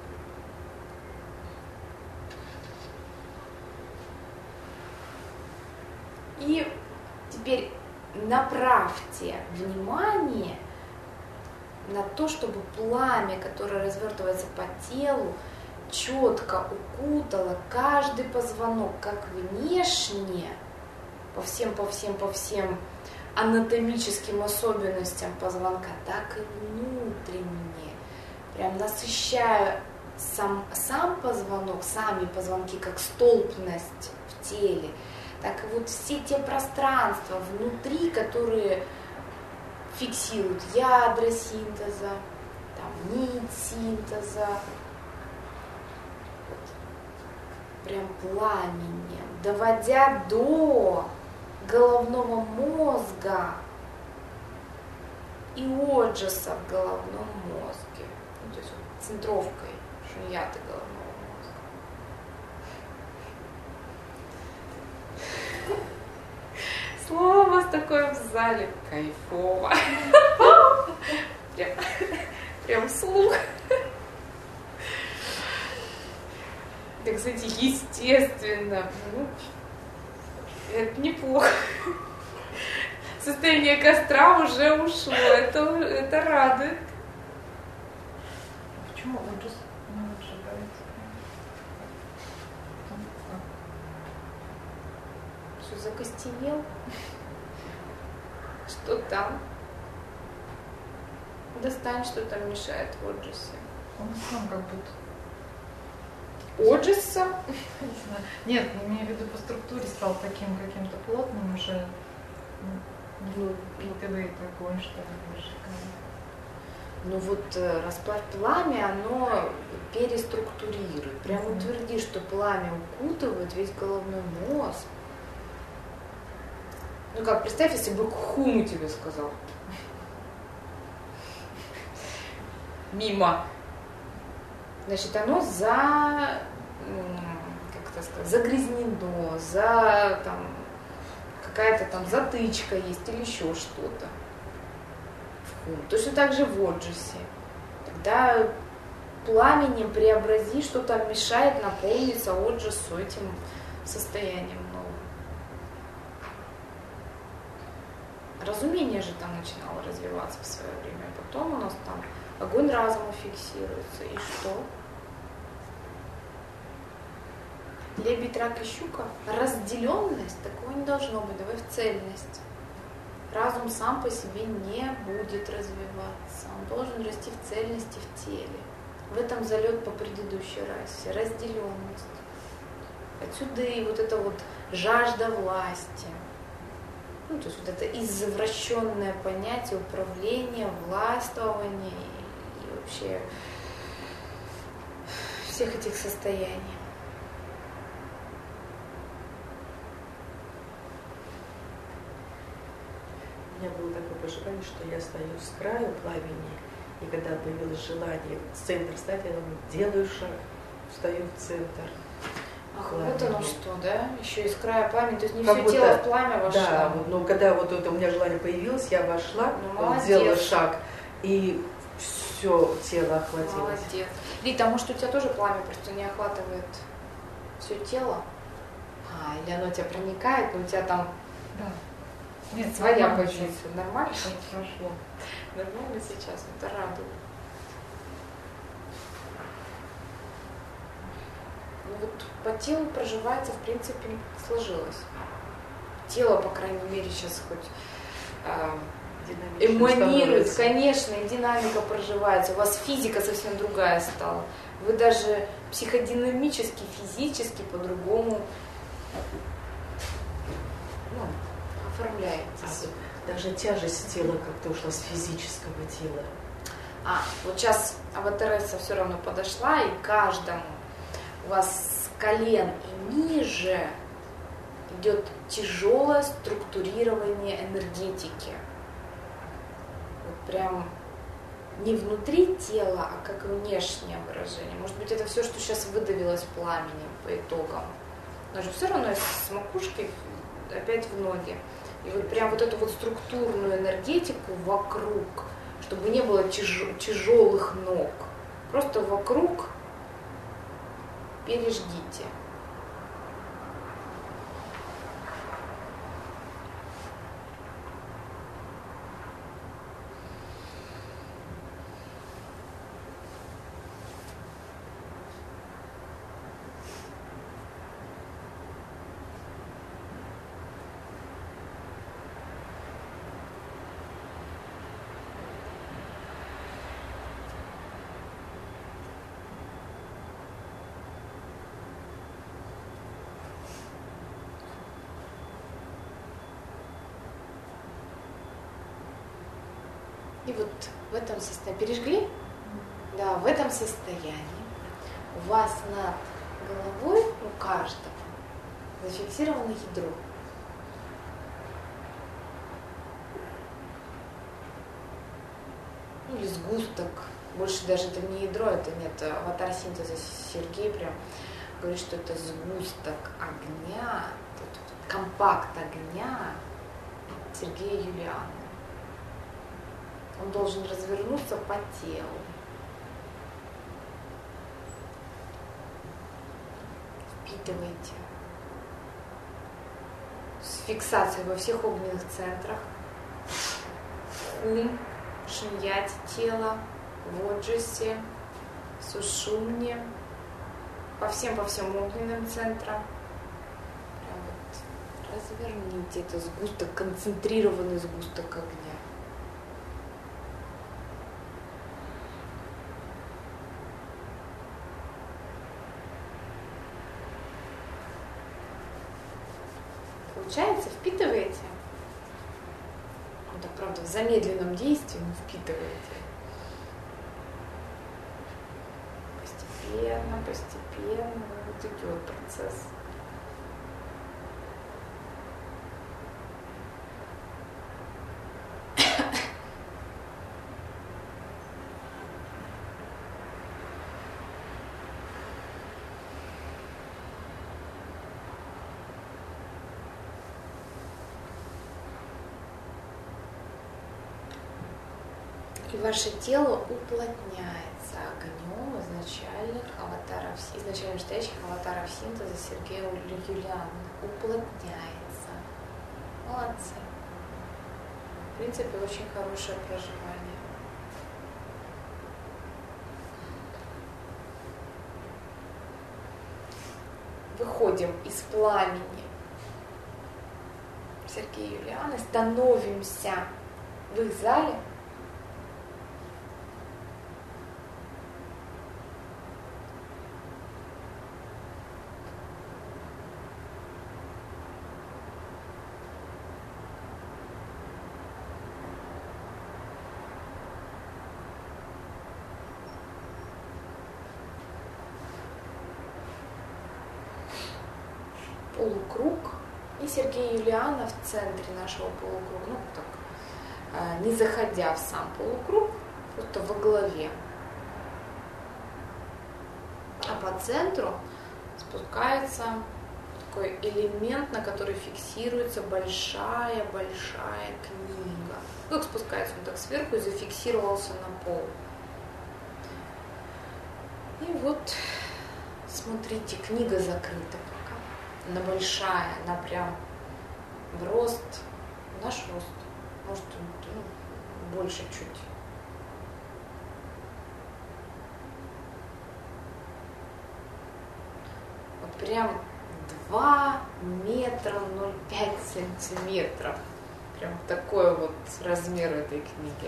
И теперь направьте внимание на то, чтобы пламя, которое развертывается по телу, четко укутало каждый позвонок, как внешне, по всем, по всем, по всем анатомическим особенностям позвонка, так и внутренне. Прям насыщая сам, сам позвонок, сами позвонки, как столпность в теле, так и вот все те пространства внутри, которые фиксируют ядра синтеза, там, нить синтеза, вот, прям пламенем, доводя до головного мозга и отжаса в головном мозге, ну, то есть вот, центровкой шуньяты головного мозга. Слово у вас такое в зале кайфово. Прям, прям слух. Так, кстати, естественно. Ну, это неплохо. Состояние костра уже ушло. Это, это радует. Почему ужас не отжигается? Что, закостенел? Что там? Достань, что там мешает в отжасе. Он сам как будто. Отжаса? Нет, имею в виду по структуре стал таким каким-то плотным уже. Ну, впитывает огонь, что ли, выжигает. Ну вот расплавь пламя, оно переструктурирует. Прямо Mm-hmm. утверди, что пламя укутывает весь головной мозг. Ну как, представь, если бы Хуму тебе сказал. Мимо. Значит, оно за, как это сказать, загрязнено, за там, какая-то там затычка есть или еще что-то. В Хум. Точно так же в отжасе. Тогда пламенем преобрази, что там мешает наполниться отжасу этим состоянием новым. Разумение же там начинало развиваться в свое время. Потом у нас там огонь разума фиксируется. И что? Лебедь, рак и щука. Разделенность, такого не должно быть. Давай в цельность. Разум сам по себе не будет развиваться. Он должен расти в цельности в теле. В этом залет по предыдущей расе. Разделенность. Отсюда и вот эта вот жажда власти. Ну, то есть вот это извращенное понятие управления, властвования и, и вообще всех этих состояний. У меня было такое пожелание, что я стою с краю пламени, и когда появилось желание в центр стать, я думаю, делаю шаг, встаю в центр. Ах, пламени. вот оно что, да? Еще из края пламени, то есть не Как все будто- тело в пламя вошло. Да, вот, но когда вот это у меня желание появилось, я вошла, Ну, вот, молодец. сделала шаг, и все тело охватилось. Молодец. Рита, а может у тебя тоже пламя просто не охватывает все тело? А, или оно тебя проникает, но у тебя там Да. Нет, своя нормально позиция. Нормально? сейчас. Хорошо. Нормально сейчас, это радует. Ну вот по телу проживается, в принципе, сложилось. Тело, по крайней мере, сейчас хоть а, Динамично эманирует, становится. конечно, и динамика проживается. У вас физика совсем другая стала. Вы даже психодинамически, физически по-другому ну, оформляетесь. А, даже тяжесть тела как-то ушла с физического тела. А, вот сейчас аватаресса все равно подошла, и каждому у вас с колен и ниже идет тяжелое структурирование энергетики. Вот прям не внутри тела, а как внешнее выражение. Может быть, это все, что сейчас выдавилось пламенем по итогам. Но же все равно с макушки опять в ноги. И вот прям вот эту вот структурную энергетику вокруг, чтобы не было тяж- тяжелых ног. Просто вокруг пережгите. И вот в этом состоянии, пережгли? Да, в этом состоянии у вас над головой, у каждого, зафиксировано ядро. Ну, или сгусток. Больше даже это не ядро, это нет, аватар синтеза Сергей прям говорит, что это сгусток огня, тут компакт огня Сергея Юлиана. Он должен развернуться по телу. Впитывайте. С фиксацией во всех огненных центрах. Ум, шуньять тело, в Оджисе, Сушумне, по всем, по всем огненным центрам. Прям вот разверните это сгусток, концентрированный сгусток огня. Получается, впитываете? Да, правда, в замедленном действии, но впитываете. Постепенно, постепенно, вот идет процесс. И ваше тело уплотняется огнем изначальных аватаров, изначально настоящих аватаров синтеза Сергея Юлиана. Уплотняется. Молодцы. В принципе, очень хорошее проживание. Выходим из пламени Сергея Юлиана, становимся в их зале. полукруг, и Сергей Юлианов в центре нашего полукруга, ну так, не заходя в сам полукруг, просто во главе. А по центру спускается такой элемент, на который фиксируется большая-большая книга. Как спускается он так сверху и зафиксировался на пол. И вот, смотрите, книга закрыта пока. Она большая, она прям в рост, наш рост, может, ну, больше чуть. Вот прям два метра ноль пять сантиметров. Прям такой вот размер этой книги.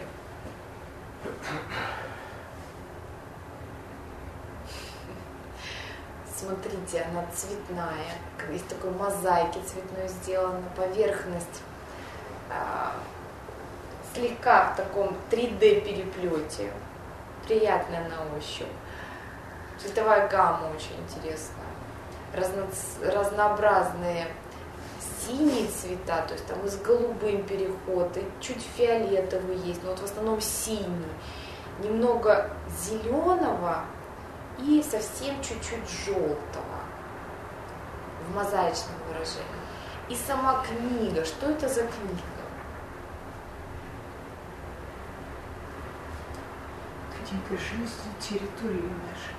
Смотрите, она цветная, из такой мозаики цветной сделана, поверхность а, слегка в таком три дэ переплете, приятная на ощупь. Цветовая гамма очень интересная, Разно, разнообразные синие цвета, то есть там и с голубым переход, и чуть фиолетовый есть, но вот в основном синий, немного зеленого и совсем чуть-чуть желтого в мозаичном выражении. И сама книга, что это за книга? Книга жизни территории нашей.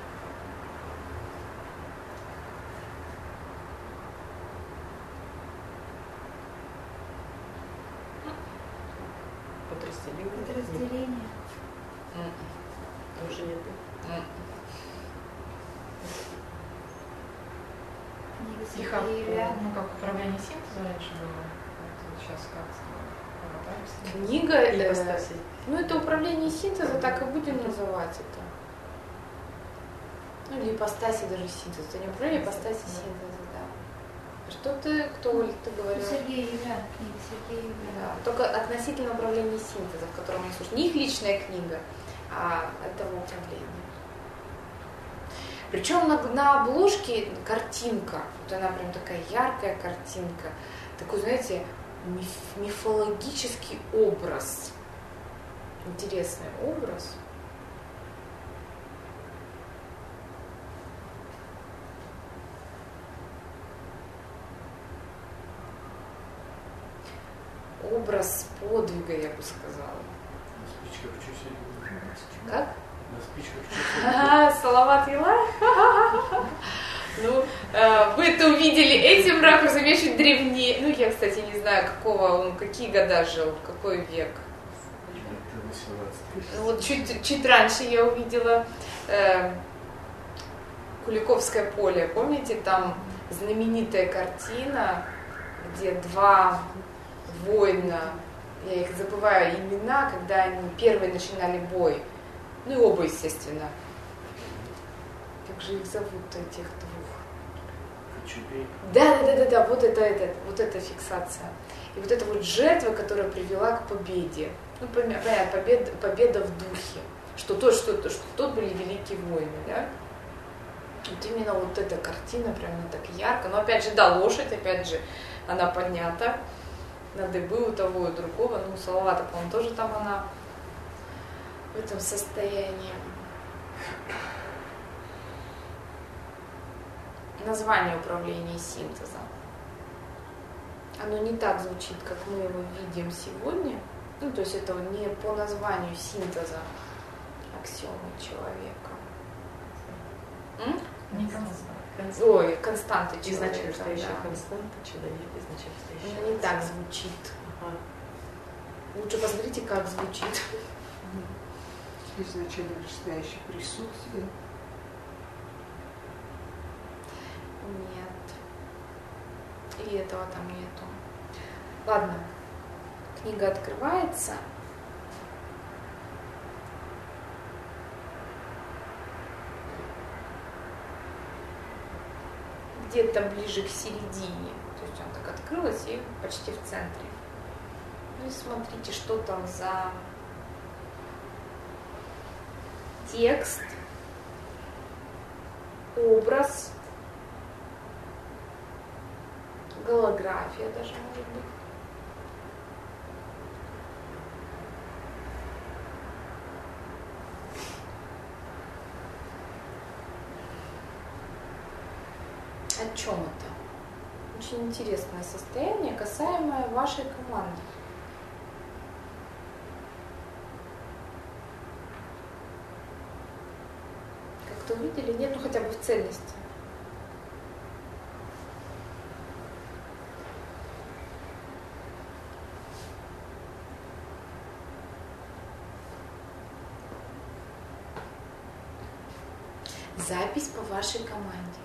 Подразделение. Подразделение. Тоже нет. Книга И как, Сергея Юлианова. ну, как управление синтеза раньше было, вот сейчас как аватарство. Книга, э, Ипостаси. ну это управление синтеза, так и будем называть это. Ну или ипостаси даже синтеза, это не управление, ипостаси синтеза, да. Что ты, кто, Оль, ты Ну, говорила? Сергей Юлианов, книга Сергея Да, Юлианова. только относительно управления синтеза, в котором они слушают. Не их личная книга, а этого управления. Причем на, на обложке картинка, вот она прям такая яркая картинка, такой, знаете, миф, мифологический образ. Интересный образ. Образ подвига, я бы сказала. На спичках чуть-чуть. Как? На спичках чуть-чуть. А, Салават Юлаев? Ну, э, вы это увидели этим ракурсом, я чуть древнее. Ну, я, кстати, не знаю, какого он, какие года жил, какой век. Это восемнадцатый. Ну, вот чуть, чуть раньше я увидела э, Куликовское поле. Помните, там знаменитая картина, где два воина, я их забываю имена, когда они первые начинали бой. Ну и оба, естественно. Как же их зовут, этих двух? Кочубей. Да, да, да, да, да, вот это, это, вот эта фиксация. И вот эта вот жертва, которая привела к победе. Ну, понятно, победа, победа в духе. Что то, что то, что то были великие воины, да? Вот именно вот эта картина, прям она так ярко. Но опять же, да, лошадь, опять же, она поднята на дыбы у того и другого. Ну, у Салавата, по-моему, тоже там она в этом состоянии. Название управления синтезом. Оно не так звучит, как мы его видим сегодня. Ну, то есть это не по названию синтеза аксиомы человека. М? Не константа. Ой, константы человека. Изначально стоящая Да. константа, человек, изначально стоящая. Ну, не так звучит. Ага. Лучше посмотрите, как звучит. Изначально настоящее присутствие. Нет. И этого там нету. Ладно. Книга открывается. Где-то ближе к середине. То есть он так открылась и почти в центре. Ну и смотрите, что там за текст, образ. голография даже может быть. О чем это? Очень интересное состояние, касаемое вашей команды. Как-то увидели? Нет, ну хотя бы в цельности. Запись по вашей команде.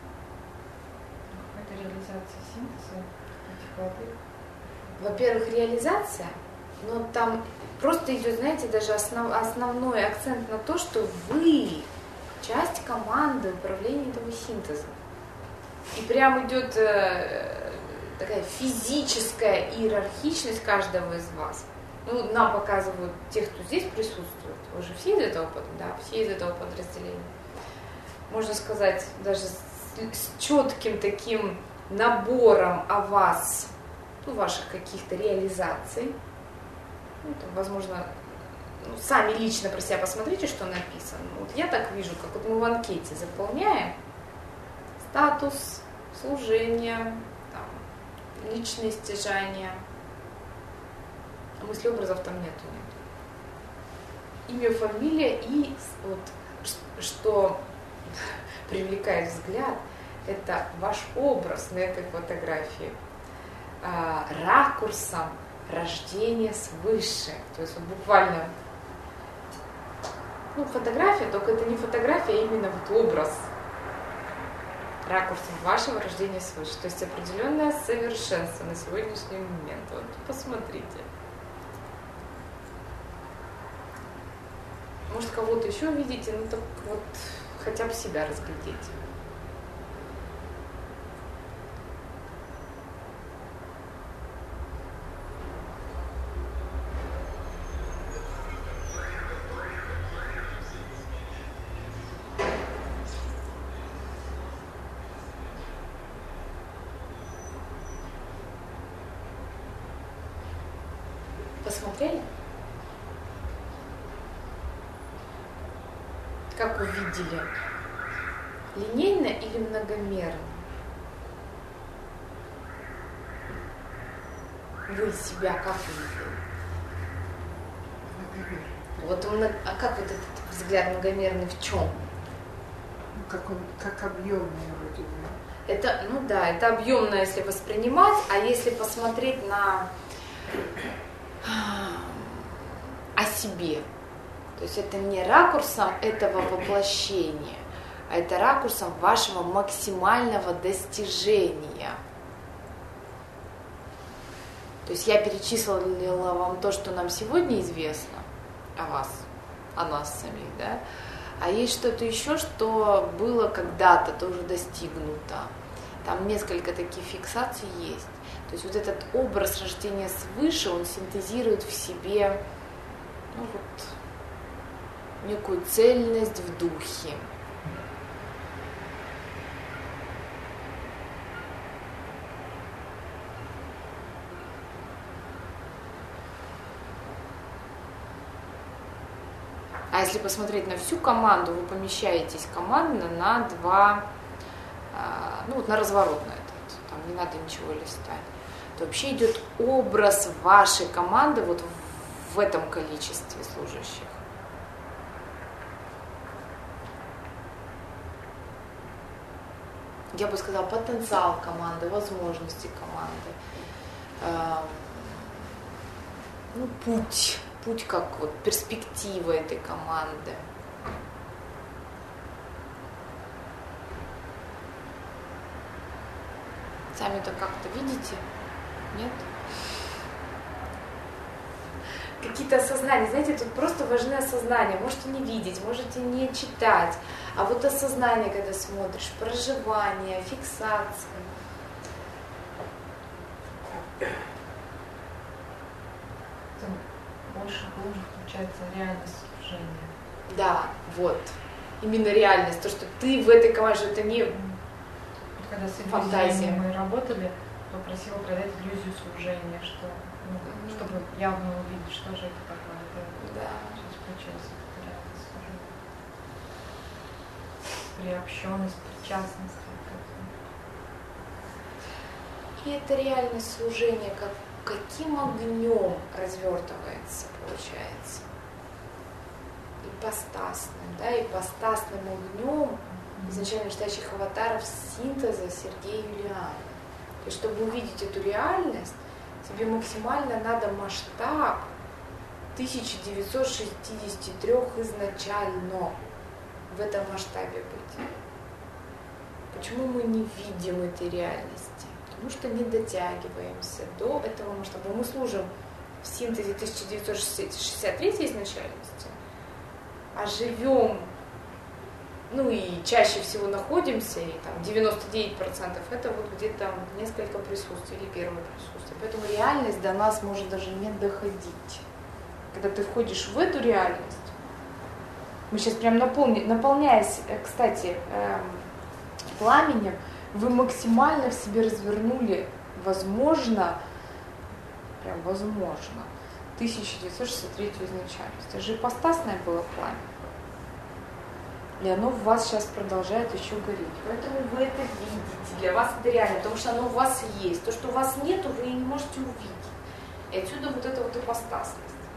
Это реализация синтеза этих воды. Во-первых, реализация, но там просто идет, знаете, даже основ, основной акцент на то, что вы часть команды управления этого синтеза. И прям идет э, такая физическая иерархичность каждого из вас. Ну, нам показывают те, кто здесь присутствует. Вы же все из этого, да, все из этого подразделения. Можно сказать, даже с, с четким таким набором о вас, ну, ваших каких-то реализаций. Ну, там, возможно, ну, сами лично про себя посмотрите, что написано. Вот я так вижу, как вот мы в анкете заполняем статус, служение, там, личные стяжания. А мыслеобразов там нету. Имя, фамилия и вот что привлекает взгляд, это ваш образ на этой фотографии, а, ракурсом рождения свыше. То есть вот буквально, ну, фотография, только это не фотография, а именно вот образ ракурсом вашего рождения свыше. То есть определенное совершенство на сегодняшний момент. Вот посмотрите. Может, кого-то еще видите, ну так вот хотя бы себя разглядите. Посмотрели? Как увидели? Линейно или многомерно? Вы себя как увидели? Многомерно. Вот он, а как вот этот взгляд многомерный в чем? Ну, как он, как объемный вроде бы. Это, ну да, это объемно, если воспринимать, а если посмотреть на о себе. То есть это не ракурсом этого воплощения, а это ракурсом вашего максимального достижения. То есть я перечислила вам то, что нам сегодня известно о вас, о нас самих, да? А есть что-то еще, что было когда-то тоже достигнуто. Там несколько таких фиксаций есть. То есть вот этот образ рождения свыше, он синтезирует в себе, ну, вот, некую цельность в духе. А если посмотреть на всю команду, вы помещаетесь командно на два, ну вот на разворот на этот, там не надо ничего листать. То вообще идет образ вашей команды вот в этом количестве служащих. Я бы сказала, потенциал команды, возможности команды, ну, путь, путь как вот перспектива этой команды. Сами-то как-то видите? Нет? Какие-то осознания, знаете, тут просто важны осознания. Можете не видеть, можете не читать. А вот осознание, когда смотришь, проживание, фиксация. Там больше, глубже включается реальность служения. Да, вот. Именно реальность. То, что ты в этой команде, что это не Когда с фантазия. мы работали, попросила продать иллюзию служения, что, ну, Мгм. чтобы явно увидеть, что же это такое. Это Да. сейчас включается это реальное служение. Приобщенность, причастность. И это реальное служение, как, каким огнем развертывается, получается. Ипостасным, да, ипостасным огнем изначально настоящих аватаров синтеза Сергея Юлиана. То есть, чтобы увидеть эту реальность, тебе максимально надо масштаб тысяча девятьсот шестьдесят три изначально в этом масштабе быть. Почему мы не видим этой реальности? Потому что не дотягиваемся до этого масштаба. Мы служим в синтезе тысяча девятьсот шестьдесят третьей изначальности, а живем, ну и чаще всего находимся, и там девяносто девять процентов это вот где-то несколько присутствий или первое присутствие. Поэтому реальность до нас может даже не доходить. Когда ты входишь в эту реальность, мы сейчас прям наполни, наполняясь, кстати, эм, пламенем, вы максимально в себе развернули, возможно, прям возможно, тысяча девятьсот шестьдесят третью изначальность. Это же ипостасное было пламя. И оно в вас сейчас продолжает еще гореть. Поэтому вы это видите. Для вас это реально, потому что оно у вас есть. То, что у вас нету, вы и не можете увидеть. И отсюда вот эта вот ипостасность.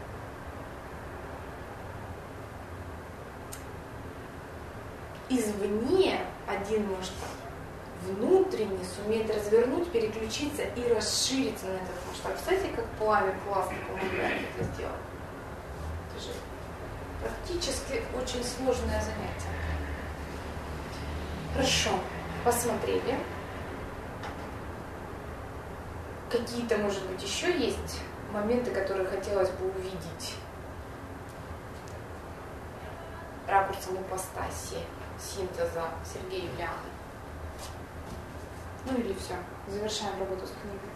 Извне один масштаб внутренне сумеет развернуть, переключиться и расшириться на этот масштаб. Кстати, как пламя классно помогает это сделать. Это же практически очень сложное занятие. Хорошо, посмотрели. Какие-то, может быть, еще есть моменты, которые хотелось бы увидеть ракурсом ипостаси, синтеза Сергея Юлиана. Ну или все, завершаем работу с книгой.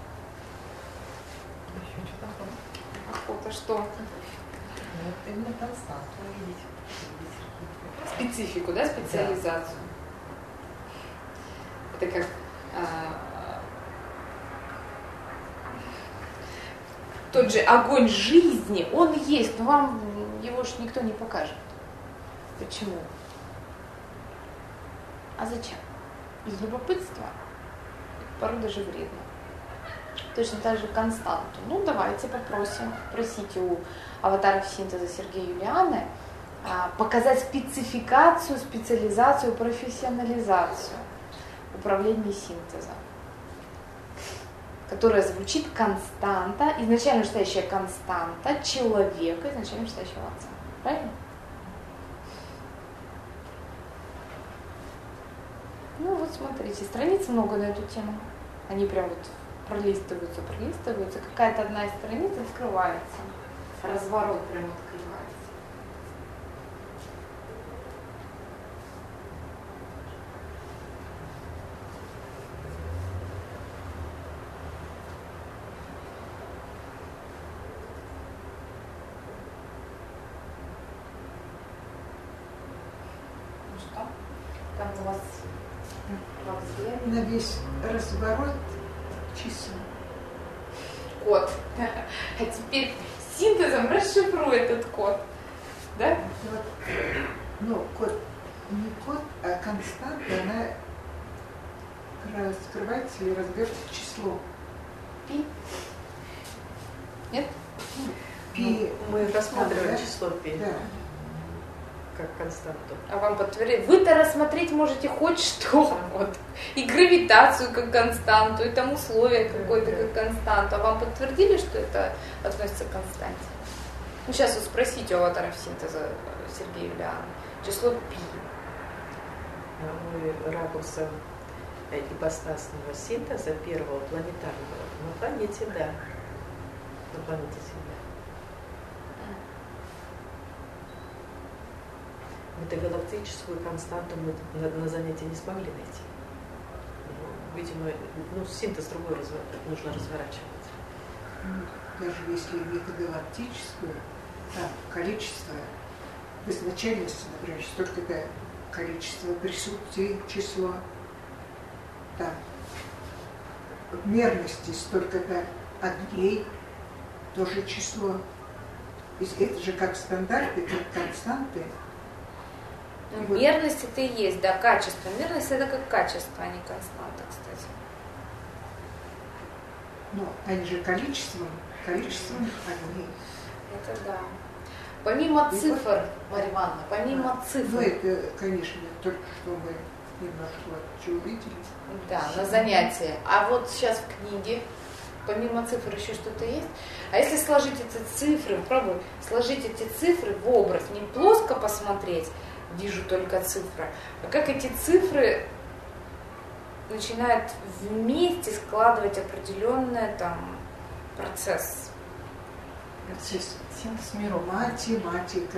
Еще что такое? Охота, что? Ну, вот именно константу увидеть. Специфику, да, специализацию. Это как а, тот же огонь жизни, он есть, но вам его ж никто не покажет. Почему? А зачем? Из любопытства. Порой даже вредно. Точно так же константу. Ну, давайте попросим, просите у аватаров синтеза Сергея Юлиана а, показать спецификацию, специализацию, профессионализацию управления синтезом, которая звучит константа, изначально настоящая константа человека, изначально настоящего отца. Правильно? Ну вот смотрите, страниц много на эту тему. Они прям вот пролистываются, пролистываются. Какая-то одна из страниц открывается. Разворот прям открывается. Ну что? Там у вас во взгляде На весь разворот числа. код. А теперь синтезом расшифруй этот код. Да? Вот, ну, код, не код, а константа, она раскрывается или разберется в число. Пи. Нет? Пи. Ну, мы рассматриваем да? число пи Да. как константу. А вам подтвердили? Вы-то рассмотреть можете хоть что. Вот. И гравитацию как константу, и там условия какое-то как константу. А вам подтвердили, что это относится к константе? Ну, сейчас вот спросите у аватаров синтеза Сергея Юлиана. Число пи. Мы ракурсом ипостасного синтеза первого планетарного на планете, да. На планете Земля. Это галактическую константу мы на, на занятии не смогли найти. Ну, видимо, ну, синтез другой разво... нужно разворачивать. Ну, даже если не галактическую, там количество в изначальности, например, столько-то количество присутствий, число, там в мерности столько-то огней, тоже число. Это же как стандарты, как константы. Ну, вот. Мерность это и есть, да, качество. Мерность это как качество, а не константа, кстати. Ну, они же количеством, количеством огней. Это да. Помимо и цифр, вот, Марья Ивановна, помимо а, цифр. Ну, это, конечно, только что мы немножко что увидели. Да, на занятии. А вот сейчас в книге, помимо цифр еще что-то есть. А если сложить эти цифры, попробуй сложить эти цифры в образ, не плоско посмотреть, вижу только цифры, а как эти цифры начинают вместе складывать определенный там процесс. Синтез миров. Математика.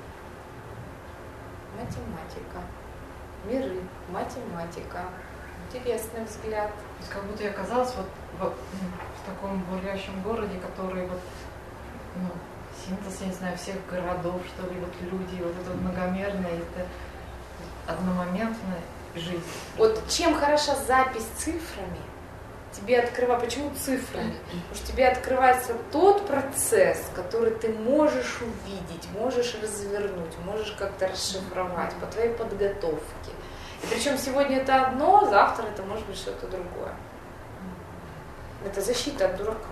Математика. Миры. Математика. Интересный взгляд. То есть как будто я оказалась вот, вот в таком бурлящем городе, который вот, ну, синтез, я не знаю, всех городов, что ли, вот люди, вот это многомерное, это одномоментная жизнь. Вот чем хороша запись цифрами, тебе открывает, почему цифрами? Потому что тебе открывается тот процесс, который ты можешь увидеть, можешь развернуть, можешь как-то расшифровать по твоей подготовке. И причем сегодня это одно, завтра это может быть что-то другое. Это защита от дурака.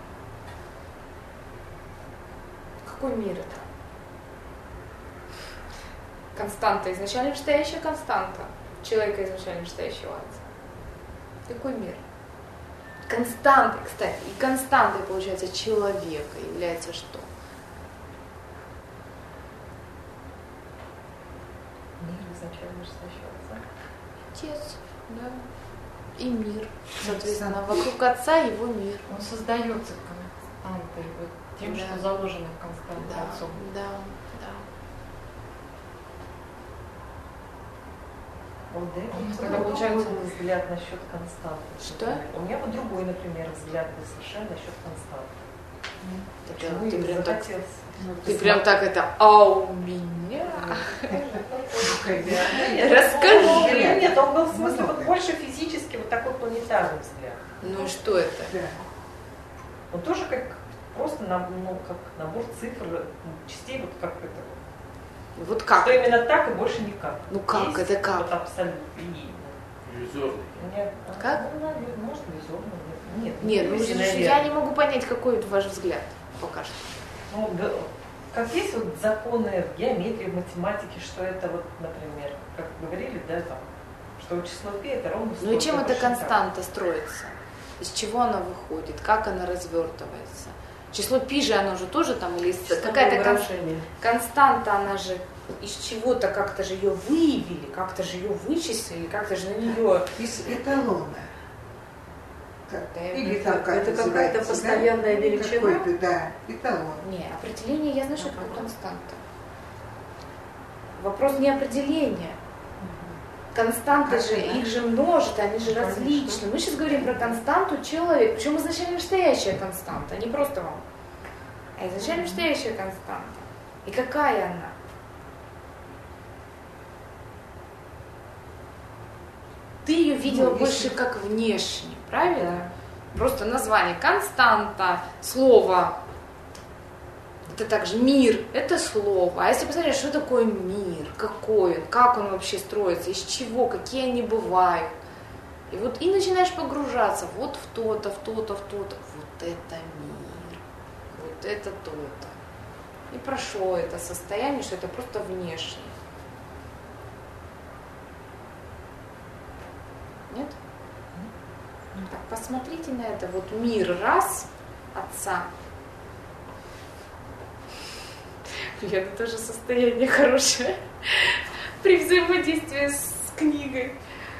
Какой мир это? Константа, изначально настоящая константа. Человека изначально настоящего отца. Какой мир? Константой, кстати, и константой, получается, человека является что? Мир изначально настоящего отца. Отец, да. И мир. Соответственно, вокруг отца его мир. Он создается константой, вот тем, да. что заложено в константе да, отцом. Да, да. Вот, да, у меня тогда получается взгляд насчет константы. Что? Например. У меня вот другой, например, взгляд был совершенно насчет константы. Ты, Почему ты, я прям так, захотелось? ты прям так это, а у меня? Расскажи. Нет, он был в смысле вот больше физически, вот такой планетарный взгляд. Ну и что это? Он тоже как просто ну, как набор цифр, частей, вот как это. Вот как? Что именно так и больше никак. Ну как? Есть Это как? Вот абсолютно. Иллюзорный. Нет. Как? Ну, может, иллюзорно. Нет. Нет, ну, наверное. я не могу понять, какой это ваш взгляд пока что. Ну, как есть вот законы в геометрии, в математике, что это вот, например, как говорили, да, там, что число π это ровно столько. Ну и чем эта больше константа так. строится? Из чего она выходит? Как она развертывается? Число π же, оно же тоже там, или какая-то кон... константа, она же из чего-то как-то же ее выявили, как-то же ее вычислили, как-то же на нее... Из эталона. Как? Или это, там как это какая-то постоянная да? величина? Какой-то, да, эталон. Не, определение, я знаю, что такое константа. Вопрос не определения. Константы же, их же множество, они же различны. Мы сейчас говорим про константу человека, причем изначально настоящая константа, не просто вам, а изначально настоящая константа. И какая она? Ты ее видела ну, больше если... как внешне, правильно? Просто название константа, слово. Это также мир, это слово. А если посмотреть, что такое мир, какой он, как он вообще строится, из чего, какие они бывают. И вот и начинаешь погружаться вот в то-то, в то-то, в то-то. Вот это мир, вот это то-то. И прошло это состояние, что это просто внешне. Нет? Так, посмотрите на это. Вот мир раз, отца. Это тоже состояние хорошее при взаимодействии с книгой.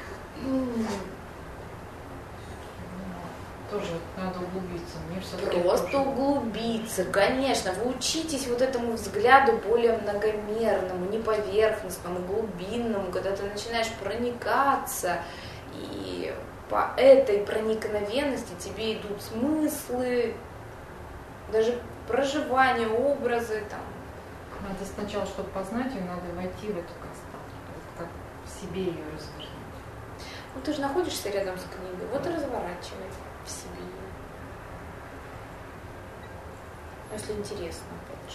Тоже надо углубиться. Мне Просто углубиться, конечно. Вы учитесь вот этому взгляду более многомерному, не поверхностному, глубинному, когда ты начинаешь проникаться, и по этой проникновенности тебе идут смыслы, даже проживание, образы там. Надо сначала, чтобы познать ее, надо войти в эту константу, как в себе ее развернуть. Ну ты же находишься рядом с книгой, вот и разворачивай в себе ее. Если интересно, опять же.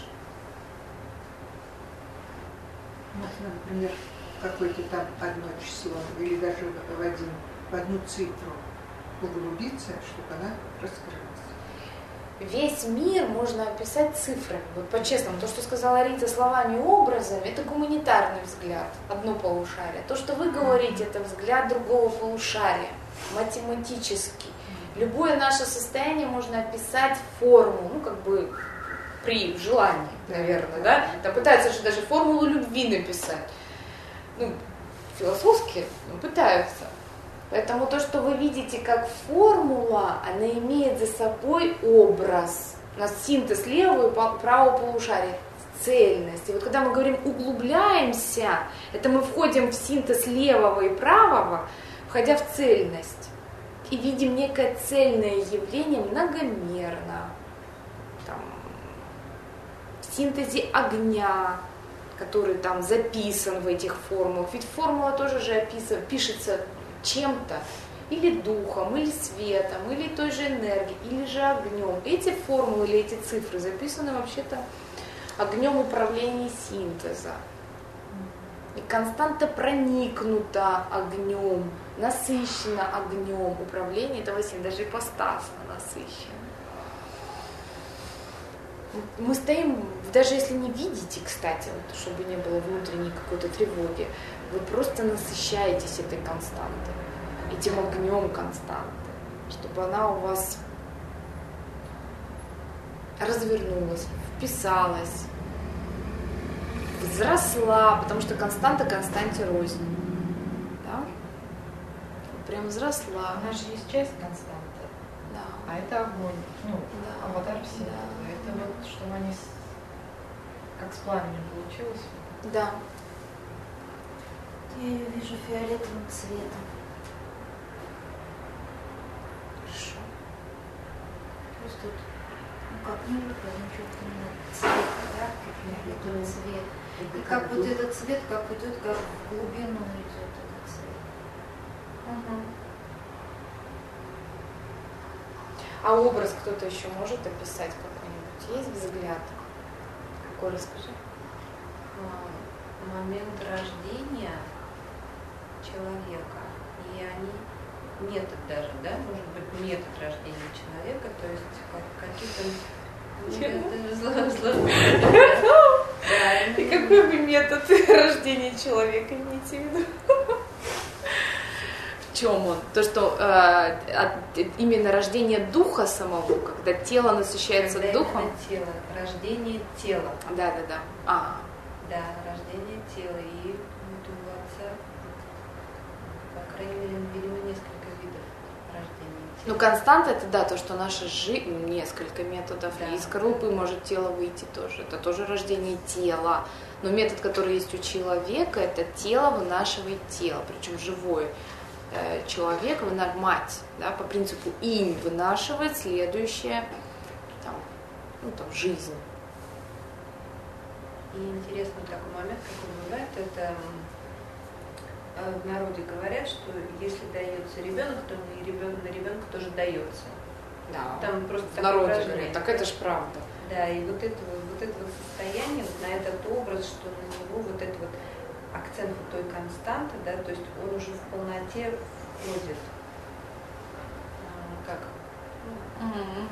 Можно, например, какое-то там одно число или даже в, один, в одну цифру углубиться, чтобы она раскрылась. Весь мир можно описать цифрами. Вот по-честному, то, что сказала Рита словами и образами, это гуманитарный взгляд, одно полушарие. То, что вы говорите, это взгляд другого полушария, математический. Любое наше состояние можно описать в форму, ну, как бы при желании, наверное, да? Там пытаются же даже формулу любви написать. Ну, философски, ну, пытаются. Поэтому то, что вы видите как формула, она имеет за собой образ. У нас синтез левого и правого полушария, цельность. И вот когда мы говорим углубляемся, это мы входим в синтез левого и правого, входя в цельность. И видим некое цельное явление многомерно. Там, в синтезе огня, который там записан в этих формулах. Ведь формула тоже же описан, пишется чем-то, или духом, или светом, или той же энергией, или же огнем. Эти формулы или эти цифры записаны вообще-то огнем управления синтеза. И константа проникнута огнем, насыщена огнем управления этого синтеза, даже ипостасно насыщена. Мы стоим, даже если не видите, кстати, вот, чтобы не было внутренней какой-то тревоги, вы просто насыщаетесь этой константой, этим огнем константы, чтобы она у вас развернулась, вписалась, взросла, потому что константа константе рознь. Да? Прям взросла. Она же есть часть константы, Да. а это огонь, ну, Да. аватар Вселенной. Да. Это вот, чтобы они с... как с пламенем получилось. Да. Я ее вижу фиолетовым цветом. Хорошо. Просто вот, ну как не выпадет, что-то именно цвет, да, как фиолетовый цвет. И как вот этот цвет, как идет, как в глубину идет этот цвет. Угу. А образ кто-то еще может описать какой-нибудь? Есть взгляд? Какой, расскажи. Момент рождения человека, и они, метод даже, да, может быть, метод рождения человека, то есть как, какие-то... И какой вы метод рождения человека имеете в виду? В чем он? То, что э, от, именно рождение духа самого, когда тело насыщается когда духом. Тело, рождение тела. Да, да, да. А. Да, рождение тела. И вот у отца, по крайней мере, видимо, несколько видов рождения тела. Ну, константа это да, то, что наша жизнь, несколько методов. Да. И из скорлупы может тело выйти тоже. Это тоже рождение тела. Но метод, который есть у человека, это тело вынашивает тело, причем живое. Человек, мать, да, по принципу инь вынашивает следующее, там, ну, там, жизнь. И интересный такой момент, какой бывает, это в народе говорят, что если дается ребенок, то и ребенок, на ребенка тоже дается. Да. Там просто в народе говорят, так это ж правда. Да, и вот это вот, вот это вот состояние, вот на этот образ, что на него вот это вот акцент вот той константы, да, то есть он уже в полноте входит. А, как? Ну, Mm-hmm.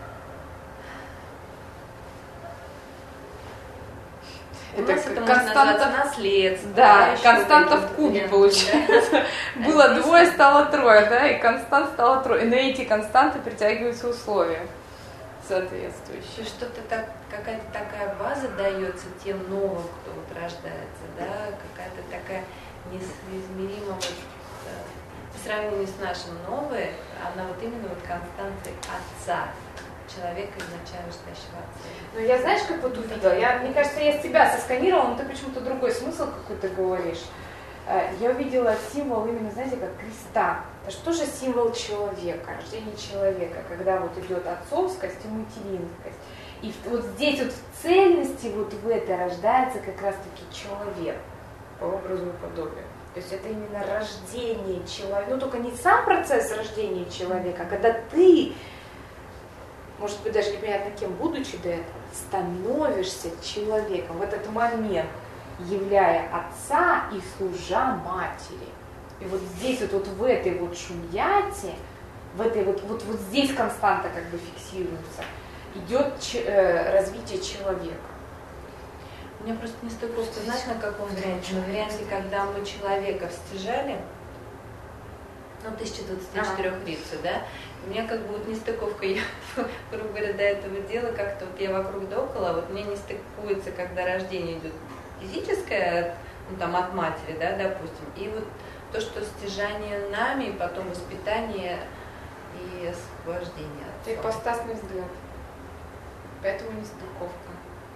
У Это нас это константа... можно назвать наследство. Да, да, константа в что-то кубе вот, получается. да. Было А здесь двое, вот- стало трое, да, и констант стало трое. И на эти константы притягиваются условия соответствующие. И что-то так, какая-то такая база дается тем новым, кто вот рождается, да, какая-то такая несоизмеримо вот, э, по сравнению с нашим новой, она вот именно вот константой отца, человека изначально стоящего отца. Ну, я знаешь, как вот увидела? Я, мне кажется, я себя сосканировала, но ты почему-то другой смысл какой-то говоришь. Э, Я увидела символ именно, знаете, как креста. Это что же символ человека, рождение человека, когда вот идет отцовскость и материнскость. И вот здесь вот в цельности вот в этой рождается как раз-таки человек по образу и подобию. То То есть это именно рождение человека, ну только не сам процесс рождения человека, а когда ты, может быть даже непонятно кем, будучи до этого, становишься человеком в этот момент, являя отца и служа матери. И вот здесь вот, вот в этой вот шуньяте, в этой вот, вот, вот здесь константа как бы фиксируется, идет э, развитие человека. У меня просто нестыковка, знаешь, на каком варианте? На варианте, когда мы человека стяжали, ну, тысяча двадцати четырёх лица, да? У меня как бы вот нестыковка, я, грубо говоря, до этого дела как-то вот я вокруг да около, вот мне не стыкуется, когда рождение идет физическое, ну, там, от матери, да, допустим, и вот то, что стяжание нами, и потом воспитание и освобождение. Это ипостасный взгляд. Поэтому нестыковка.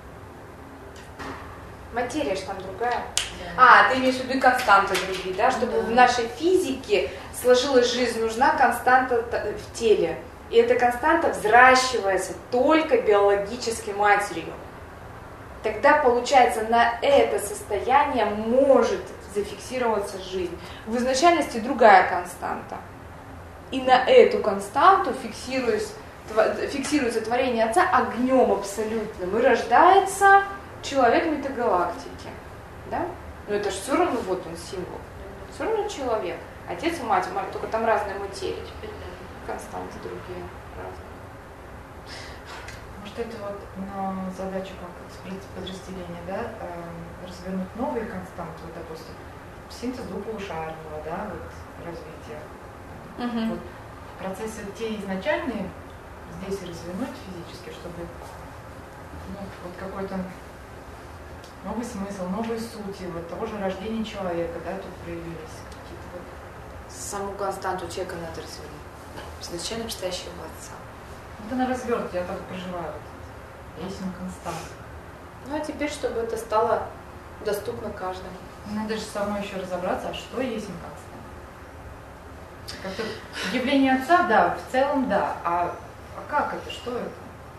Материя же там другая. Да. А, ты имеешь в виду константы другие, да? Чтобы да. в нашей физике сложилась жизнь, нужна константа в теле. И эта константа взращивается только биологической матерью. Тогда, получается, на это состояние может зафиксироваться жизнь. В изначальности другая константа. И на эту константу фиксируется, фиксируется творение Отца огнем абсолютным. И рождается человек метагалактики. Да? Но это же все равно, вот он символ. Все равно человек. Отец и мать, мать, только там разные материи. Константы другие. Разные. Может, это вот на задачу как подразделения, да, э, развернуть новые константы, вот, допустим, синтез двуполушарного, да, вот, развития. Uh-huh. Вот, процессы те изначальные здесь развернуть физически, чтобы ну, вот какой-то новый смысл, новые сути, вот того же рождения человека, да, тут проявились какие-то вот. Саму константу человека надо развернуть. Изначально настоящего Отца. Вот она развернута, я так проживаю. Есть он констант. Ну а теперь, чтобы это стало доступно каждому. Надо же самой еще разобраться, а что есть он констант. Как-то явление Отца, да, в целом да. А, а как это, что это?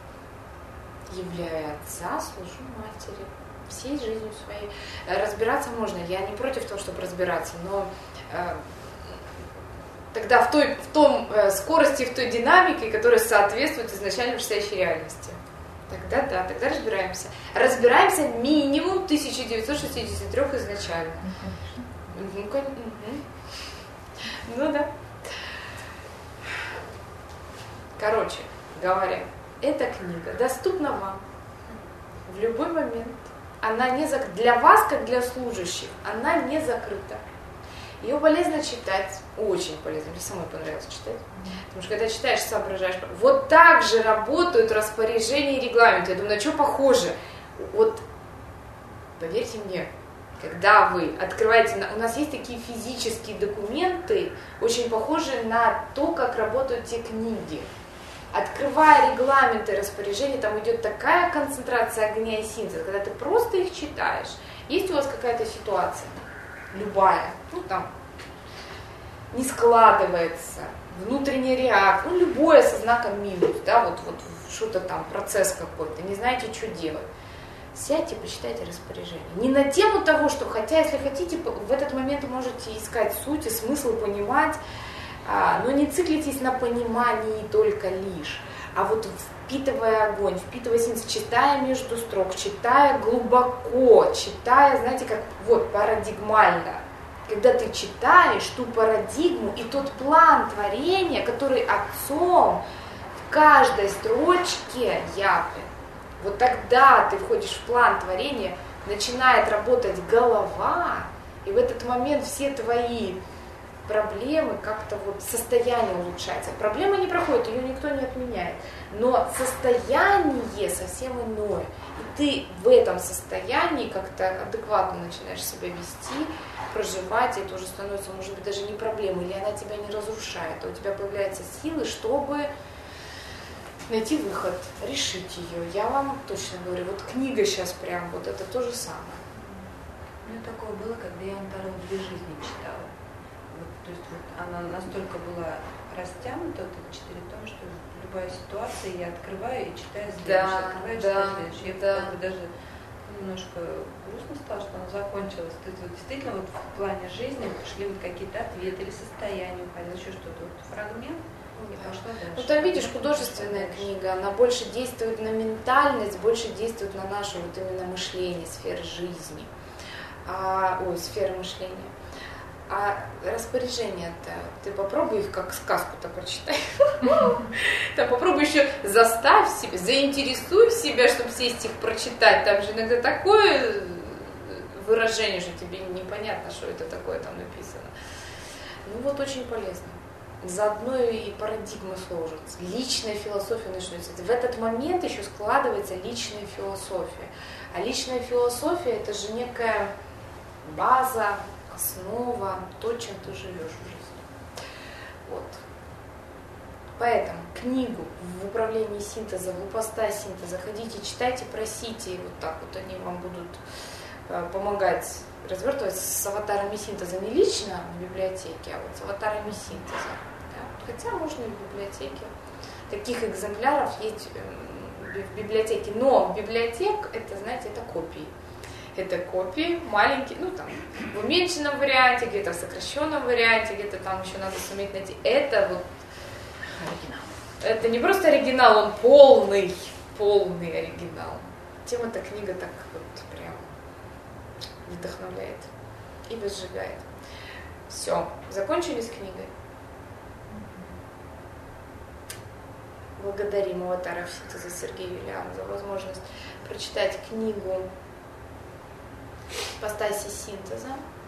Являя Отца, служу матери. Всей жизнью своей. Разбираться можно. Я не против того, чтобы разбираться, но э, тогда в той в том э, скорости, в той динамике, которая соответствует изначально предстоящей реальности. Тогда да, тогда разбираемся. Разбираемся минимум тысяча девятьсот шестьдесят три изначально. Ну, угу. Ну да. Короче говоря, эта книга доступна вам в любой момент. Она не зак... Для вас, как для служащих, она не закрыта. Ее полезно читать, очень полезно, мне самой понравилось читать. Потому что когда читаешь, соображаешь. Вот так же работают распоряжения и регламенты. Я думаю, на что похоже? Вот, поверьте мне, когда вы открываете, у нас есть такие физические документы, очень похожие на то, как работают те книги. Открывая регламенты и распоряжения, там идет такая концентрация огня и синтеза, когда ты просто их читаешь. Есть у вас какая-то ситуация, любая, ну там, не складывается, внутренняя реакция, ну любое со знаком минус, да, вот, вот что-то там, процесс какой-то, не знаете, что делать. Сядьте, почитайте распоряжение. Не на тему того, что, хотя, если хотите, в этот момент можете искать суть и смысл, понимать, но не циклитесь на понимании только лишь, а вот впитывая огонь, впитывая синтез, читая между строк, читая глубоко, читая, знаете, как вот парадигмально. Когда ты читаешь ту парадигму и тот план творения, который Отцом в каждой строчке явлен, вот тогда ты входишь в план творения, начинает работать голова, и в этот момент все твои проблемы, как-то вот состояние улучшается. Проблема не проходит, ее никто не отменяет. Но состояние совсем иное. И ты в этом состоянии как-то адекватно начинаешь себя вести, проживать, и это уже становится, может быть, даже не проблемой, или она тебя не разрушает, а у тебя появляются силы, чтобы найти выход, решить ее. Я вам точно говорю, вот книга сейчас прям, вот это то же самое. У меня такое было, когда я Антару «Две жизни» читала. Вот, то есть вот она настолько была растянута, вот эти четыре тома, что любая ситуация я открываю и читаю следующее, Да, открываю и да, читаю следующее. Я да. как бы даже немножко грустно стало, что она закончилась. То есть вот действительно вот в плане жизни шли вот какие-то ответы или состояния, уходил еще что-то. Вот фрагмент и пошла дальше. Ну там видишь, художественная книга, она больше действует на ментальность, больше действует на наше вот именно мышление, сферы жизни. А, ой, сферы мышления. А распоряжения-то, ты попробуй их как сказку-то прочитай. Там попробуй еще заставь себя, заинтересуй себя, чтобы сесть их прочитать. Там же иногда такое выражение, что тебе непонятно, что это такое там написано. Ну вот очень полезно. Заодно и парадигма сложится. Личная философия начнется. В этот момент еще складывается личная философия. А личная философия это же некая база, основа, то, чем ты живешь в жизни. Вот. Поэтому книгу в управлении синтеза, в ипостась синтеза ходите, читайте, просите, и вот так вот они вам будут помогать развертывать с аватарами синтеза не лично в библиотеке, а вот с аватарами синтеза. Да? Хотя можно и в библиотеке. Таких экземпляров есть в библиотеке. Но библиотек, это, знаете, это копии. Это копии маленькие, ну там в уменьшенном варианте, где-то в сокращенном варианте, где-то там еще надо суметь найти. Это вот оригинал. Это не просто оригинал, он полный, полный оригинал. Тем эта книга так вот прям вдохновляет и возжигает. Все, закончили с книгой. Благодарим аватаров синтеза Сергея Юлиана за возможность прочитать книгу ипостаси синтеза.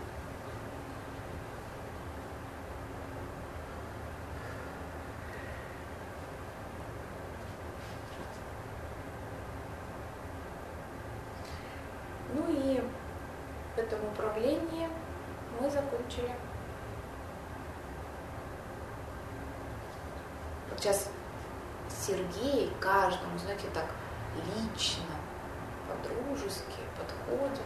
Ну и в этом управлении мы закончили. Вот сейчас Сергей каждому, знаете, так лично, по-дружески подходит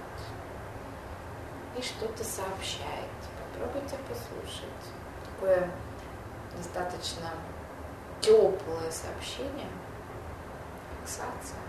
и что-то сообщает. Попробуйте послушать. Такое достаточно теплое сообщение, фиксация.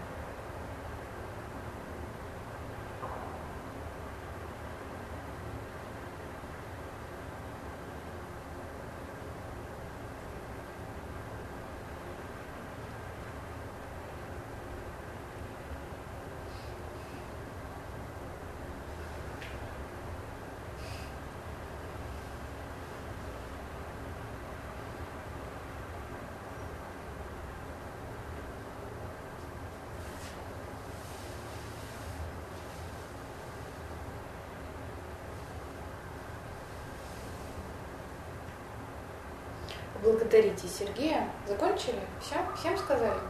Благодарите Сергея. Закончили? Все? Всем сказали?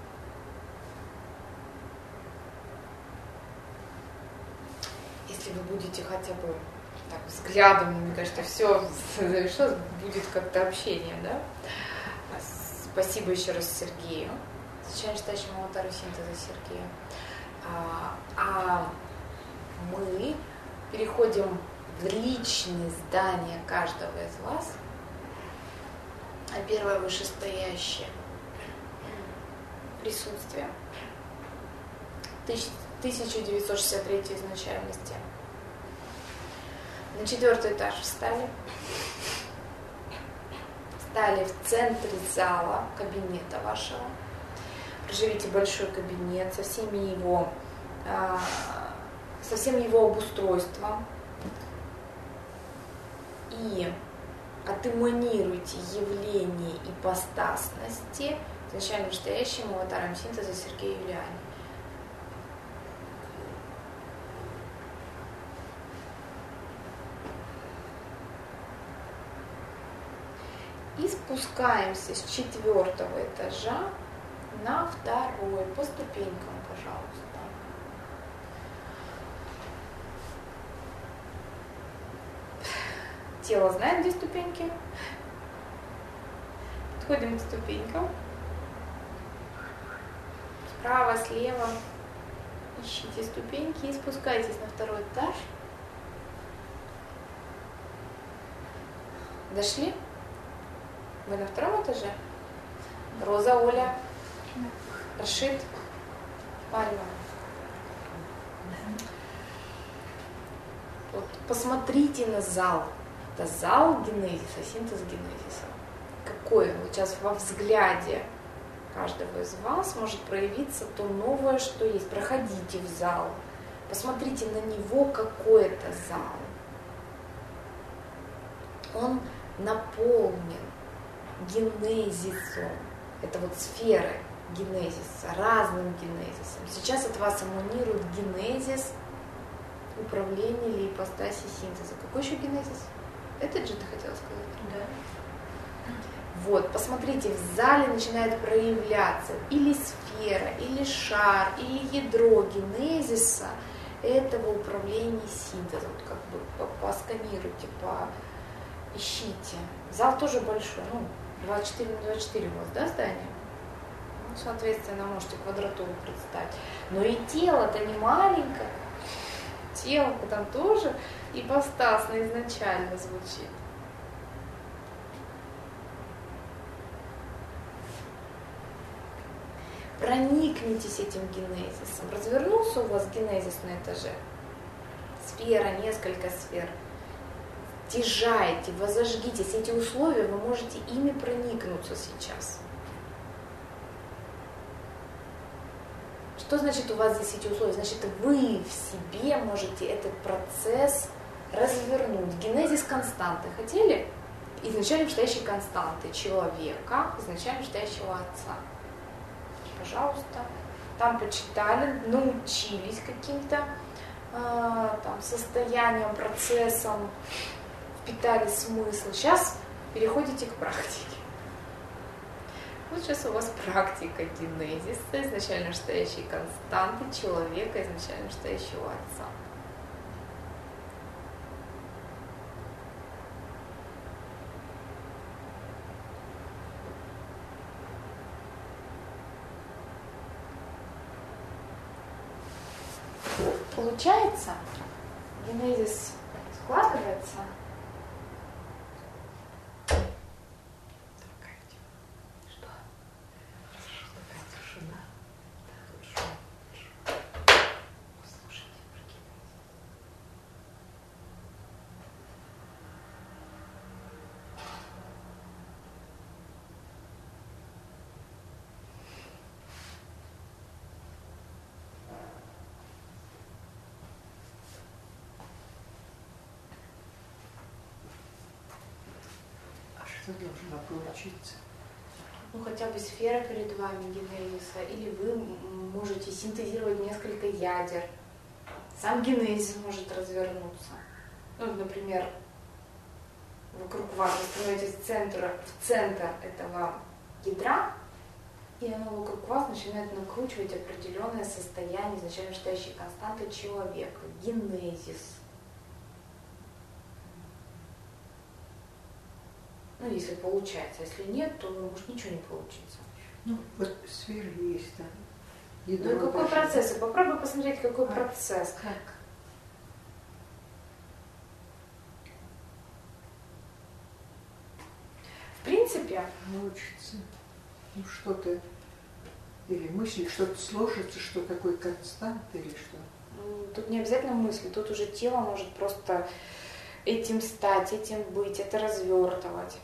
Если вы будете хотя бы так, взглядом, мне кажется, все завершилось, будет как-то общение, да? Спасибо еще раз Сергею, читающему аватару синтеза Сергея. А, а мы переходим в личные здания каждого из вас. А первое вышестоящее присутствие тысяча девятьсот шестьдесят третьей изначальности. На четвертый этаж встали. Встали в центре зала, кабинета вашего. Проживите большой кабинет со всеми его, со всем его обустройством. И отэманируйте явление ипостасности изначально настоящим аватаром синтеза Сергея Юлиани. И спускаемся с четвертого этажа на второй, по ступенькам, пожалуйста. Тело знает, где ступеньки. Подходим к ступенькам. Справа, слева. Ищите ступеньки и спускайтесь на второй этаж. Дошли? Вы на втором этаже? Роза, Оля, Рашид, Пальма. Вот посмотрите на зал. Это зал генезиса, синтез генезиса. Какой он? Вот сейчас во взгляде каждого из вас может проявиться то новое, что есть. Проходите в зал. Посмотрите на него, какой это зал. Он наполнен генезисом. Это вот сферы генезиса, разным генезисом. Сейчас от вас эманирует генезис управления или ипостаси синтеза. Какой еще генезис? Это же ты хотела сказать? Да. Вот, посмотрите, в зале начинает проявляться или сфера, или шар, или ядро генезиса этого управления синтезом. Вот как бы посканируйте, поищите. Зал тоже большой, ну, двадцать четыре на двадцать четыре у вас, да, здание? Ну, соответственно, можете квадратуру представить. Но и тело-то не маленькое. Тело-то там тоже ипостасно изначально звучит. Проникнитесь этим генезисом. Развернулся у вас генезис на этаже. Сфера, несколько сфер. Стяжайте, возожгитесь. Эти условия вы можете ими проникнуться сейчас. Что значит у вас здесь эти условия? Значит, вы в себе можете этот процесс развернуть. Генезис константы. Хотели? Изначально стоящей константы человека, изначально стоящего отца. Пожалуйста. Там почитали, научились каким-то э, там, состоянием, процессом, впитали смысл. Сейчас переходите к практике. Вот сейчас у вас практика генезиса, изначально стоящей константы человека, изначально стоящего отца. Получается, генезис складывается. Что? Такая тишина. Послушайте про генезис. Что должно получиться? Ну, хотя бы сфера перед вами генезиса, или вы можете синтезировать несколько ядер. Сам генезис может развернуться. Ну, например, вокруг вас вы становитесь в центр, в центр этого ядра, и оно вокруг вас начинает накручивать определенное состояние изначально стоящей константы человека. Генезис. Ну, если получается. Если нет, то, может, ничего не получится. Ну, вот сфера есть там. Ну и какой процесс? Попробуй посмотреть, какой как? процесс. Как? В принципе... Научиться. Ну, что-то... Или мысли, что-то сложится, что такое константа, или что? Тут не обязательно мысли, тут уже тело может просто этим стать, этим быть, это развертывать.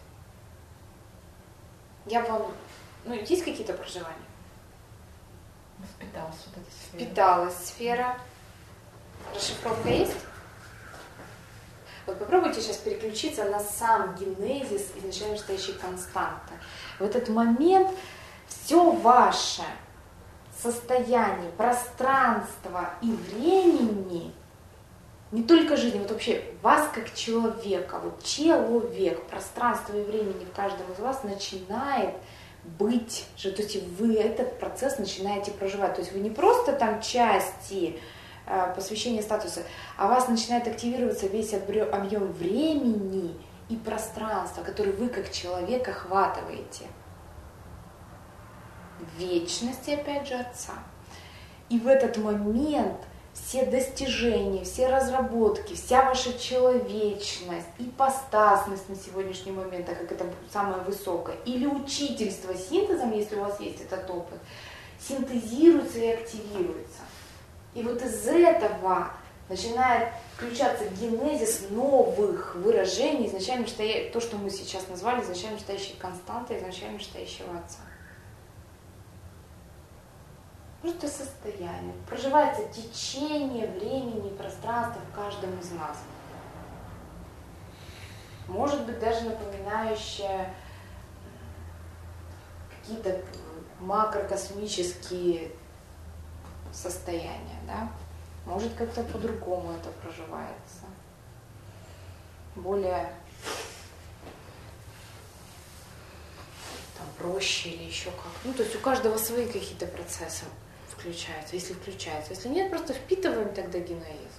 Я вам... Ну, есть какие-то проживания? Впиталась вот эта сфера. Впиталась сфера. Расшифровка есть? Вот попробуйте сейчас переключиться на сам генезис изначально стоящей константы. В этот момент все ваше состояние, пространства и времени, не только жизни, вот вообще вас как человека, вот человек, пространство и времени в каждом из вас начинает быть же, то есть вы этот процесс начинаете проживать, то есть вы не просто там части э, посвящения статуса, а у вас начинает активироваться весь объем времени и пространства, который вы как человек охватываете. Вечности, опять же, Отца. И в этот момент все достижения, все разработки, вся ваша человечность, ипостасность на сегодняшний момент, так как это самое высокое, или учительство синтезом, если у вас есть этот опыт, синтезируется и активируется. И вот из этого начинает включаться генезис новых выражений, изначально стоя... то, что мы сейчас назвали изначально стоящей константой, изначально стоящего Отца. Просто состояние. Проживается течение времени и пространства в каждом из нас. Может быть, даже напоминающее какие-то макрокосмические состояния, да? Может, как-то по-другому это проживается. Более там, проще или еще как. Ну, то есть у каждого свои какие-то процессы включаются, если включаются. Если нет, просто впитываем тогда генезис.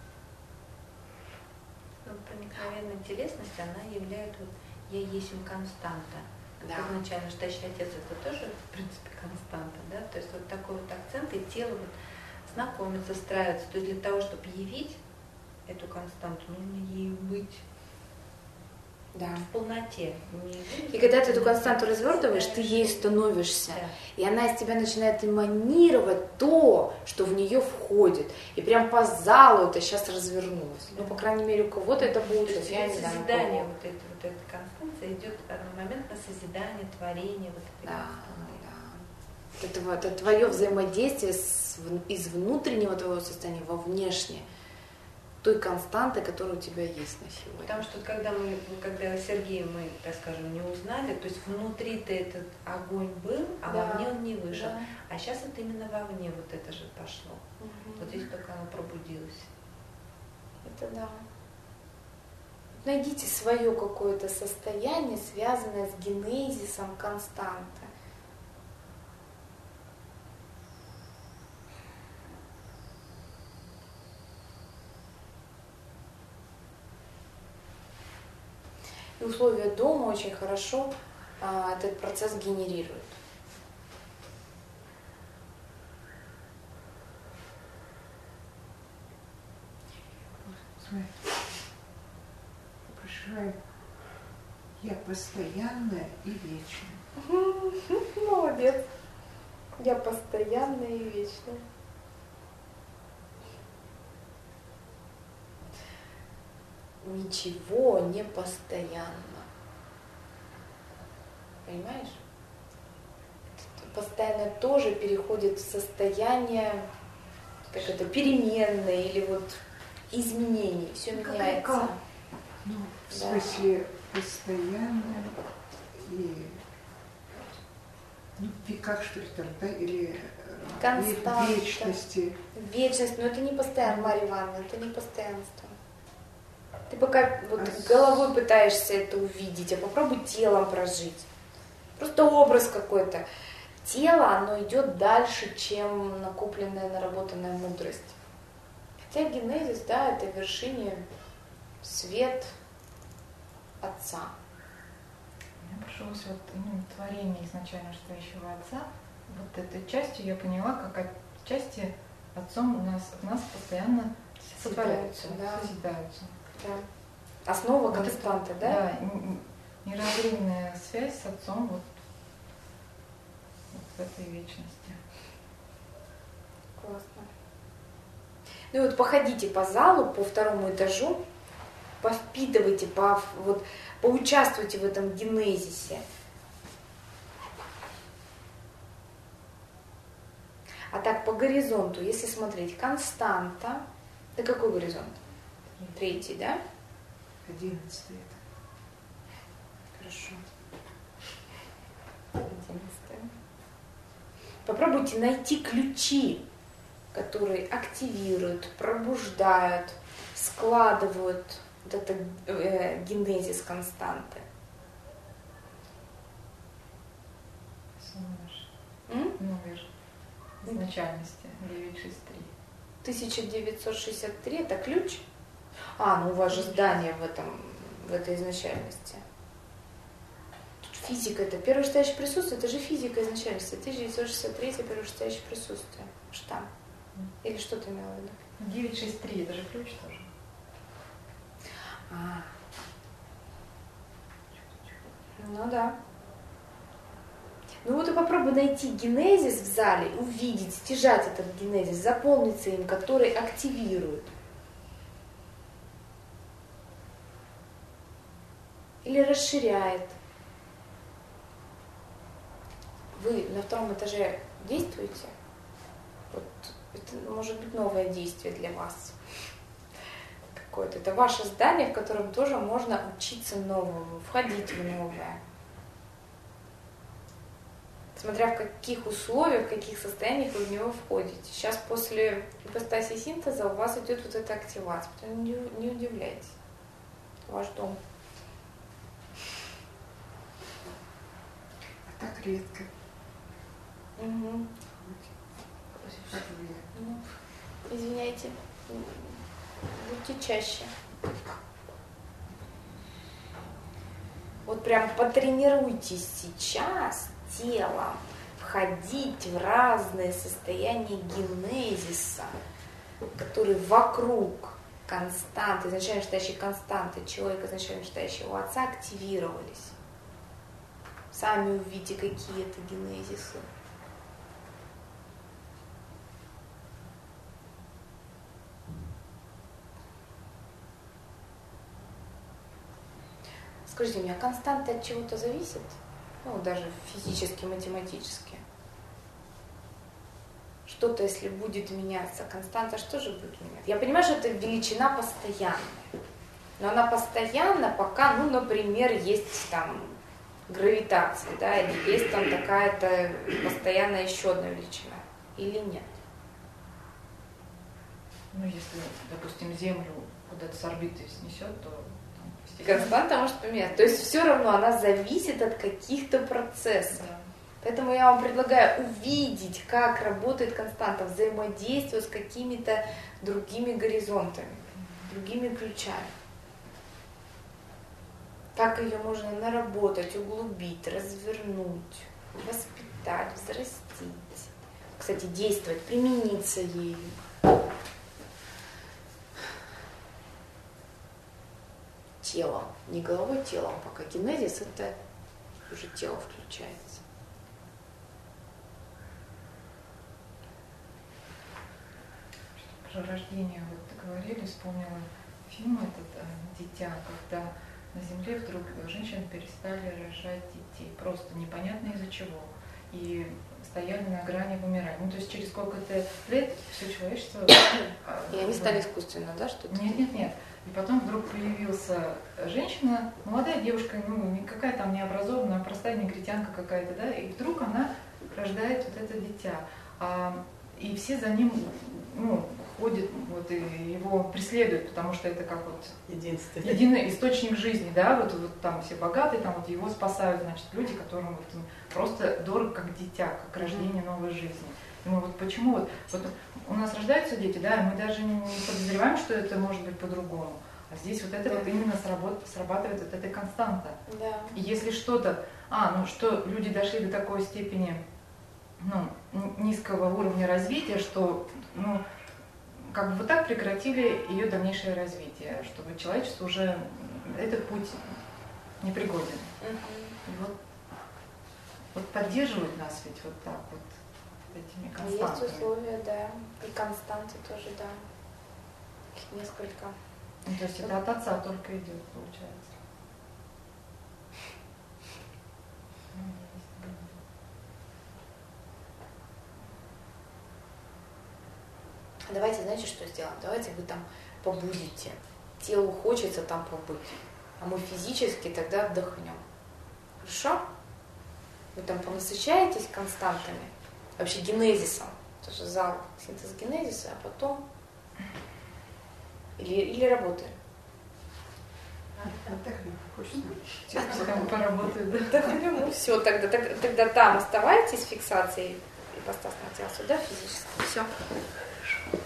Ну, проникновенная телесность, она является, вот, я есть им константа. Да. Изначально стоящий Отец это тоже, в принципе, константа, да? То есть вот такой вот акцент, и тело вот знакомится, страивается. То есть для того, чтобы явить эту константу, нужно ей быть Да. в полноте. И когда ты эту константу развертываешь, ты ей становишься. Да. И она из тебя начинает эманировать то, что в нее входит. И прям по залу это сейчас развернулось. Ну, по крайней мере, у кого-то это получилось. Я не знаю. Созидание вот этой вот этой констанции идет одномоментно созидание, творение вот этой Да, константы. да. Это, вот, это твое взаимодействие с, из внутреннего твоего состояния во внешнее. Той константы, которая у тебя есть на сегодня. Потому что когда мы, когда Сергея мы, так скажем, не узнали, то есть внутри-то этот огонь был, а Да. вовне он не вышел. Да. А сейчас это именно вовне вот это же пошло. Мгм. Вот здесь только оно пробудилось. Это да. Найдите свое какое-то состояние, связанное с генезисом константы. И условия дома очень хорошо а, этот процесс генерируют. Смотри. Проживаю. Я постоянная и вечная. Молодец. Я постоянная и вечная. Ничего не постоянно. Понимаешь? Постоянно тоже переходит в состояние, как это, переменное или вот изменений. Все меняется. Ну, в Да. смысле, постоянная и ну, в веках, что ли, там, да, или э, Константа. в вечности. Вечность, но это не постоянно, Марья Ивановна, это не постоянство. Ты пока вот А с- головой пытаешься это увидеть, а попробуй телом прожить. Просто образ какой-то. Тело, оно идет дальше, чем накопленная, наработанная мудрость. Хотя генезис, да, это вершине свет Отца. Мне пришлось вот именно творение изначально стоящего Отца. Вот этой частью я поняла, как отчасти Отцом у нас, в нас постоянно Сотворяются, созидаются, да. созидаются. Да. Основа Вот константы, это, да? Да, н- н- неразрывная связь с Отцом вот, вот в этой вечности. Классно. Ну и вот походите по залу, по второму этажу, повпитывайте, по, вот, поучаствуйте в этом генезисе. А так по горизонту, если смотреть, константа, это какой горизонт? Третий, да? Одиннадцатый это. Хорошо. Одиннадцатое. Попробуйте найти ключи, которые активируют, пробуждают, складывают вот этот э, генезис константы. Суммаш. М? Номер изначальности девятьсот шестьдесят три. тысяча девятьсот шестьдесят три это ключ? А, ну у вас же здание в этом, в этой изначальности. Тут физика это первое стоящее присутствие, это же физика изначальности. тысяча девятьсот шестьдесят три это первое стоящее присутствие. Штамп. Или что ты имела в виду? девятьсот шестьдесят три это же ключ тоже. А. Ну да. Ну вот и попробуй найти генезис в зале, увидеть, стяжать этот генезис, заполниться им, который активирует. Или расширяет. Вы на втором этаже действуете? Вот это может быть новое действие для вас. Какое-то. Это ваше здание, в котором тоже можно учиться новому, входить в новое. Смотря в каких условиях, в каких состояниях вы в него входите. Сейчас после ипостаси синтеза у вас идет вот эта активация. Поэтому не, не удивляйтесь. Ваш дом. А так редко. Угу. Как вы? Ну, извиняйте. Будьте чаще. Вот прям потренируйтесь сейчас телом входить в разные состояния генезиса, которые вокруг константы, изначально считающей константы человека, изначально считающего отца, активировались. Сами увидите, какие это генезисы. Скажите мне, а константа от чего-то зависит? Ну, даже физически, математически. Что-то, если будет меняться, константа что же будет меняться? Я понимаю, что это величина постоянная. Но она постоянна, пока, ну, например, есть там гравитация, да, или есть там такая-то постоянная еще одна величина. Или нет? Ну, если, допустим, Землю куда-то с орбиты снесет, то константа может поменяться. То есть все равно она зависит от каких-то процессов. Да. Поэтому я вам предлагаю увидеть, как работает константа, взаимодействуя с какими-то другими горизонтами, другими ключами. Как ее можно наработать, углубить, развернуть, воспитать, взрастить. Кстати, действовать, примениться ею. Телом, не головой, телом, пока генезис это уже тело включается. Про рождение вот говорили, вспомнила фильм этот «Дитя», когда на Земле вдруг женщины перестали рожать детей, просто непонятно из-за чего, и стояли на грани вымирания. Ну, то есть через сколько-то лет все человечество... И они стали искусственно, да, что-то? Нет, нет, нет. И потом вдруг появилась женщина, молодая девушка, ну, никакая там необразованная, простая негритянка какая-то, да, и вдруг она рождает вот это дитя. А, и все за ним, ну, ходят, вот, и его преследуют, потому что это как вот единственный, единый источник жизни, да, вот, вот там все богатые, там вот его спасают, значит, люди, которым вот просто дорого как дитя, как рождение новой жизни. И мы вот почему вот, вот у нас рождаются дети, да, и мы даже не подозреваем, что это может быть по-другому. А здесь вот это да. вот именно сработ, срабатывает вот эта константа. Да. И если что-то, а, ну что люди дошли до такой степени, ну, низкого уровня развития, что, ну, как бы вот так прекратили ее дальнейшее развитие, чтобы человечество уже этот путь непригоден. Угу. И вот, вот поддерживают нас ведь вот так вот этими константами. Есть условия, да. И константы тоже, да. Их несколько. Ну, то есть это от отца только идет, получается. Давайте, знаете, что сделаем? Давайте вы там побудете. Телу хочется там побыть. А мы физически тогда отдохнем. Хорошо? Вы там понасыщаетесь константами, вообще генезисом. Это же зал синтез генезиса, а потом или, или работаем. Отдохнем, хочется. Там поработают, да? Отдохнем, ну все, тогда, тогда, тогда там оставайтесь фиксацией ипостасного тела сюда физически. Все.